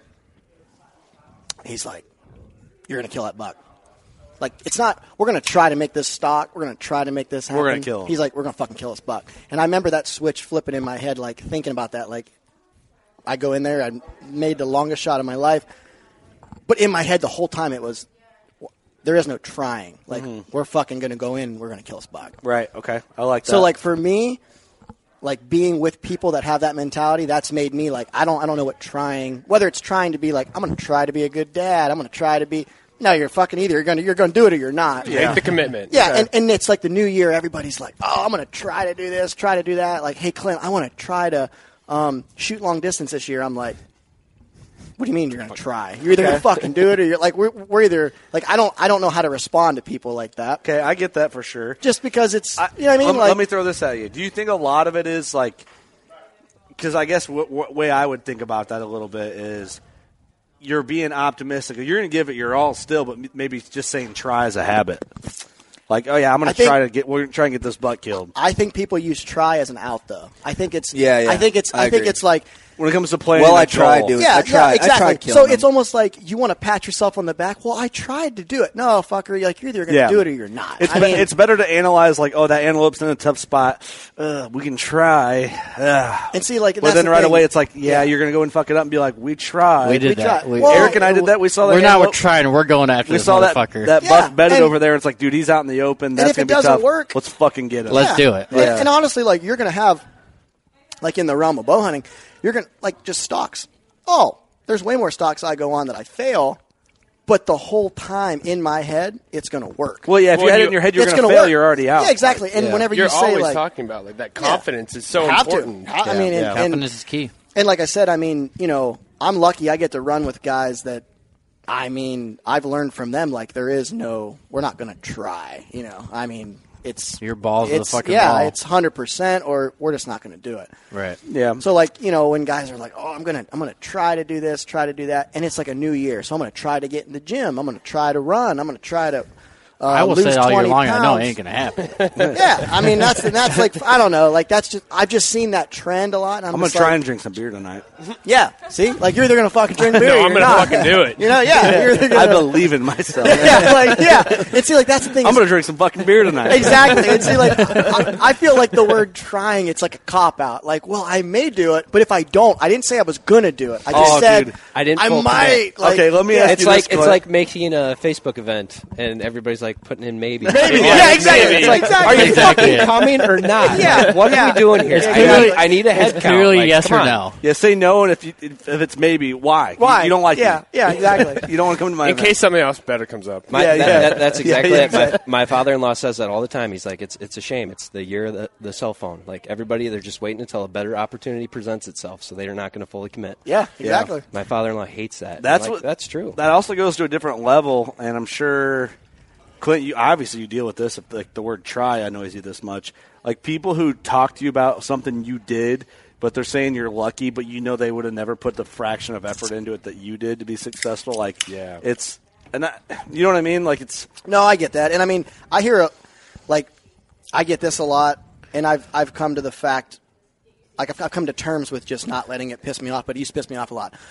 He's like, "You're gonna kill that buck." Like it's not. We're gonna try to make this stock. We're gonna try to make this happen. We're gonna kill him. He's like, "We're gonna fucking kill this buck." And I remember that switch flipping in my head, like thinking about that. Like I go in there, I made the longest shot of my life, but in my head the whole time it was, there is no trying. Like we're fucking gonna go in. We're gonna kill this buck. Right. Okay. I like that. So like for me, like being with people that have that mentality, that's made me like I don't know what trying. Whether it's trying to be like I'm gonna try to be a good dad. I'm gonna try to be. No, you're fucking either you're gonna do it or you're not. Make the commitment. Yeah, Okay. and it's like the new year. Everybody's like, oh, I'm gonna try to do this, try to do that. Like, hey, Clint, I want to try to shoot long distance this year. I'm like, what do you mean you're gonna try? You're either gonna fucking do it or you're like we're either like I don't know how to respond to people like that. Okay, I get that for sure. Just because it's you know what I mean. Let me throw this at you. Do you think a lot of it is like? Because I guess what way I would think about that a little bit is you're being optimistic. You're going to give it your all still, but maybe just saying try as a habit. Like, oh yeah, we're going to try and get this buck killed. I think people use try as an out though. I think it's Yeah. I think it's like when it comes to playing. Well, I tried, dude. Yeah, I tried. exactly. I tried killing so them. it's almost like you want to pat yourself on the back. Well, I tried to do it. No, fucker. You're either going to do it or you're not. It's better to analyze like, oh, that antelope's in a tough spot. We can try. And see, like, but then right away it's like, you're going to go and fuck it up and be like, we tried. We did that. Eric and I did that. We saw that. We're trying. We're going after. We this saw motherfucker. that buck bedded over there. It's like, dude, he's out in the open. That's going to be tough. Work, let's fucking get him. Let's do it. Yeah. And honestly, like, you're going to have, like, in the realm of bow hunting, you're going to, like, just stalks. Oh, there's way more stalks I go on that I fail, but the whole time in my head, it's going to work. Well, yeah, if you had it in your head, you're going to fail, you're already out. Yeah, exactly. And whenever you're you say, always like, talking about, like, that confidence is so important. I mean, confidence is key. And like I said, I mean, you know, I'm lucky I get to run with guys that, I mean, I've learned from them, like, we're not going to try, you know. I mean, it's your balls of the fucking ball. Yeah, it's 100%, or we're just not going to do it. Right. Yeah. So, like, you know, when guys are like, oh, I'm gonna try to do this, try to do that, and it's like a new year, so I'm going to try to get in the gym. I'm going to try to run. I'm going to try to I will lose say it all year 20 long. pounds. I know it ain't going to happen. Yeah, I mean, that's like, I don't know. Like, I've just seen that trend a lot. And I'm going to try and drink some beer tonight. Yeah, see? Like, you're either going to fucking drink beer No, or I'm you're going to not. fucking do it. You know, yeah. You're either gonna, I believe in myself. And see, like, that's the thing. I'm going to drink some fucking beer tonight. Exactly. And see, like, I feel like the word trying, it's like a cop-out. Like, well, I may do it, but if I don't, I didn't say I was going to do it. I just said dude, I didn't. I might. Like, okay, let me ask you this. It's like making a Facebook event, and everybody's like putting in maybe. Yeah, exactly. It's like, are you fucking coming or not? Yeah. Like, what are we doing here? I need a head count. Clearly, like, yes come or on. no. Yeah, say no, and if it's maybe, why? Why? You don't like me. Yeah, exactly. You don't want to come to my In event. case something else better comes up. That's exactly it. exactly. My father-in-law says that all the time. He's like, it's a shame. It's the year of the cell phone. Like, everybody, they're just waiting until a better opportunity presents itself, so they're not going to fully commit. Yeah, exactly. My father-in-law hates that. That's true. That also goes to a different level, and I'm sure, Clint, you deal with this. If, like, the word try annoys you this much. Like, people who talk to you about something you did, but they're saying you're lucky, but you know they would have never put the fraction of effort into it that you did to be successful. Like, it's, and you know what I mean? Like, it's. No, I get that. And I mean, I hear, I get this a lot, and I've come to the fact, like, I've come to terms with just not letting it piss me off, but it used to piss me off a lot.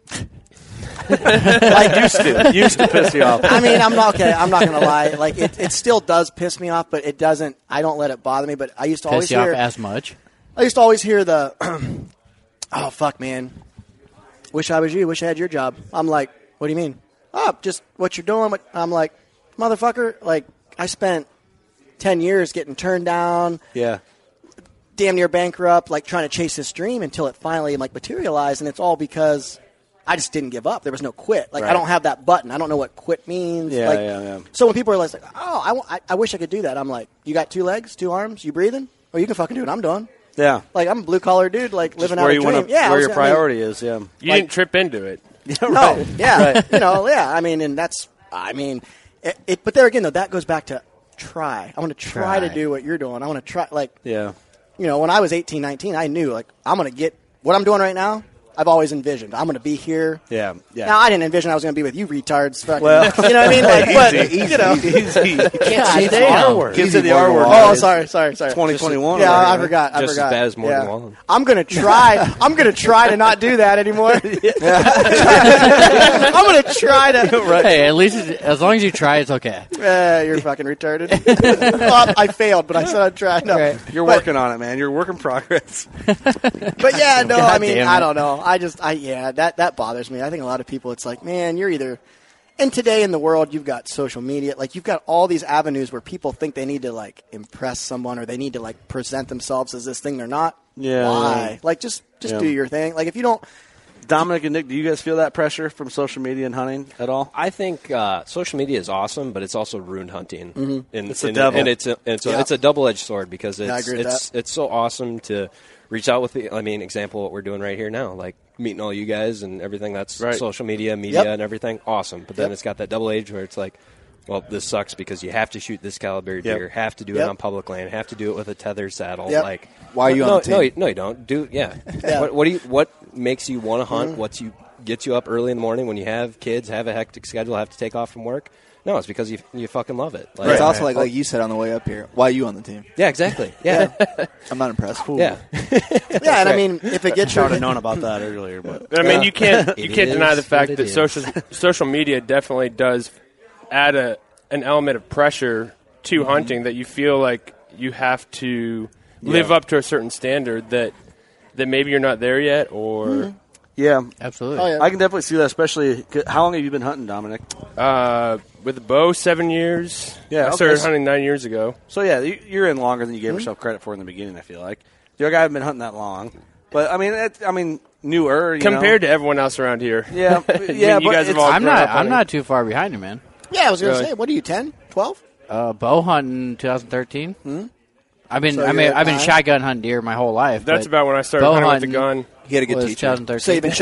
Like, used to piss you off. I mean, I'm not going to lie. Like, it still does piss me off, but it doesn't. I don't let it bother me. But I used to always Piss you hear off as much. I used to always hear the, oh fuck, man. Wish I was you. Wish I had your job. I'm like, what do you mean? Oh, just what you're doing. I'm like, motherfucker. Like, I spent 10 years getting turned down. Yeah. Damn near bankrupt, like trying to chase this dream until it finally like materialized, and it's all because I just didn't give up. There was no quit. Like, I don't have that button. I don't know what quit means. Yeah, like, yeah. So when people are like, oh, I wish I could do that, I'm like, you got 2 legs, 2 arms, you breathing? Or you can fucking do it. I'm done. Yeah. Like, I'm a blue-collar dude, like, living out where a you dream. want to, Yeah, where your priority is, yeah. You didn't trip into it. No, yeah. Right. You know, yeah. I mean, and that's, I mean, but there again, though, that goes back to try. I want to try to do what you're doing. I want to try, like, yeah. You know, when I was 18, 19, I knew, like, I'm going to get what I'm doing right now. I've always envisioned. I'm going to be here. Yeah, yeah. Now, I didn't envision I was going to be with you retards. Fucking, well, you know what I mean? Like, but, easy, you know. Easy. You can't say the R word. Can't say the R word. Oh, sorry. 2021. Yeah, I forgot. Just as bad as more than one. I'm going to try. I'm going to try to not do that anymore. I'm going to try to. Right. Hey, at least as long as you try, it's okay. You're fucking retarded. Well, I failed, but I said I'd try. No, right. You're working on it, man. You're a work in progress. But yeah, no, I mean, I don't know. That bothers me. I think a lot of people, it's like, man, you're either. And today in the world, you've got social media. Like, you've got all these avenues where people think they need to, like, impress someone or they need to, like, present themselves as this thing they're not. Yeah. Why? Like, just do your thing. Like, if you don't. Dominic and Nick, do you guys feel that pressure from social media and hunting at all? I think social media is awesome, but it's also ruined hunting. Mm-hmm. It's a devil. And it's a double-edged sword because it's so awesome to reach out with the. I mean, example what we're doing right here now, like meeting all you guys and everything. That's social media, and everything. Awesome, but then it's got that double edge where it's like, well, this sucks because you have to shoot this caliber deer, have to do it on public land, have to do it with a tether saddle. Like, why are you on the team? No, you don't. What makes you want to hunt? What gets you up early in the morning when you have kids, have a hectic schedule, have to take off from work? No, it's because you fucking love it. It's also like you said on the way up here. Why are you on the team? Yeah, exactly. Yeah. I'm not impressed. Yeah. Yeah, and I mean, if it gets I would have known about that earlier, but I mean, you can't deny the fact that social media definitely does add an element of pressure to hunting, that you feel like you have to live up to a certain standard that maybe you're not there yet, or yeah, absolutely. Oh, yeah. I can definitely see that. Especially, how long have you been hunting, Dominic? With the bow, 7 years. Yeah, I started hunting 9 years ago. So yeah, you're in longer than you gave yourself credit for in the beginning. I feel like the other guy hasn't been hunting that long, but I mean, newer compared to everyone else around here. Yeah, yeah. You guys have all I'm not too far behind you, man. Yeah, I was going to say, what are you, 10, 12? Bow hunting 2013. I've been shotgun hunting deer my whole life. That's about when I started hunting with the gun. He had a good teacher. 2013. So you've been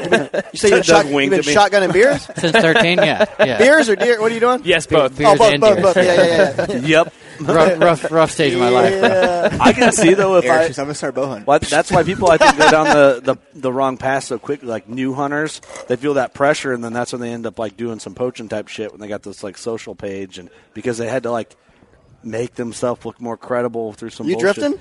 shotgunning beers? Since 13, yeah. Beers or deer? What are you doing? Yes, both. Beers and deer. Both. Yeah. Yep. rough stage of my life, bro. I can see though if I'm gonna start bow hunting. That's why people I think go down the wrong path so quickly. Like new hunters, they feel that pressure, and then that's when they end up like doing some poaching type shit when they got this like social page, and because they had to like make themselves look more credible through some. You bullshit. drifting?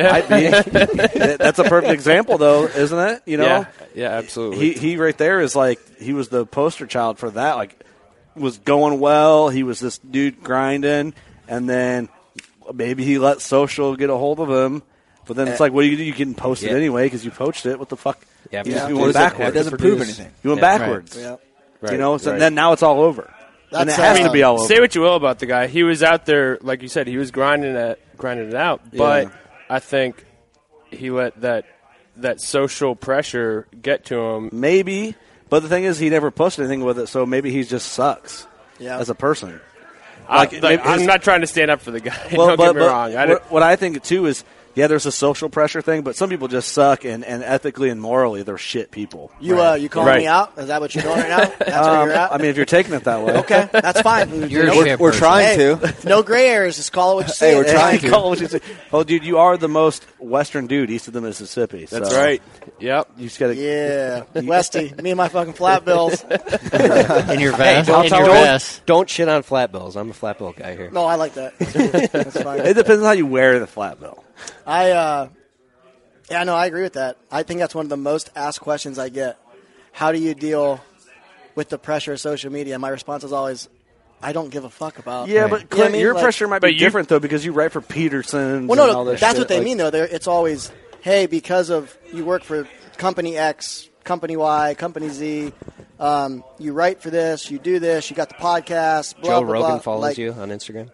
That's a perfect example, though, isn't it? You know, yeah, absolutely. He right there is like he was the poster child for that. Like, was going well. He was this dude grinding, and then maybe he let social get a hold of him. But then it's like, what do you do? You can post it anyway because you poached it. What the fuck? Yeah, you went backwards. It doesn't prove anything. You went backwards. Yeah. Right. You know, so then now it's all over. And it has to be all over. Say what you will about the guy. He was out there, like you said, he was grinding it out. But I think he let that social pressure get to him. Maybe, but the thing is, he never posted anything with it, so maybe he just sucks as a person. I'm not trying to stand up for the guy. Well, Don't get me wrong. What I think too is, there's a social pressure thing, but some people just suck, and ethically and morally, they're shit people. You calling me out? Is that what you're doing right now? That's where you're at? I mean, if you're taking it that way, okay, that's fine. We're trying to. No gray areas. Just call it what you say. Hey, we're trying to. Call it what you say. Oh, dude, you are the most western dude east of the Mississippi. That's right. Yep. You just gotta. Yeah, Westy. Me and my fucking flat bills. In your vest. Don't shit on flat bills. I'm a flat bill guy here. No, I like that. That's fine. It depends on how you wear the flat bill. I agree with that. I think that's one of the most asked questions I get. How do you deal with the pressure of social media? My response is always, I don't give a fuck about. Yeah, but Clint, your pressure might be different though because you write for Peterson. Well, no, that's what they mean though. It's always, hey, because of you work for company X, company Y, company Z. You write for this, you do this, you got the podcast. Blah, Joe blah, Rogan blah. follows you on Instagram.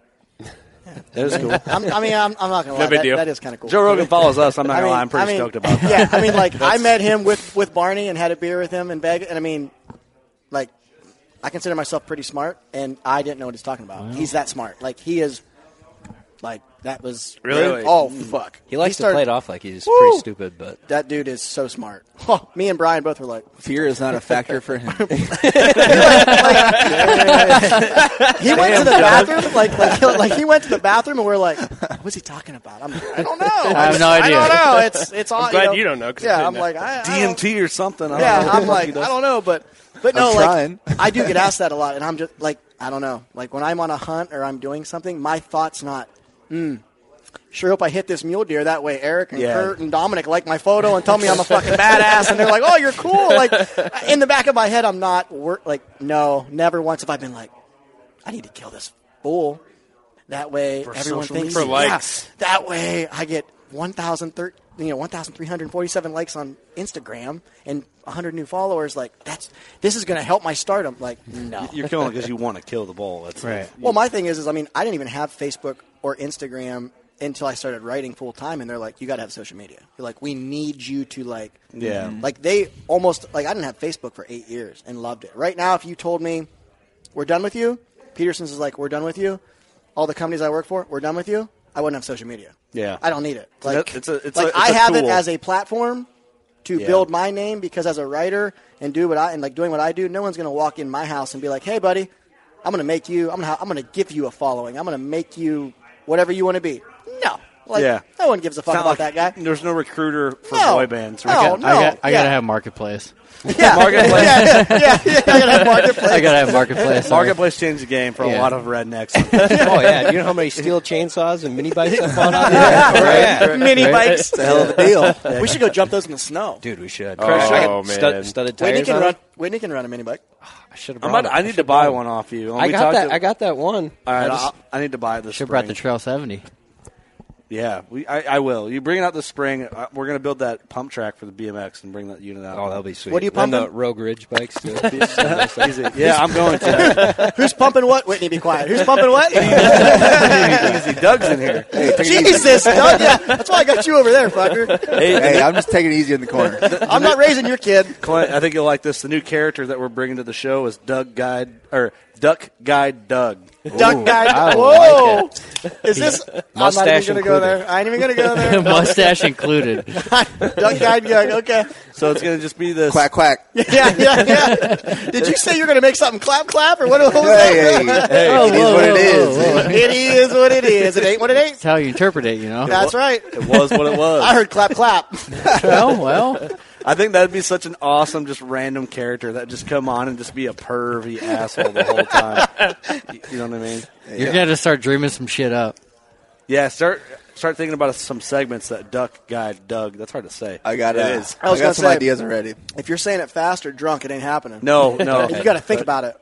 That is cool. I'm not going to lie. That is kind of cool. Joe Rogan follows us. I'm not going to lie. I'm pretty stoked about that. Yeah, I mean, like, I met him with Barney and had a beer with him in Vegas. And, I mean, like, I consider myself pretty smart, and I didn't know what he's talking about. Wow. He's that smart. Like, he is, like, that was really. Oh, fuck. He likes to play it off like he's pretty stupid, but that dude is so smart. Oh, me and Brian both were like, fear is not a factor for him. He went to the bathroom, he went to the bathroom, and we're like, "What's he talking about?" I don't know. I have no idea. I don't know. It's all. I'm glad you don't know. Yeah, I'm like DMT or something. I'm like, I don't know, but no, like I do get asked that a lot, and I'm just like, I don't know. Like when I'm on a hunt or I'm doing something, my thought's not. Sure hope I hit this mule deer. That way Eric and Kurt and Dominic like my photo and tell me I'm a fucking badass. And they're like, oh, you're cool. Like, in the back of my head, I'm not, no, never once have I been like, I need to kill this bull. That way everyone thinks. For likes. Yeah, that way I get 1,347 likes on Instagram and 100 new followers. Like, this is going to help my stardom. Like, no. You're killing it because you want to kill the bull. That's right. Well, my thing is I mean, I didn't even have Facebook or Instagram until I started writing full time, and they're like, you got to have social media. You're like, we need you to like they almost like I didn't have Facebook for 8 years and loved it. Right now, if you told me we're done with you, Peterson's is like, we're done with you. All the companies I work for, we're done with you. I wouldn't have social media. Yeah, I don't need it. Like, I have it as a platform to build my name because as a writer and doing what I do, no one's going to walk in my house and be like, hey, buddy, I'm going to make you. I'm going to give you a following. I'm going to make you whatever you want to be. No, Like, no one gives a fuck Not about like- that guy. There's no recruiter for No. boy bands. No, Right? no. I gotta have Marketplace. Yeah. Marketplace. yeah, I gotta have Marketplace. I gotta have Marketplace. sorry. Marketplace changed the game for a Yeah. lot of rednecks. Oh yeah, do you know how many steel chainsaws and mini bikes I bought out there? Mini bikes. It's a hell of a deal. We should go jump those in the snow. Dude, we should. Oh, man. Studded Whitney tires can on run. it. Whitney can run a mini bike. I should have I'm brought about, it. I need to buy one off you. When I we got talked that. to- I got that one. All right, I just- I need to buy it this Should have spring. brought the Trail 70. Yeah, I will. You bring it out this spring. We're going to build that pump track for the BMX and bring that unit out. Oh, that'll be sweet. What are you And the pumping? Rogue Ridge bikes too. Easy. Yeah, I'm going to. Who's pumping what? Whitney, be quiet. Who's pumping what? Easy. Doug's in here. Jesus, Doug. Yeah, that's why I got you over there, fucker. Hey, I'm just taking it easy in the corner. I'm not raising your kid. Clint, I think you'll like this. The new character that we're bringing to the show is Duck Guide Doug. Duck guy. I Whoa. like Is this? Mustache I'm not even going to go included. there. I ain't even going to go there. Mustache included. Duck guide. Okay. So it's going to just be this. Quack, quack. Yeah. Did you say you're going to make something clap, or what was Hey, that? hey, Oh, it is whoa, what it whoa, is. whoa, whoa. It is what it is. It ain't what it ain't. That's how you interpret it, you know? That's right. It was what it was. I heard clap. well. I think that'd be such an awesome, just random character that just come on and just be a pervy asshole the whole time. You know what I mean? You're going to just start dreaming some shit up. Yeah, start thinking about some segments that Duck Guide Doug. That's hard to say. I got It is. I was I gonna got some say- ideas already. If you're saying it fast or drunk, it ain't happening. No. You got to think about it.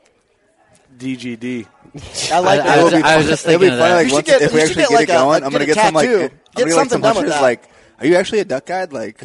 DGD. I like I that. was just It'll be thinking of funny. that. Like You once, should get- if we you should actually get get like it going, a- I'm gonna get a get some like tattoo. I'm Get gonna get like some something done with hunters that. like, are you actually a duck guide? Like,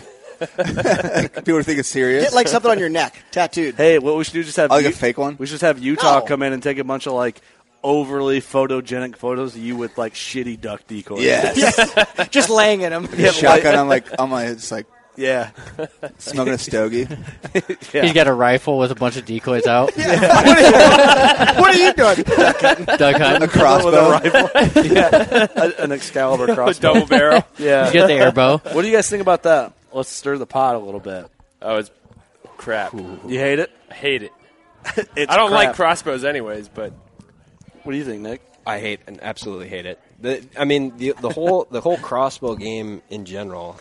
people are thinking serious. Get like something on your neck, tattooed. Hey, what we should do is just have Like a fake one? We should just have Utah No. come in and take a bunch of like overly photogenic photos of you with like shitty duck decoys. Yes. Just laying in them. Shotgun. I'm like, on my, it's like Yeah. smoking a stogie. Yeah. He's got a rifle with a bunch of decoys out. What are you doing? Duck hunting. A crossbow. With a rifle. Yeah. An Excalibur crossbow. Double barrel. Yeah. You get the airbow. What do you guys think about that? Let's stir the pot a little bit. Oh, it's crap. You hate it? I hate it. It's I don't like crap. crossbows anyways, but What do you think, Nick? I hate and absolutely hate it. The whole crossbow game in general.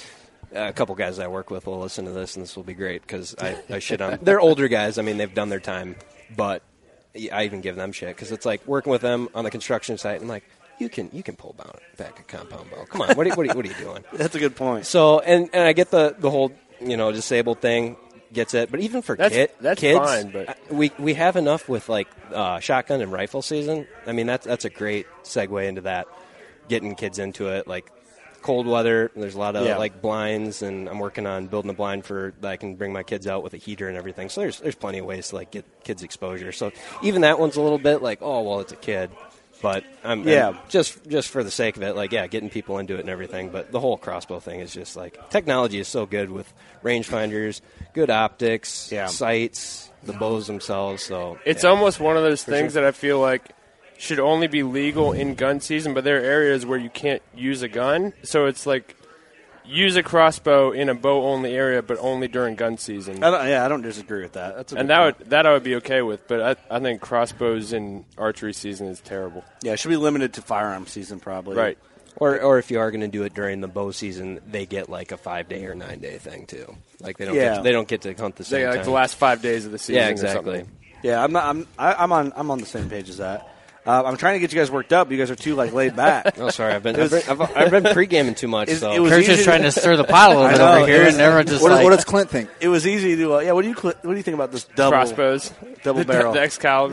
A couple guys I work with will listen to this, and this will be great because I shit on. They're older guys. I mean, they've done their time, but I even give them shit because it's like working with them on the construction site. And like, you can pull back a compound bow. Come on, what are you doing? That's a good point. So, and I get the whole disabled thing. Gets it, but even for That's kids, fine, but we have enough with like shotgun and rifle season. I mean, that's a great segue into that, getting kids into it. Like cold weather, there's a lot of like blinds, and I'm working on building a blind that I can bring my kids out with a heater and everything. So there's plenty of ways to like get kids exposure. So even that one's a little bit like, oh well, it's a kid. But I'm just for the sake of it, like getting people into it and everything. But the whole crossbow thing is just like technology is so good with rangefinders, good optics, sights, the bows themselves. So it's almost one of those things that I feel like should only be legal in gun season, but there are areas where you can't use a gun. So it's like use a crossbow in a bow-only area, but only during gun season. I don't disagree with that. That's a and good point. that I would be okay with, but I think crossbows in archery season is terrible. Yeah, it should be limited to firearm season probably. Right. Or if you are going to do it during the bow season, they get like a 5-day or 9-day thing too. Like they don't get to hunt the same like time. the last 5 days of the season. Yeah, Or exactly. something. Yeah, I'm on the same page as that. I'm trying to get you guys worked up. You guys are too like laid back. Oh, sorry, I've been pre-gaming too much. So. It was Kurt's just trying to stir the pot a little bit over here, and everyone just what does Clint think? It was easy to. What do you think about this double Crossbows, double barrel? the Excalibur.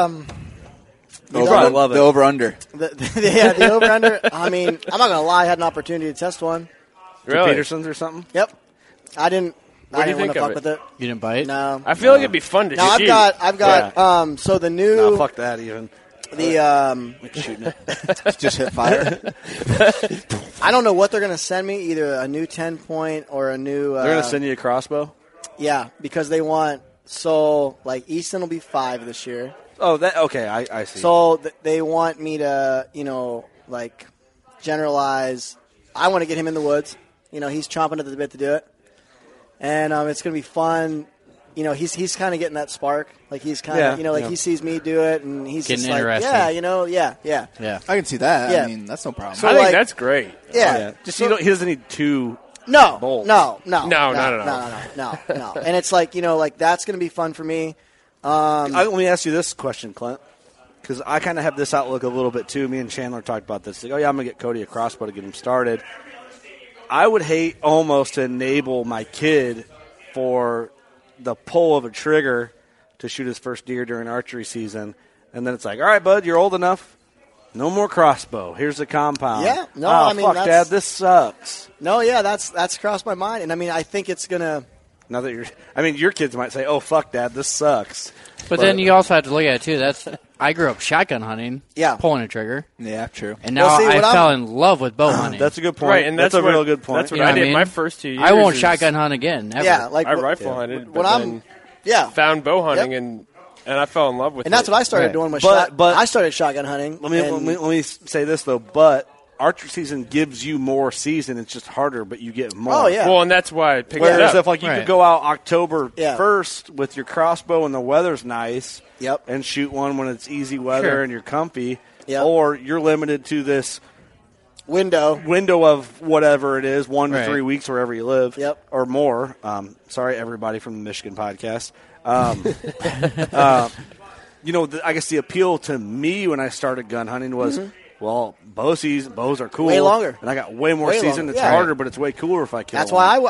The over under. The over under. I mean, I'm not gonna lie. I had an opportunity to test one. Really? Peterson's or something? Yep. I didn't. What I do you didn't think want of to it? fuck with it. You didn't bite? No. I feel like it'd be fun to No, shoot. I've got. So the new. No, fuck that even. The shooting it. Just hit fire. I don't know what they're gonna send me. Either a new 10-point or a new. They're gonna send you a crossbow. Yeah, because they want like Easton will be 5 this year. Oh, that okay. I see. So they want me to like generalize. I want to get him in the woods. He's chomping at the bit to do it, and it's gonna be fun you know, he's kind of getting that spark. Like he's kind of, you know, like he sees me do it, and he's getting just like, interested. yeah, you know, yeah. I can see that. Yeah. I mean, that's no problem. So I think like- that's great. Yeah. Just he doesn't need two. No, bolts. no. And it's like, you know, like that's going to be fun for me. Let me ask you this question, Clint, because I kind of have this outlook a little bit too. Me and Chandler talked about this. Like, oh yeah, I'm gonna get Cody a crossbow to get him started. I would hate almost to enable my kid for the pull of a trigger to shoot his first deer during archery season, and then it's like, all right, bud, you're old enough. No more crossbow. Here's the compound. Yeah, no, oh, I mean, fuck, that's- Dad, this sucks. No, yeah, that's crossed my mind, and I mean, I think it's gonna. Now that your kids might say, "Oh, fuck, Dad, this sucks." But then you also have to look at it too. I grew up shotgun hunting, Yeah. pulling a trigger, Yeah, true. and now I fell in love with bow hunting. That's a good point. Right, and that's a what- real good point. That's what You know I what did I mean? my first 2 years. I won't is shotgun hunt again. Ever. Yeah, like I rifle hunted, when but I'm, then found bow hunting and I fell in love with it. and that's what I started doing with But I started shotgun hunting. Let me say this though, but archery season gives you more season. It's just harder, but you get more. Oh, yeah. Well, and that's why I picked it Whereas up. if like you could go out October 1st with your crossbow and the weather's nice, and shoot one when it's easy weather Sure. and you're comfy, Yep. or you're limited to this window of whatever it is, 1 to Right. 3 weeks wherever you live, Yep. or more. Sorry, everybody from the Michigan podcast. You know, I guess the appeal to me when I started gun hunting was, well, bows are cool. Way longer. And I got way more Way season. longer, It's yeah. harder, but it's way cooler if I kill That's one. why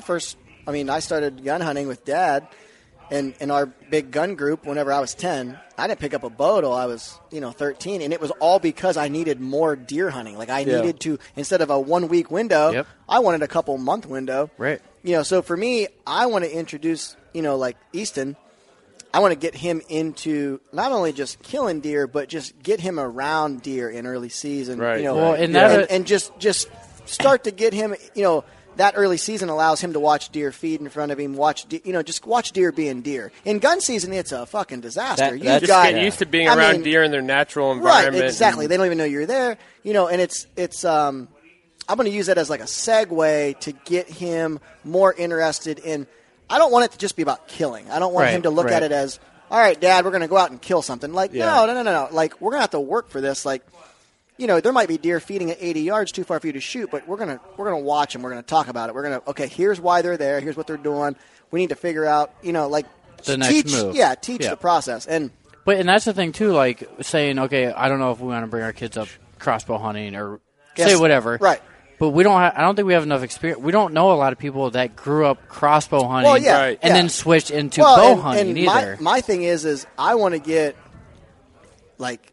I started gun hunting with Dad, and in our big gun group. Whenever I was 10, I didn't pick up a bow till I was 13, and it was all because I needed more deer hunting. Like I needed to, instead of a 1 week window, I wanted a couple month window. Right. So for me, I want to introduce like Easton. I want to get him into not only just killing deer, but just get him around deer in early season. Right. Well, and that- and just start to get him. That early season allows him to watch deer feed in front of him. Just watch deer being deer. In gun season, it's a fucking disaster. Just get used to being around deer in their natural environment. Right, exactly. They don't even know you're there. And it's. I'm going to use that as like a segue to get him more interested in. I don't want it to just be about killing. I don't want him to look at it as, all right, Dad, we're going to go out and kill something. Like, no. Like, we're going to have to work for this. Like, there might be deer feeding at 80 yards too far for you to shoot, but we're going to watch them. We're going to talk about it. We're going to, okay, here's why they're there. Here's what they're doing. We need to figure out, like, The next teach move. Teach the process. And that's the thing too. Like saying, okay, I don't know if we want to bring our kids up crossbow hunting or Yes. say whatever. Right. But we don't. I don't think we have enough experience. We don't know a lot of people that grew up crossbow hunting and then switched into bow hunting either. My thing is I want to get, like,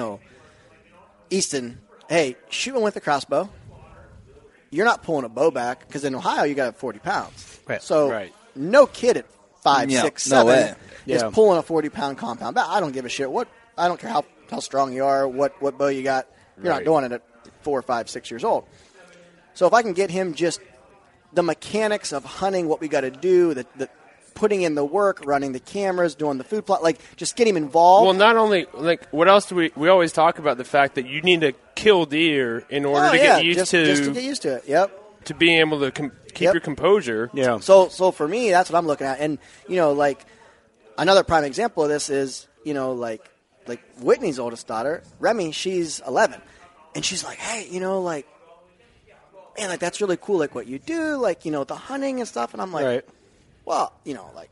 Easton, hey, shoot one with a crossbow. You're not pulling a bow back because in Ohio you got to have 40 pounds. Right. So no kid at 5, 6, 7 no way. is pulling a 40-pound compound. I don't give a shit. I don't care how strong you are, what bow you got. You're not doing it at 4, 5, 6 years old. So if I can get him just the mechanics of hunting, what we got to do, the putting in the work, running the cameras, doing the food plot, like just get him involved. Well, not only like what else do we always talk about the fact that you need to kill deer in order to get used just to get used to it. Yep. To being able to keep your composure. Yeah. So for me, that's what I'm looking at, and like another prime example of this is like Whitney's oldest daughter, Remy. She's 11, and she's like, hey, like. Man, like that's really cool, like what you do, like the hunting and stuff. And I'm like, well, like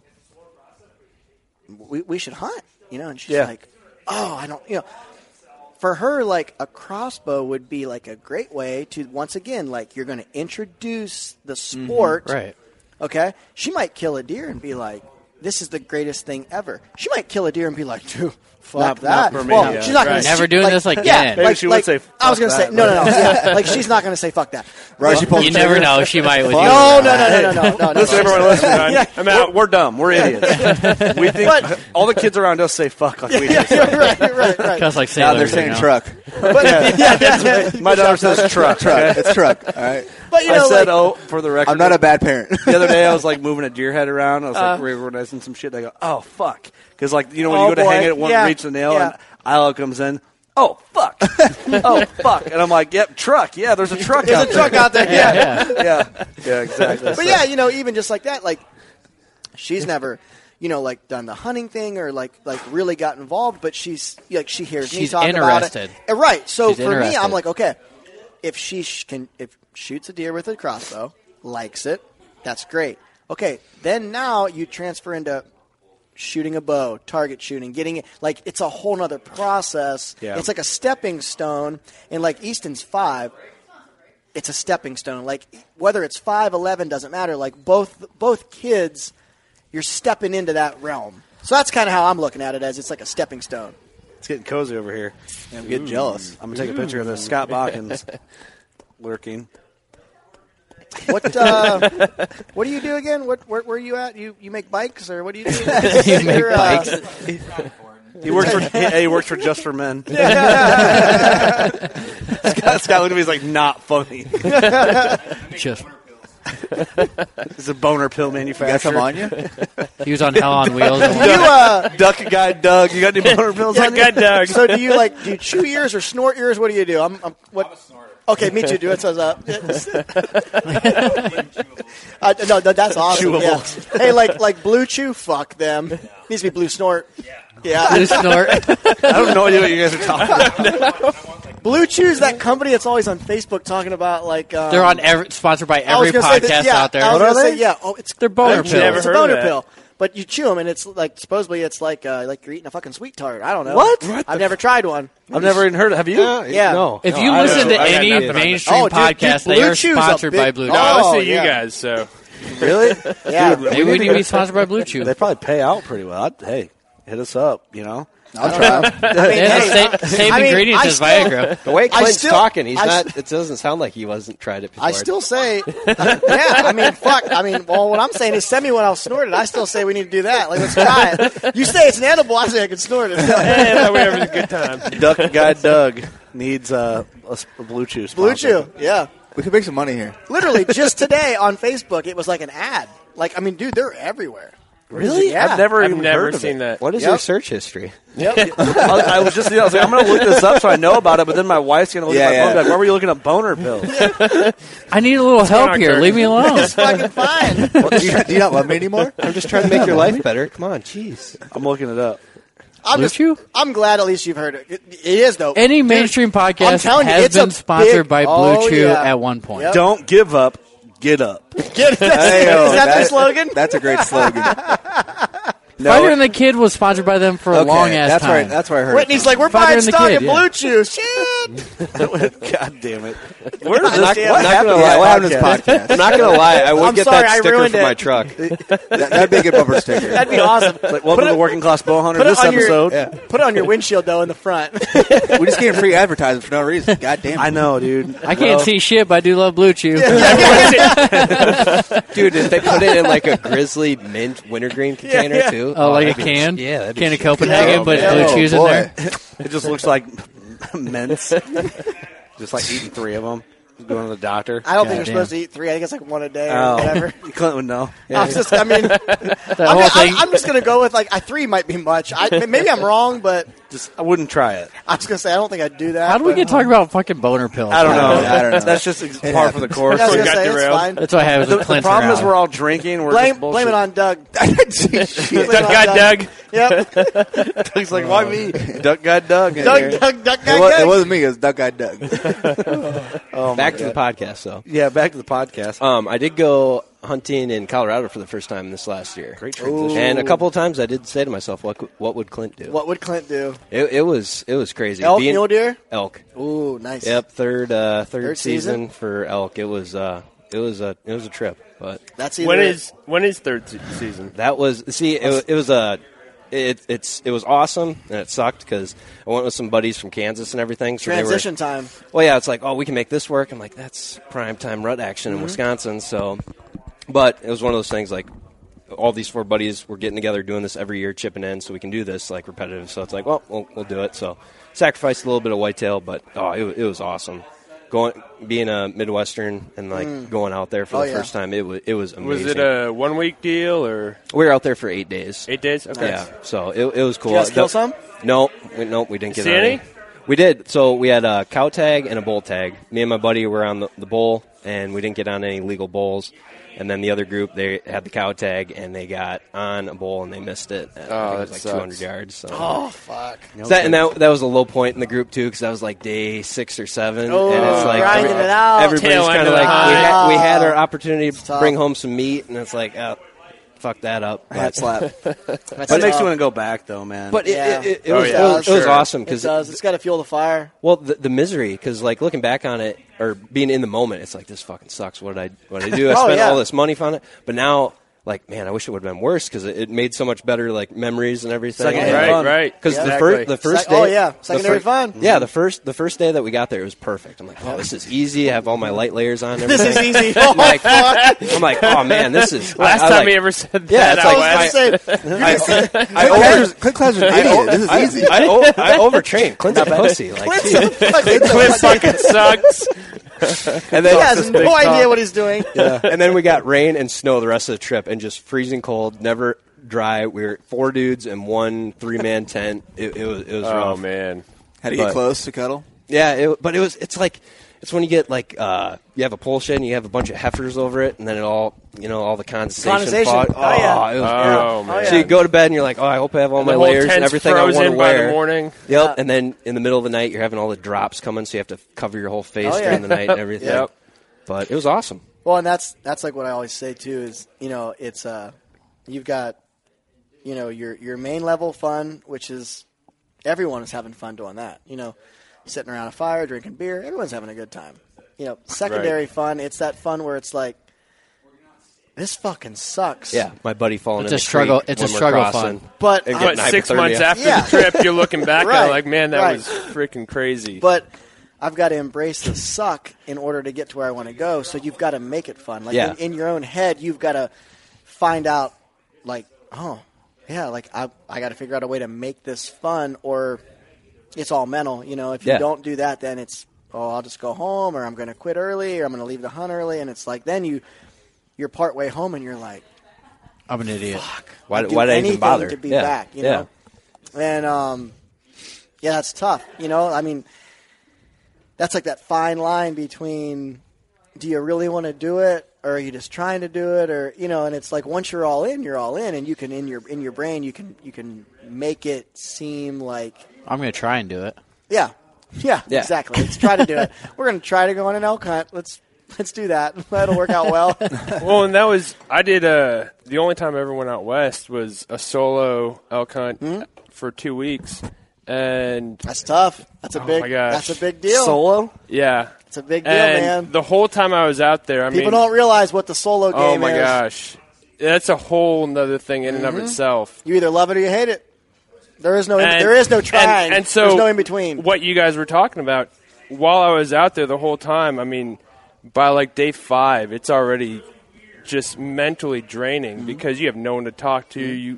we should hunt, And she's like, oh, I don't, For her, like a crossbow would be like a great way to once again, like you're going to introduce the sport, right? Okay, she might kill a deer and be like, this is the greatest thing ever. She might kill a deer and be like, dude. Fuck that. Not for me, well, yeah. she's not going to Never doing this again. Yeah, Maybe she would say, I was going to say, that, no. Yeah, like she's not going to say fuck that. Right? You never know. She might with you. No. Listen, everyone listening. I'm out. We're dumb. We're idiots. We think all the kids around us say fuck like we do. Right. Just like Now sailors, they're saying you know? truck. My daughter says truck. Okay? It's truck. All right. But I said, for the record. I'm not a bad parent. The other day I was like moving a deer head around. I was like reorganizing some shit. They go, oh, fuck. Because like, when you go to hang it, it won't reach the nail. And Isla comes in. Oh, fuck. Oh, fuck. And I'm like, yep, truck. Yeah, there's a truck out there. There's a truck out there. Yeah, exactly. But yeah, even just like that, like she's never, like done the hunting thing or like really got involved, but she hears me She's talk interested. about it. Right. So She's for me, interested. I'm like, okay, if she shoots a deer with a crossbow, likes it, that's great. Okay, then now you transfer into shooting a bow, target shooting, getting it. Like, it's a whole nother process. Yeah. It's like a stepping stone. And like Easton's 5, it's a stepping stone. Like, whether it's 5, 11, doesn't matter. Like, both kids, you're stepping into that realm. So that's kind of how I'm looking at it, as it's like a stepping stone. It's getting cozy over here. Yeah, I'm getting jealous. I'm going to take a picture of this. Scott Bockins lurking. What do you do again? Where are you at? You make bikes, or what do you do? You make bikes. He works for Just for Men. Scott looked at me. He's like, not funny. Just. It's a boner pill manufacturer. You got some on you? He was on Hell on Wheels. Duck guy Doug. You got any boner pills on you? Doug. So do you chew ears or snort ears? What do you do? I'm a snorter. Okay, me too. Do it. So no, that's awesome. Yeah. Hey, like Blue Chew. Fuck them. Needs to be Blue Snort. Yeah. Blue Snort. I have no idea what you guys are talking about. Blue Chew is that company that's always on Facebook talking about they're on sponsored by every podcast out there. What are they? Yeah. Oh, they're boner pills. It's a boner pill. But you chew them, and it's like supposedly it's like you're eating a fucking sweet tart. I don't know. What? I've never tried one. I've never even heard of it. Have you? Yeah. No. If you listen to any mainstream podcast, they are sponsored by Blue Chew. No, I listen to you guys, so. Really? Yeah. Dude, Maybe we need to be sponsored by Blue Chew. They probably pay out pretty well. Hey, hit us up, I'll try. They have the same ingredients as Viagra. The way Clint's talking, he's not. It doesn't sound like he wasn't tried it before. I still say, well, what I'm saying is send me one, I'll snort it. I still say we need to do that. Like, let's try it. You say it's an edible, I say I can snort it. Hey, that way having a good time. Duck guy Doug needs a Blue Chew sponsor. Blue Chew, yeah. We can make some money here. Literally, just today on Facebook, it was like an ad. Like, I mean, dude, they're everywhere. Really? Yeah. I've never I've seen that. What is your search history? Yep. I was like, I'm going to look this up so I know about it, but then my wife's going to look at my phone and be like, why were you looking at boner pills? I need a little help here. Leave me alone. It's fucking fine. Do you not love me anymore? I'm just trying to make your life better. Come on, jeez. I'm looking it up. I'm glad at least you've heard it. It is, though. Any mainstream podcast has been sponsored by Blue Chew at one point. Yep. Don't give up, get up. Is that their slogan? That's a great slogan. Fighter and the Kid was sponsored by them for a long ass time. That's where I heard Whitney's it. like, we're Fighter buying and the stock Kid, at Blue Chew. Shit. God damn it. What happened to this podcast? I'm not going to lie. I would I'm get sorry, that I sticker ruined for it. my truck. That'd be a good bumper sticker. That'd be awesome. Like, welcome to the Working Class Bow Hunter. This episode. Put it on your windshield, though, in the front. We just getting free advertising for no reason. God damn it. I know, dude. I can't see shit, but I do love Blue Chew. Dude, if they put it in like a Grizzly mint wintergreen container too. Oh, like a can? Yeah, that'd be can of sweet. Copenhagen, but Blue Chew's in there. It just looks like mints. Just like eating 3 of them. Going to the doctor. I don't think you're supposed to eat 3. I think it's like 1 a day or whatever. Clint would know. I'm just going to go with 3 might be much. Maybe I'm wrong, but I wouldn't try it. I was going to say I don't think I'd do that. How do we get talking about fucking boner pills? I don't know. I don't know. That's just par for the course. I was gonna say, it's fine. That's what I have. The problem is we're all drinking. We're Blame just bullshit. it on Doug. Duck guy Doug. Yep. Doug's like, why me? Duck guy Doug. Doug. It wasn't me. It was Duck Guy Doug. Back to the podcast, though. Yeah, back to the podcast. I did go hunting in Colorado for the first time this last year. Great transition. And a couple of times I did say to myself, what would Clint do? What would Clint do? It was crazy. Elk, mule deer? Elk. Ooh, nice. Yep, third season for elk. It was a trip, but that's when is third season? That was it was awesome and it sucked because I went with some buddies from Kansas and everything. So transition time. Well, yeah, it's like, we can make this work. I'm like, that's prime time rut action in Wisconsin. So, but it was one of those things like all these 4 buddies were getting together doing this every year, chipping in so we can do this like repetitive. So it's like, well, we'll do it. So sacrificed a little bit of whitetail, but it was awesome. Being a Midwestern and going out there for the first time, it was amazing. Was it a 1 week deal or? We were out there for 8 days. 8 days? Okay. Yeah, so it was cool. Did you guys kill some? No, we didn't get See any? We did. So we had a cow tag and a bull tag. Me and my buddy were on the bull, and we didn't get on any legal bowls. And then the other group, they had the cow tag, and they got on a bowl, and they missed it. I think it was like 200 yards. So. Oh, fuck. That was a low point in the group, too, because that was like day 6 or 7. Oh, and it's like grinding it out. Everybody's kind of like, we had our opportunity to bring home some meat, and it's like, fuck that up. Hat slap. That makes you want to go back, though, man. But it was awesome. It does. It's got to fuel the fire. Well, the misery, because like looking back on it or being in the moment, it's like, this fucking sucks. What did I do? I spent all this money on it. But now, like, man, I wish it would have been worse because it made so much better like memories and everything. Right. Because the first day, secondary fun. Yeah, the first day that we got there, it was perfect. I'm like, oh, this is easy. I have all my light layers on. And everything. This is easy. I'm like, oh man, this is. Last time he ever said that. Yeah, Clint Claus is an idiot. This is easy. I overtrained. Clint's a pussy. Like, Clint fucking sucks. And then he has no idea what he's doing. Yeah. And then we got rain and snow the rest of the trip, and just freezing cold, never dry. We were 4 dudes in one 3-man tent. It was rough. Oh man, had to get close to cuddle. Yeah, it's when you get like you have a pole shed and you have a bunch of heifers over it, and then all the condensation. Fog. Oh yeah. It was man. So you go to bed and you're like, oh, I hope I have all my layers and everything I want to wear. By the morning. Yep. Yeah. And then in the middle of the night, you're having all the drops coming, so you have to cover your whole face during the night and everything. Yep. But it was awesome. Well, and that's like what I always say too is it's you've got your main level fun, which is everyone is having fun doing that. Sitting around a fire, drinking beer, everyone's having a good time. Secondary fun, it's that fun where it's like, this fucking sucks. Yeah, my buddy falling in a struggle. It's a struggle fun. But 6 months after the trip, you're looking back and you're like, man, that was freaking crazy. But I've got to embrace the suck in order to get to where I want to go. So you've got to make it fun. Like in your own head, you've got to find out, like, I got to figure out a way to make this fun, or it's all mental. If you don't do that, then it's, I'll just go home, or I'm going to quit early, or I'm going to leave the hunt early, and it's like then you're part way home, and you're like, I'm an idiot. Fuck, why did I even bother to be back? You know, and that's tough. I mean, that's like that fine line between, do you really want to do it, or are you just trying to do it, or and it's like once you're all in, and you can in your brain you can make it seem like I'm going to try and do it. Yeah, exactly. Let's try to do it. We're going to try to go on an elk hunt. Let's do that. That'll work out well. Well, and I did the only time I ever went out west was a solo elk hunt for 2 weeks, and that's tough. That's a big deal. Solo? Yeah. It's a big deal, and man. The whole time I was out there, people don't realize what the solo game is. Oh my gosh. That's a whole nother thing in and of itself. You either love it or you hate it. There is no trying. And so there's no in between. What you guys were talking about, while I was out there the whole time, I mean, by like day 5, it's already just mentally draining because you have no one to talk to.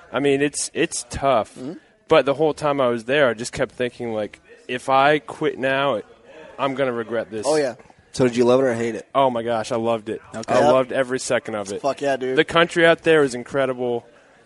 It's tough. But the whole time I was there, I just kept thinking, like, if I quit now, I'm going to regret this. Oh, yeah. So did you love it or hate it? Oh, my gosh, I loved it. Okay. I loved every second of it. Fuck yeah, dude. The country out there is incredible.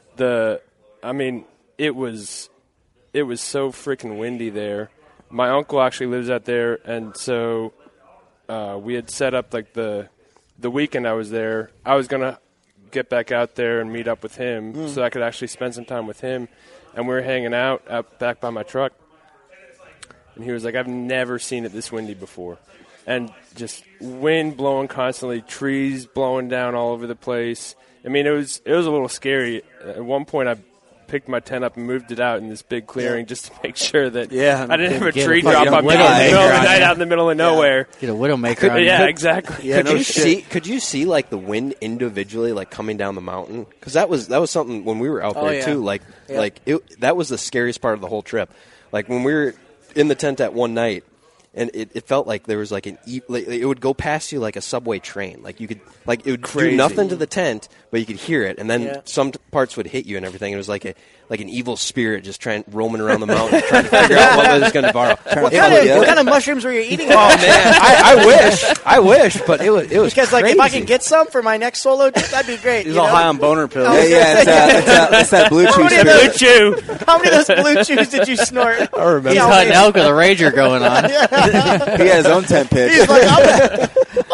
It was so freaking windy there. My uncle actually lives out there, and so we had set up like the weekend I was there. I was gonna get back out there and meet up with him so I could actually spend some time with him. And we were hanging out back by my truck, and he was like, "I've never seen it this windy before," and just wind blowing constantly, trees blowing down all over the place. I mean, it was a little scary. At one point, I picked my tent up and moved it out in this big clearing just to make sure that I didn't have a tree drop on me in the middle of the night out in the middle of nowhere. Get a Widowmaker. Yeah, exactly. Yeah, could you see like the wind individually like coming down the mountain? Because that was something when we were out there too. Like that was the scariest part of the whole trip. Like when we were in the tent that one night. And it felt like there was like it would go past you like a subway train. Like you could it would do nothing to the tent, but you could hear it, and then some parts would hit you and everything. It was like an evil spirit just roaming around the mountain, trying to figure out what it was going to borrow. What kind of mushrooms were you eating? Oh man, I wish, but it was because crazy. Like if I could get some for my next solo trip, that'd be great. He's all high on boner pills. It's that blue chew. How many of those blue chews did you snort? I remember. He's hunting elk with a Ranger going on. He had his own tent pitch. He's like, I'm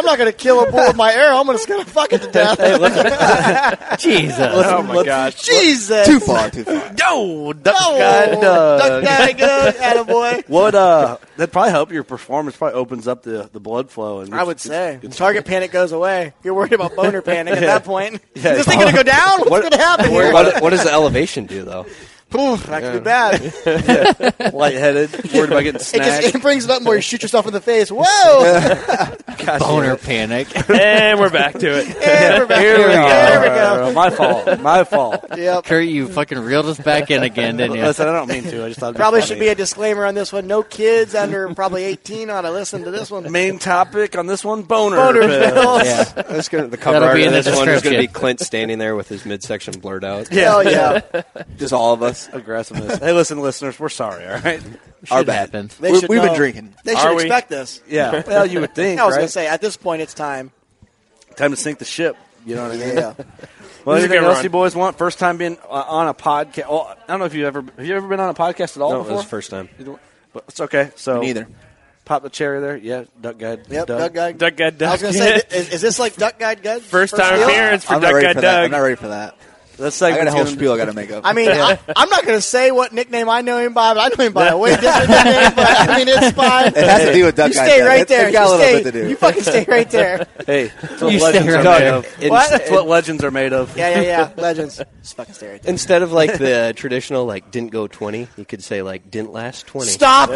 not going to kill a bull with my arrow. I'm just going to fuck it to death. Jesus. Oh, my gosh. Jesus. Too far. No, Duck Guy Doug. Duck Guy Doug, attaboy. What, that'd probably help your performance. Probably opens up the blood flow. And I would say. Target panic goes away. You're worried about boner panic at that point. Is this thing going to go down? What's going to happen here? What does the elevation do, though? That could be bad. Lightheaded, worried about getting snagged. It brings it up more. You shoot yourself in the face. Whoa! Boner panic. And we're back to it. And we're back Here to we it. go. There we go. My fault. Yep. Kurt, you fucking reeled us back in again, didn't you? Listen, I don't mean to. I just thought it'd Probably be should funny. be a disclaimer on this one. No kids under probably 18 ought to listen to this one. Main topic on this one: boner pills. Yeah. That's gonna, the cover That'll art be of in the this one is going to be description. Clint standing there with his midsection blurred out. Hell yeah. Just all of us. Aggressiveness. Hey, listen, listeners, we're sorry. All right. Our Shit bad. happened. They We've should been know. drinking. They Are should we? expect this. Yeah. Well, you would think. I was right? going to say, at this point, it's time. Time to sink the ship. You know what I mean? Yeah. Well, This is a anything good else run. you boys want? First time being on a podcast. Oh, I don't know if have you ever been on a podcast at all No, it before? was the first time. But it's okay. So Me neither. Pop the cherry there. Yeah, Duck Guide. Yep, Doug. Duck Guide. Duck Guide I was Doug. going to say, is this like Duck Guide Good? First time deal? appearance for I'm not Duck ready Guide for that. I'm Doug. not ready for that. That's I got a whole spiel I got to make up. I mean, I'm not going to say what nickname I know him by, but I know him by a way different nickname. But I mean, it's fine. It has to do with Duck You Guide stay Doug. right It's there. got a You little stay- bit to do. You fucking stay right there. Hey, that's what You legends stay are right made there. of. What? That's what legends are made of. Yeah. Legends. Just fucking stay right there. Instead of like the traditional like didn't go 20, you could say like didn't last 20. Stop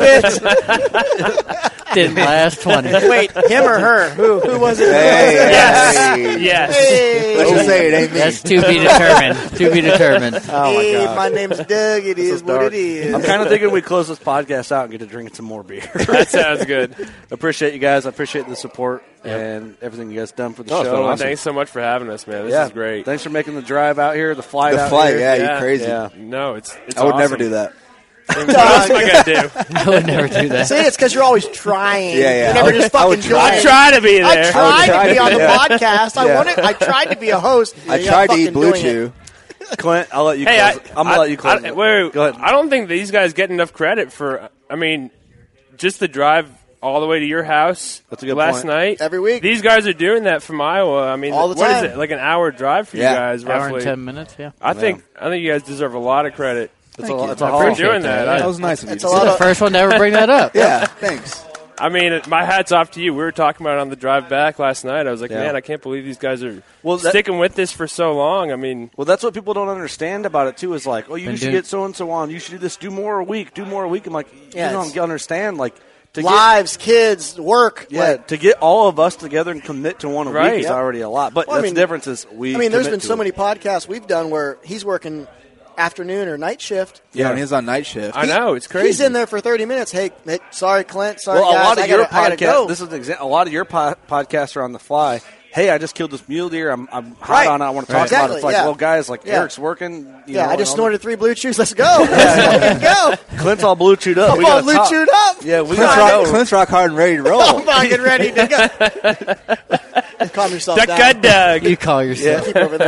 it. Didn't last 20. Wait, him or her? Who was it? Hey, Yes. hey. Yes. Hey. Let's just say it ain't me. That's to be determined. To be determined. Oh my Hey, god. my name's Doug. It is what Dark. it is. I'm kind of thinking we close this podcast out and get to drinking some more beer. That sounds good. Appreciate you guys. I appreciate the support and everything you guys done for the Oh, it's show. been awesome. Thanks so much for having us, man. This yeah, is great. Thanks for making the drive out here, the flight The out flight, here. yeah, Yeah. you crazy. Yeah. No, it's I would never awesome. do that. What else am I going to do? I would never do that. See, it's because you're always trying. Yeah. You never just I would fucking try. join. I try to be there. I tried try to be to on be the there. podcast. I tried to be a host. I You're tried to fucking eat Blue doing Chew. Clint, I'll let you Hey, close it. I'm going to let you close it. Wait, Go ahead. I don't think these guys get enough credit for, I mean, just the drive all the way to your house That's a good last point. night. Every week. Thes guys are doing that from Iowa. I mean, All the what is time. it? Like an hour drive for Yeah. you guys, Hour roughly. and 10 minutes, yeah. I think you guys deserve a lot of credit It's Thank a, you. it's a for hard doing that. That was nice of you. It's a to lot say. The of- first one to ever bring that up. Yeah, thanks. I mean, my hat's off to you. We were talking about it on the drive back last night. I was like, Yeah. man, I can't believe these guys are Well, that- sticking with this for so long. I mean, Well, that's what people don't understand about it too. Is like, oh, you Been should doing- get so and so on. You should do this. Do more a week. Do more a week. I'm like, Yeah, you it's- don't understand. Like, to Lives, kids, work. get like, to get all of us together and commit to one a Right. week is Yep. already a lot. But Well, I that's mean- the difference is we. I mean, there's commit been to so it. many podcasts we've done where he's working afternoon or night shift. Yeah, when he's on night shift. I know it's crazy. He's in there for 30 minutes. Hey, sorry, Clint. Sorry, Well, guys. a lot of I your gotta, I gotta go. podcasts. This is an example. A lot of your podcasts are on the fly. Hey, I just killed this mule deer. I'm hot Right. on it. I want to talk about it. It's like, yeah. well, guys, like Yeah. Eric's working. You Yeah, know, I just and all snorted 3 blue chews. Let's go. Let's fucking go. that. Clint's all blue chewed up. I'm We all gotta blue talk. chewed up. Yeah, we Clint's got rock, Clint's rock hard and ready to roll. I'm fucking ready to go. Calm yourself Duck down. Guide Doug. You call yourself. Keep over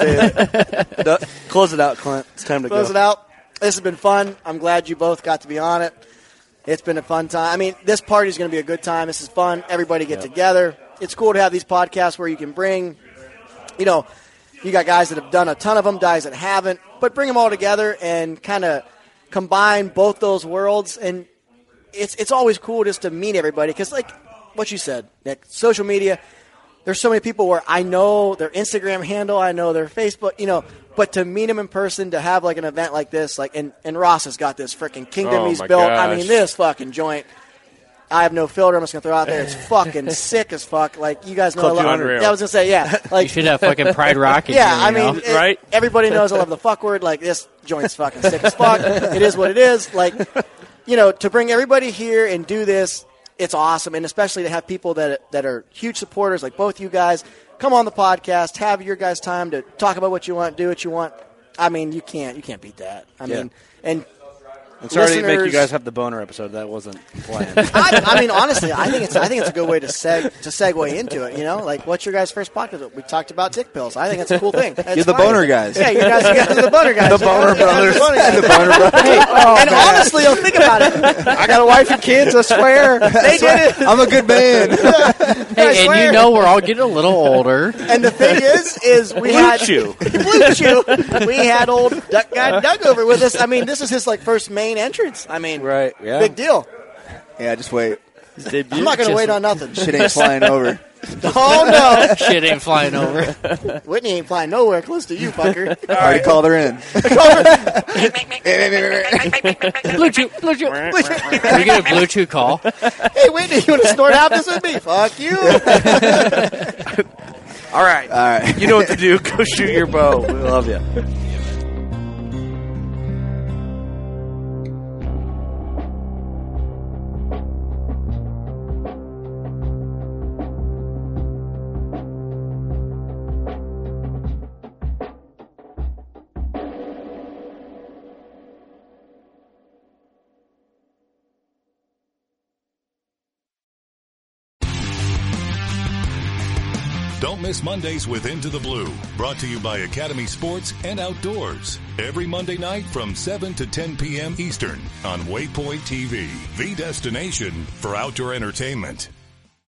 there. Close it out, Clint. It's time to Close go. it out. This has been fun. I'm glad you both got to be on it. It's been a fun time. I mean, this party is going to be a good time. This is fun. Everybody get together. It's cool to have these podcasts where you can bring, you know, you got guys that have done a ton of them, guys that haven't, but bring them all together and kind of combine both those worlds. And it's always cool just to meet everybody because, like what you said, Nick, social media, there's so many people where I know their Instagram handle, I know their Facebook, you know, but to meet them in person, to have like an event like this, like, and Ross has got this freaking kingdom Oh, he's my built. gosh. I mean, this fucking joint. I have no filter. I'm just gonna throw out there. It's fucking sick as fuck. Like you guys know, Club I love. 200. Yeah, I was gonna say, yeah. Like You should have fucking Pride Rock in yeah, here, I you know? mean, Right? Everybody knows I love the fuck word. Like this joint's fucking sick as fuck. It is what it is. Like, you know, to bring everybody here and do this, it's awesome, and especially to have people that are huge supporters, like both you guys, come on the podcast, have your guys' time to talk about what you want, do what you want. I mean, you can't beat that. I mean, and I'm sorry to make you guys have the boner episode. That wasn't planned. I mean, honestly, I think it's a good way to segue into it. You know, like what's your guys' first podcast? We talked about dick pills. I think it's a cool thing. You're the boner guys. Yeah, you guys are the boner guys. The boner brothers. The boner brothers. Hey, and honestly, you'll think about it. I got a wife and kids. I swear. They did it. I'm a good man. Hey, and you know we're all getting a little older. And the thing is we had Blue Chew. We had old Duck Guy Doug over with us. I mean, this is his first main entrance. I mean, right? Yeah. Big deal. Yeah, just wait. I'm not going to wait on nothing. Shit ain't flying over. Oh, no. Shit ain't flying over. Whitney ain't flying nowhere close to you, fucker. Already called her in. Blue Chew. Can we get a Blue Chew call? Hey, Whitney, you want to snort out this with me? Fuck you. All right. You know what to do. Go shoot your bow. We love you. Don't miss Mondays with Into the Blue, brought to you by Academy Sports and Outdoors. Every Monday night from 7 to 10 p.m. Eastern on Waypoint TV, the destination for outdoor entertainment.